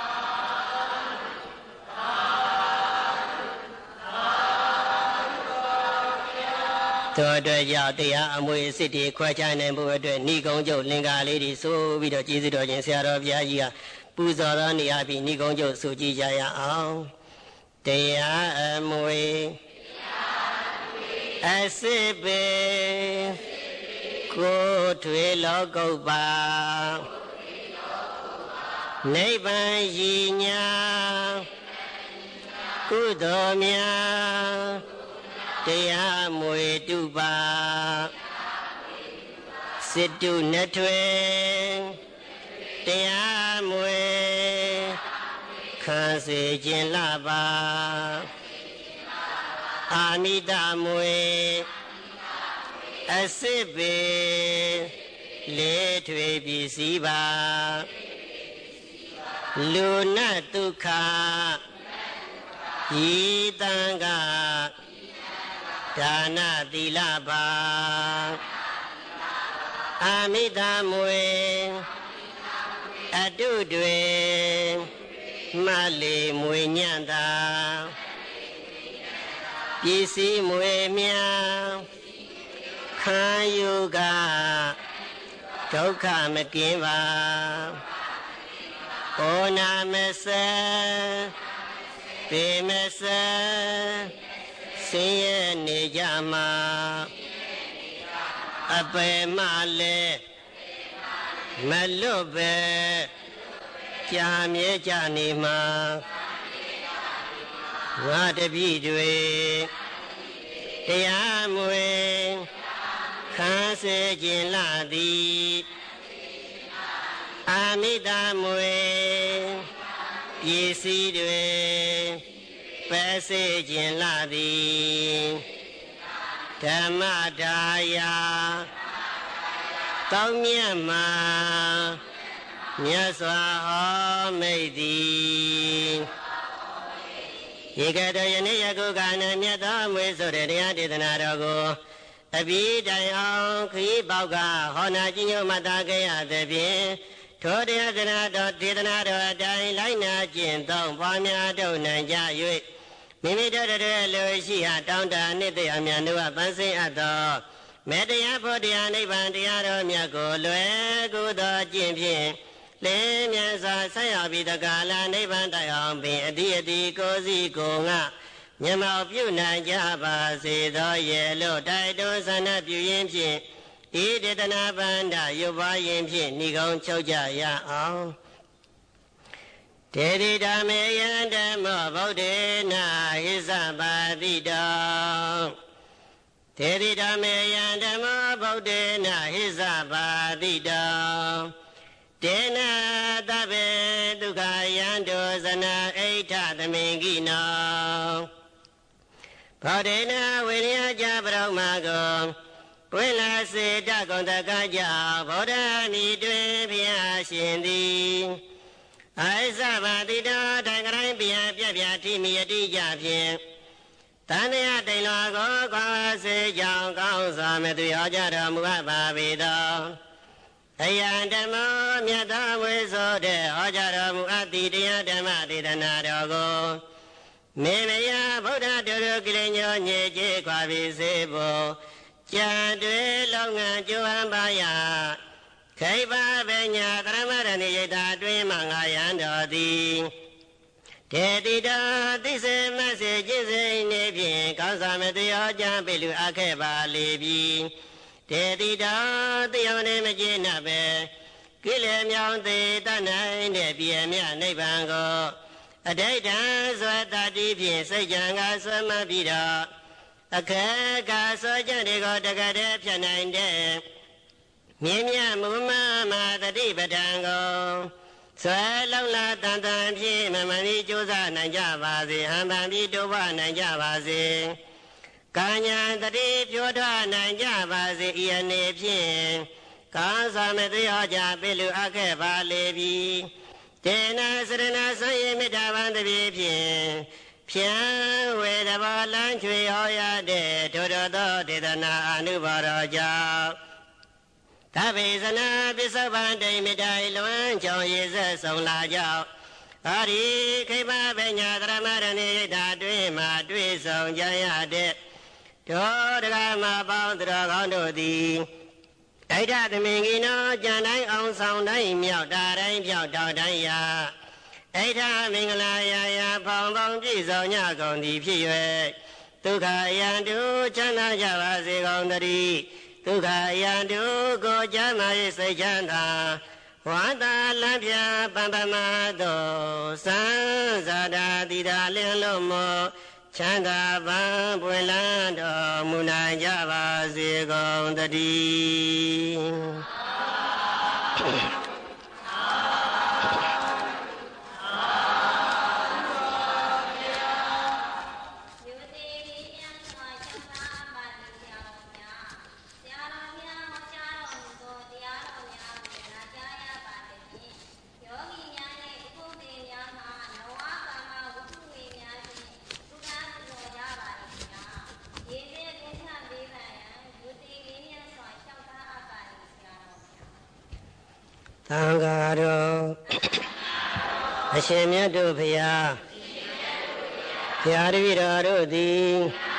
တို့အတွက်ကြောင့်တရားအမွေအစစ်တွေခွဲခြားနိုင်ဖို့အတွက်ဏိကုံးကျုပ်လင်္ကာလေးတွေဆိုပြီးတော့ကျေးဇူးတော်ရှင်ဆရာတော်ဘုရားကြီးကပူဇော်သောနေရာပြီးဏိကုံးချုပ်ဆိုကြည်ကြရအောင်တရားအမွေအစစ်ပေကိုထွေလောကုပ္ပါနိဗ္ဗာန်ရည်ညာကုသိုလ်များတရားမွေတုပါစစ်တုနှစ်ထွေတရားမွေခံစေခြင်းလှပါအာမိတမွေအစစ်ပေလေးထွေပစ္စည်းပါလူနတ်ဒုက္ခဤတံကဒါနသီလပါအာမိတမွေအတုတွေမလေမွေညံ့တာပစ္စည်းမွေများခံယူကဒုက္ခမကင်းပါဩနာမစပေမစဆင်းရဲနေကြမှာအပေမလဲမလွတ်ပဲကြာမြဲကြနေမှာငါတပည့်တွေတရားမွေခံစေခြင်းလာသည်အာမိတမွေပစ္စည်းတွေပဲစေခြင်းလာသည်ဓမ္မဒါယာတောင်းမြတ်မှာမြတ်စွာဟောမိတ်သည်ဧကတယနေ့ယခုကနမြတ်သောမွေဆိုတဲ့တရားဒေသနာတော်ကိုအပြီးတိုင်အောင်ခရီးပေါက်ကဟောနာကြီးညို့မှတ်သားခဲ့ရသဖြင့်ထိုတရားဒေသနာတော်ဒေသနာတော်အတိုင်းလိုက်နာကျင့်သုံးပွားများထုတ်နိုင်ကြ၍မိမိတို့ရဲ့လူရှိဟာတောင်းတနှစ်သက်အမြန်တို့ကပန်းစင်အပ်သောမေတ္တရားဖို့တရားနိဗ္ဗာန်တရားတော်မြတ်ကိုလွယ်ကူသောကျင့်ဖြင့်လင်းမြန်စွာဆက်ရောက်ပြီးတကားလာနိဗ္ဗာန်တိုင်အောင်ပင်အတိအတိကိုယ်စီကိုယ်ငါမျက်မှောက်ပြုနိုင်ကြပါစေသောရဲ့လို့တိုက်တွန်းဆန္ဒပြုရင်းဖြင့်ဤဒေသနာပန္ဒရုပ်ပွားရင်ဖြင့်ဏိကုံးချုပ်ကြရအောင်ဒေတိဓမ္မေယံဓမ္မောဗုဒ္ဓေနဟိသပါတိတောဒေတိဓမ္မေယံဓမ္မောဗုဒ္ဓေနဟိသပါတိတောဒေနသဗ္ဗေဒုက္ခယံတောဇနာအိဋ္ဌသမင်ကိနောဗုဒ္ဓေနဝိရိယကြပရောမကောပွင့်လာစေတကုံတကကြောင့်ဗုဒ္ဓမြည်တွင်ဘုရားရှင်သည်အိသဗာတိတောတံကရိုင်းပြန်ပြပြထိမိအတိကြဖြင့်တန်တရားတိန်လွာကိုကွာစေကြောင်းကောင်းစွာမသွေဟောကြတော်မူအပ်ပါပေသောအယံဓမ္မောမြတ်သောဝေဆိုတဲ့ဟောကြတော်မူအပ်သည့်တရားဓမ္မဒေသနာတော်ကိုမေမယဗုဒ္ဓတို့တို့ကိလေညောညေကျေခွာပြီးစေဖို့ကြံတွေလောငန်းကြွမ်းပါရခိဗ္ဗဗညာသရမရဏိယတာတွင်မှငါယံတော်သည်ဒေတိတောသိစေမစေจิตစိနေဖြင့်ကောင်းစွာမသိဟောကြားပေလူအပ်ခဲ့ပါလေပြီဒေတိတောသိအောင်နေမကျေနပ်ပဲကိလေမြောင်သေးတတ်နိုင်တဲ့ပြည့်မြတ်နိဗ္ဗာန်ကိုအဋိဋ္ဌံစွဲတတိဖြင့်စိတ်ကြံကဆွဲမှပြီးတော့အခက်ကစောကြတွေကိုတကယ်တည်းဖြတ်နိုင်တဲ့မြင့်မြတ်မူမမတတိပဋ္ဌာန်ကိုဆွဲလုံးလာတန်တန်ဖြင့်မမဏိကြိုးစားနိုင်ကြပါစေဟံပံပြီးတိုးပွားနိုင်ကြပါစေကာညာတတိပြိုထွားနိုင်ကြပါစေဤအနေဖြင့်ကာသမသိဟောကြားပေလူအပ်ခဲ့ပါလေပြီတေနစရဏဆွေမေတ္တာပန်တည်းဖြင့်ဖြံဝေတဘောလန်းချွေဟောရတဲ့ထိုတော်သောဒေသနာအနုဘောတော်ကြောင့်သဗ္ဗေဇနာပစ္စုပန်တိမေတ္တာလွမ်းကြောင်းရေဆက်ဆုံးလာကြောင်းအာရိခိဗ္ဗဗညာသရမရဏိယတာတွင်မှတွေ့ဆုံကြရတဲ့တို့တက္ကမပေါင်းတော်ကောင်းတို့သည်အဣဒသမင်ကိနောကြံတိုင်းအောင်ဆောင်တိုင်းမြောက်တာတိုင်းပြောက်တောက်တိုင်းရာဣဒမင်္ဂလာရာရာဖောင်ပေါင်းပြည့်စုံညကုန်သည်ဖြစ်၍ဒုက္ခယံတုချမ်းသာကြပါစေကုန်သတည်းဒုက္ခယံတုကိုကျမ်းမာရေးစိတ်ချမ်းသာဝါတာလံပြပံပမသောသံဇာတာတိတာလင်းလုံးမောချမ်းသာပံပွင့်လန်းတော်မူနိုင်ကြပါစေကုန်သတည်းသံဃာတော်အရှင်မြတ်တို့ဖျားဖျားတပည့်တော်တို့သည်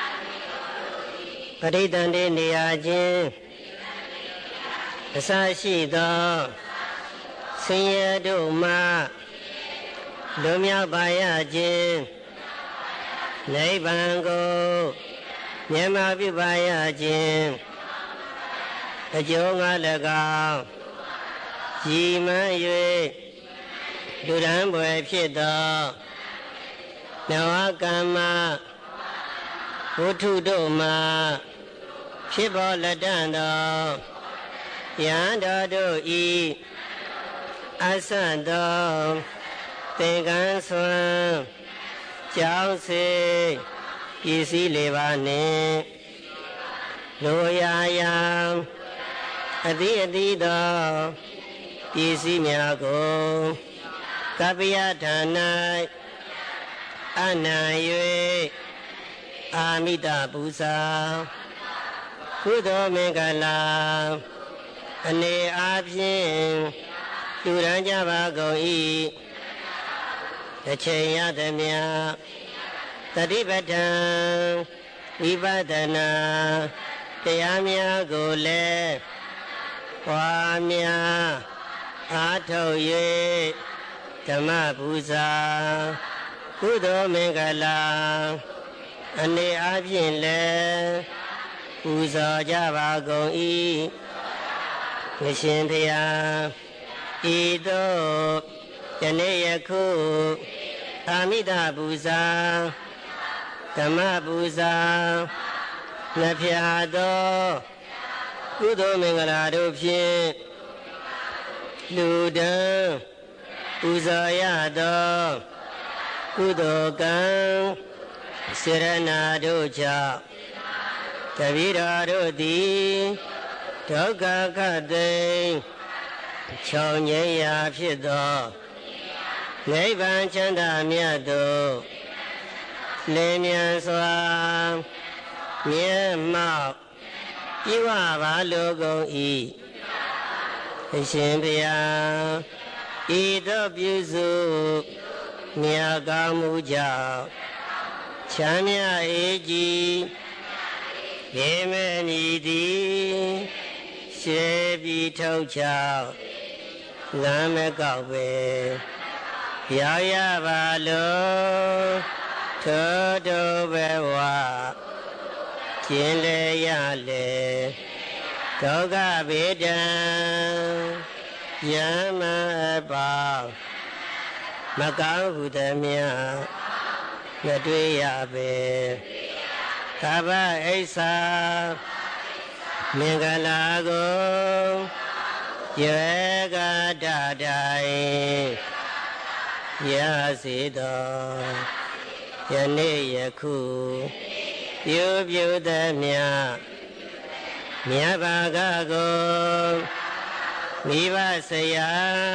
ပဋိသန္ဓေနေရာချင်းအစရှိသောဆင်းရဲတို့မှလွတ်မြောက်ပါရခြင်းနိဗ္ဗာန်ကိုမြတ်မာပြုပါရခြင်းအကျိုးငါ၎င်းရည်မှန်း၍လူရန်ပွေဖြစ်သောနဝကမ္မဝတ္ထုတို့မှဖြစ်ပေါ်လက်တန်သောယံတော်တို့ဤအဆတ်သောသင်္ကန်းဆွမ်းကြောင်းစေပစ္စည်းလေးပါးနှင့်လိုရာရာအသီးအသီးသောပစ္စည်းများကိုကပ္ပယဌာနအနံ၍အာမိတပူဇာကုသိုလ်မင်္ဂလာအနေအားဖြင့်လူရန်ကြပါကုန်၏တစ်ချိန်ရသည်များတတိပဋ္ဌာန်ဝိပဿနာတရားများကိုလည်းပွားများအားထုတ်၍ဓမ္မပူဇာကုသိုလ်မင်္ဂလာအနေအားဖြင့်လည်းပူဇော်ကြပါကုန်၏ငရှင်ဖျားဤသို့ယနေ့ယခုအာမိတပူဇာဓမ္မပူဇာနှစ်ဖြာသောကုသိုလ်မင်္ဂလာတို့ဖြင့်လူတန်းပူဇော်ရသောကုသိုလ်ကံစေရနာတို့ကြောင့်တပည့်တော်တို့သည်ဒုက္ခခတ်သိမ်းချောင်ငြိမ်းရာဖြစ်သောနိဗ္ဗာန်ချမ်းသာမြတ်သို့လင်းမြန်စွာမြတ်မောက်ဤဝပါလိုကုန်၏အရှင်ဘုရားဤသို့ပြုစုမြတ်ကောင်းမှုကြောင့်ချမ်းမြအေးကြီးရေမဲမြည်သည်ရှေးပြီးထုတ်ချောက်လမ်းမကောက်ပဲရောက်ရပါလို့ထို့တို့ဘဝကျင်လေရလေဒုက္ခဗေဒံယမပါမကောင်းဟုသည်များမတွေ့ရပေသဗ္ဗအိဋ္ဌာမင်္ဂလာကိုယေကတတိုင်ရစေတော်ယနေ့ယခုပြုပြုသည်များမြတ်ဘာကကိုမိဘဆရာ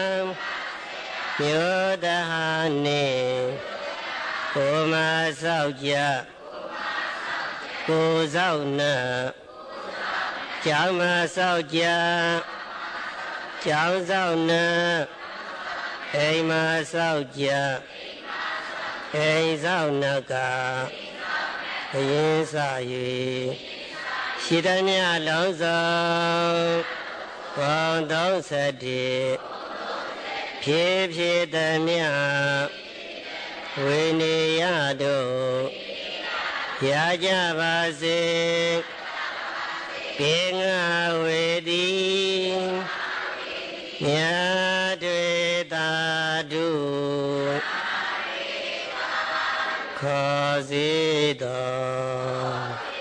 မြို့တဟာနှင့်ကိုမဆောက်ကြကိုဆောက်နှံကျောင်းမဆောက်ကြကျောင်းဆောက်နှံအိမ်မဆောက်ကြအိမ်ဆောက်နှကဘရင်စ၍ရှိသမျှလုံးစုံဘောင်းသုံးဆယ်တည်းဖြည်းဖြည်းသမျှဝိနေယတို့ရကြပါစေပေငါဝေတိမြတ်တွေသာဓုခေါ်စေတော်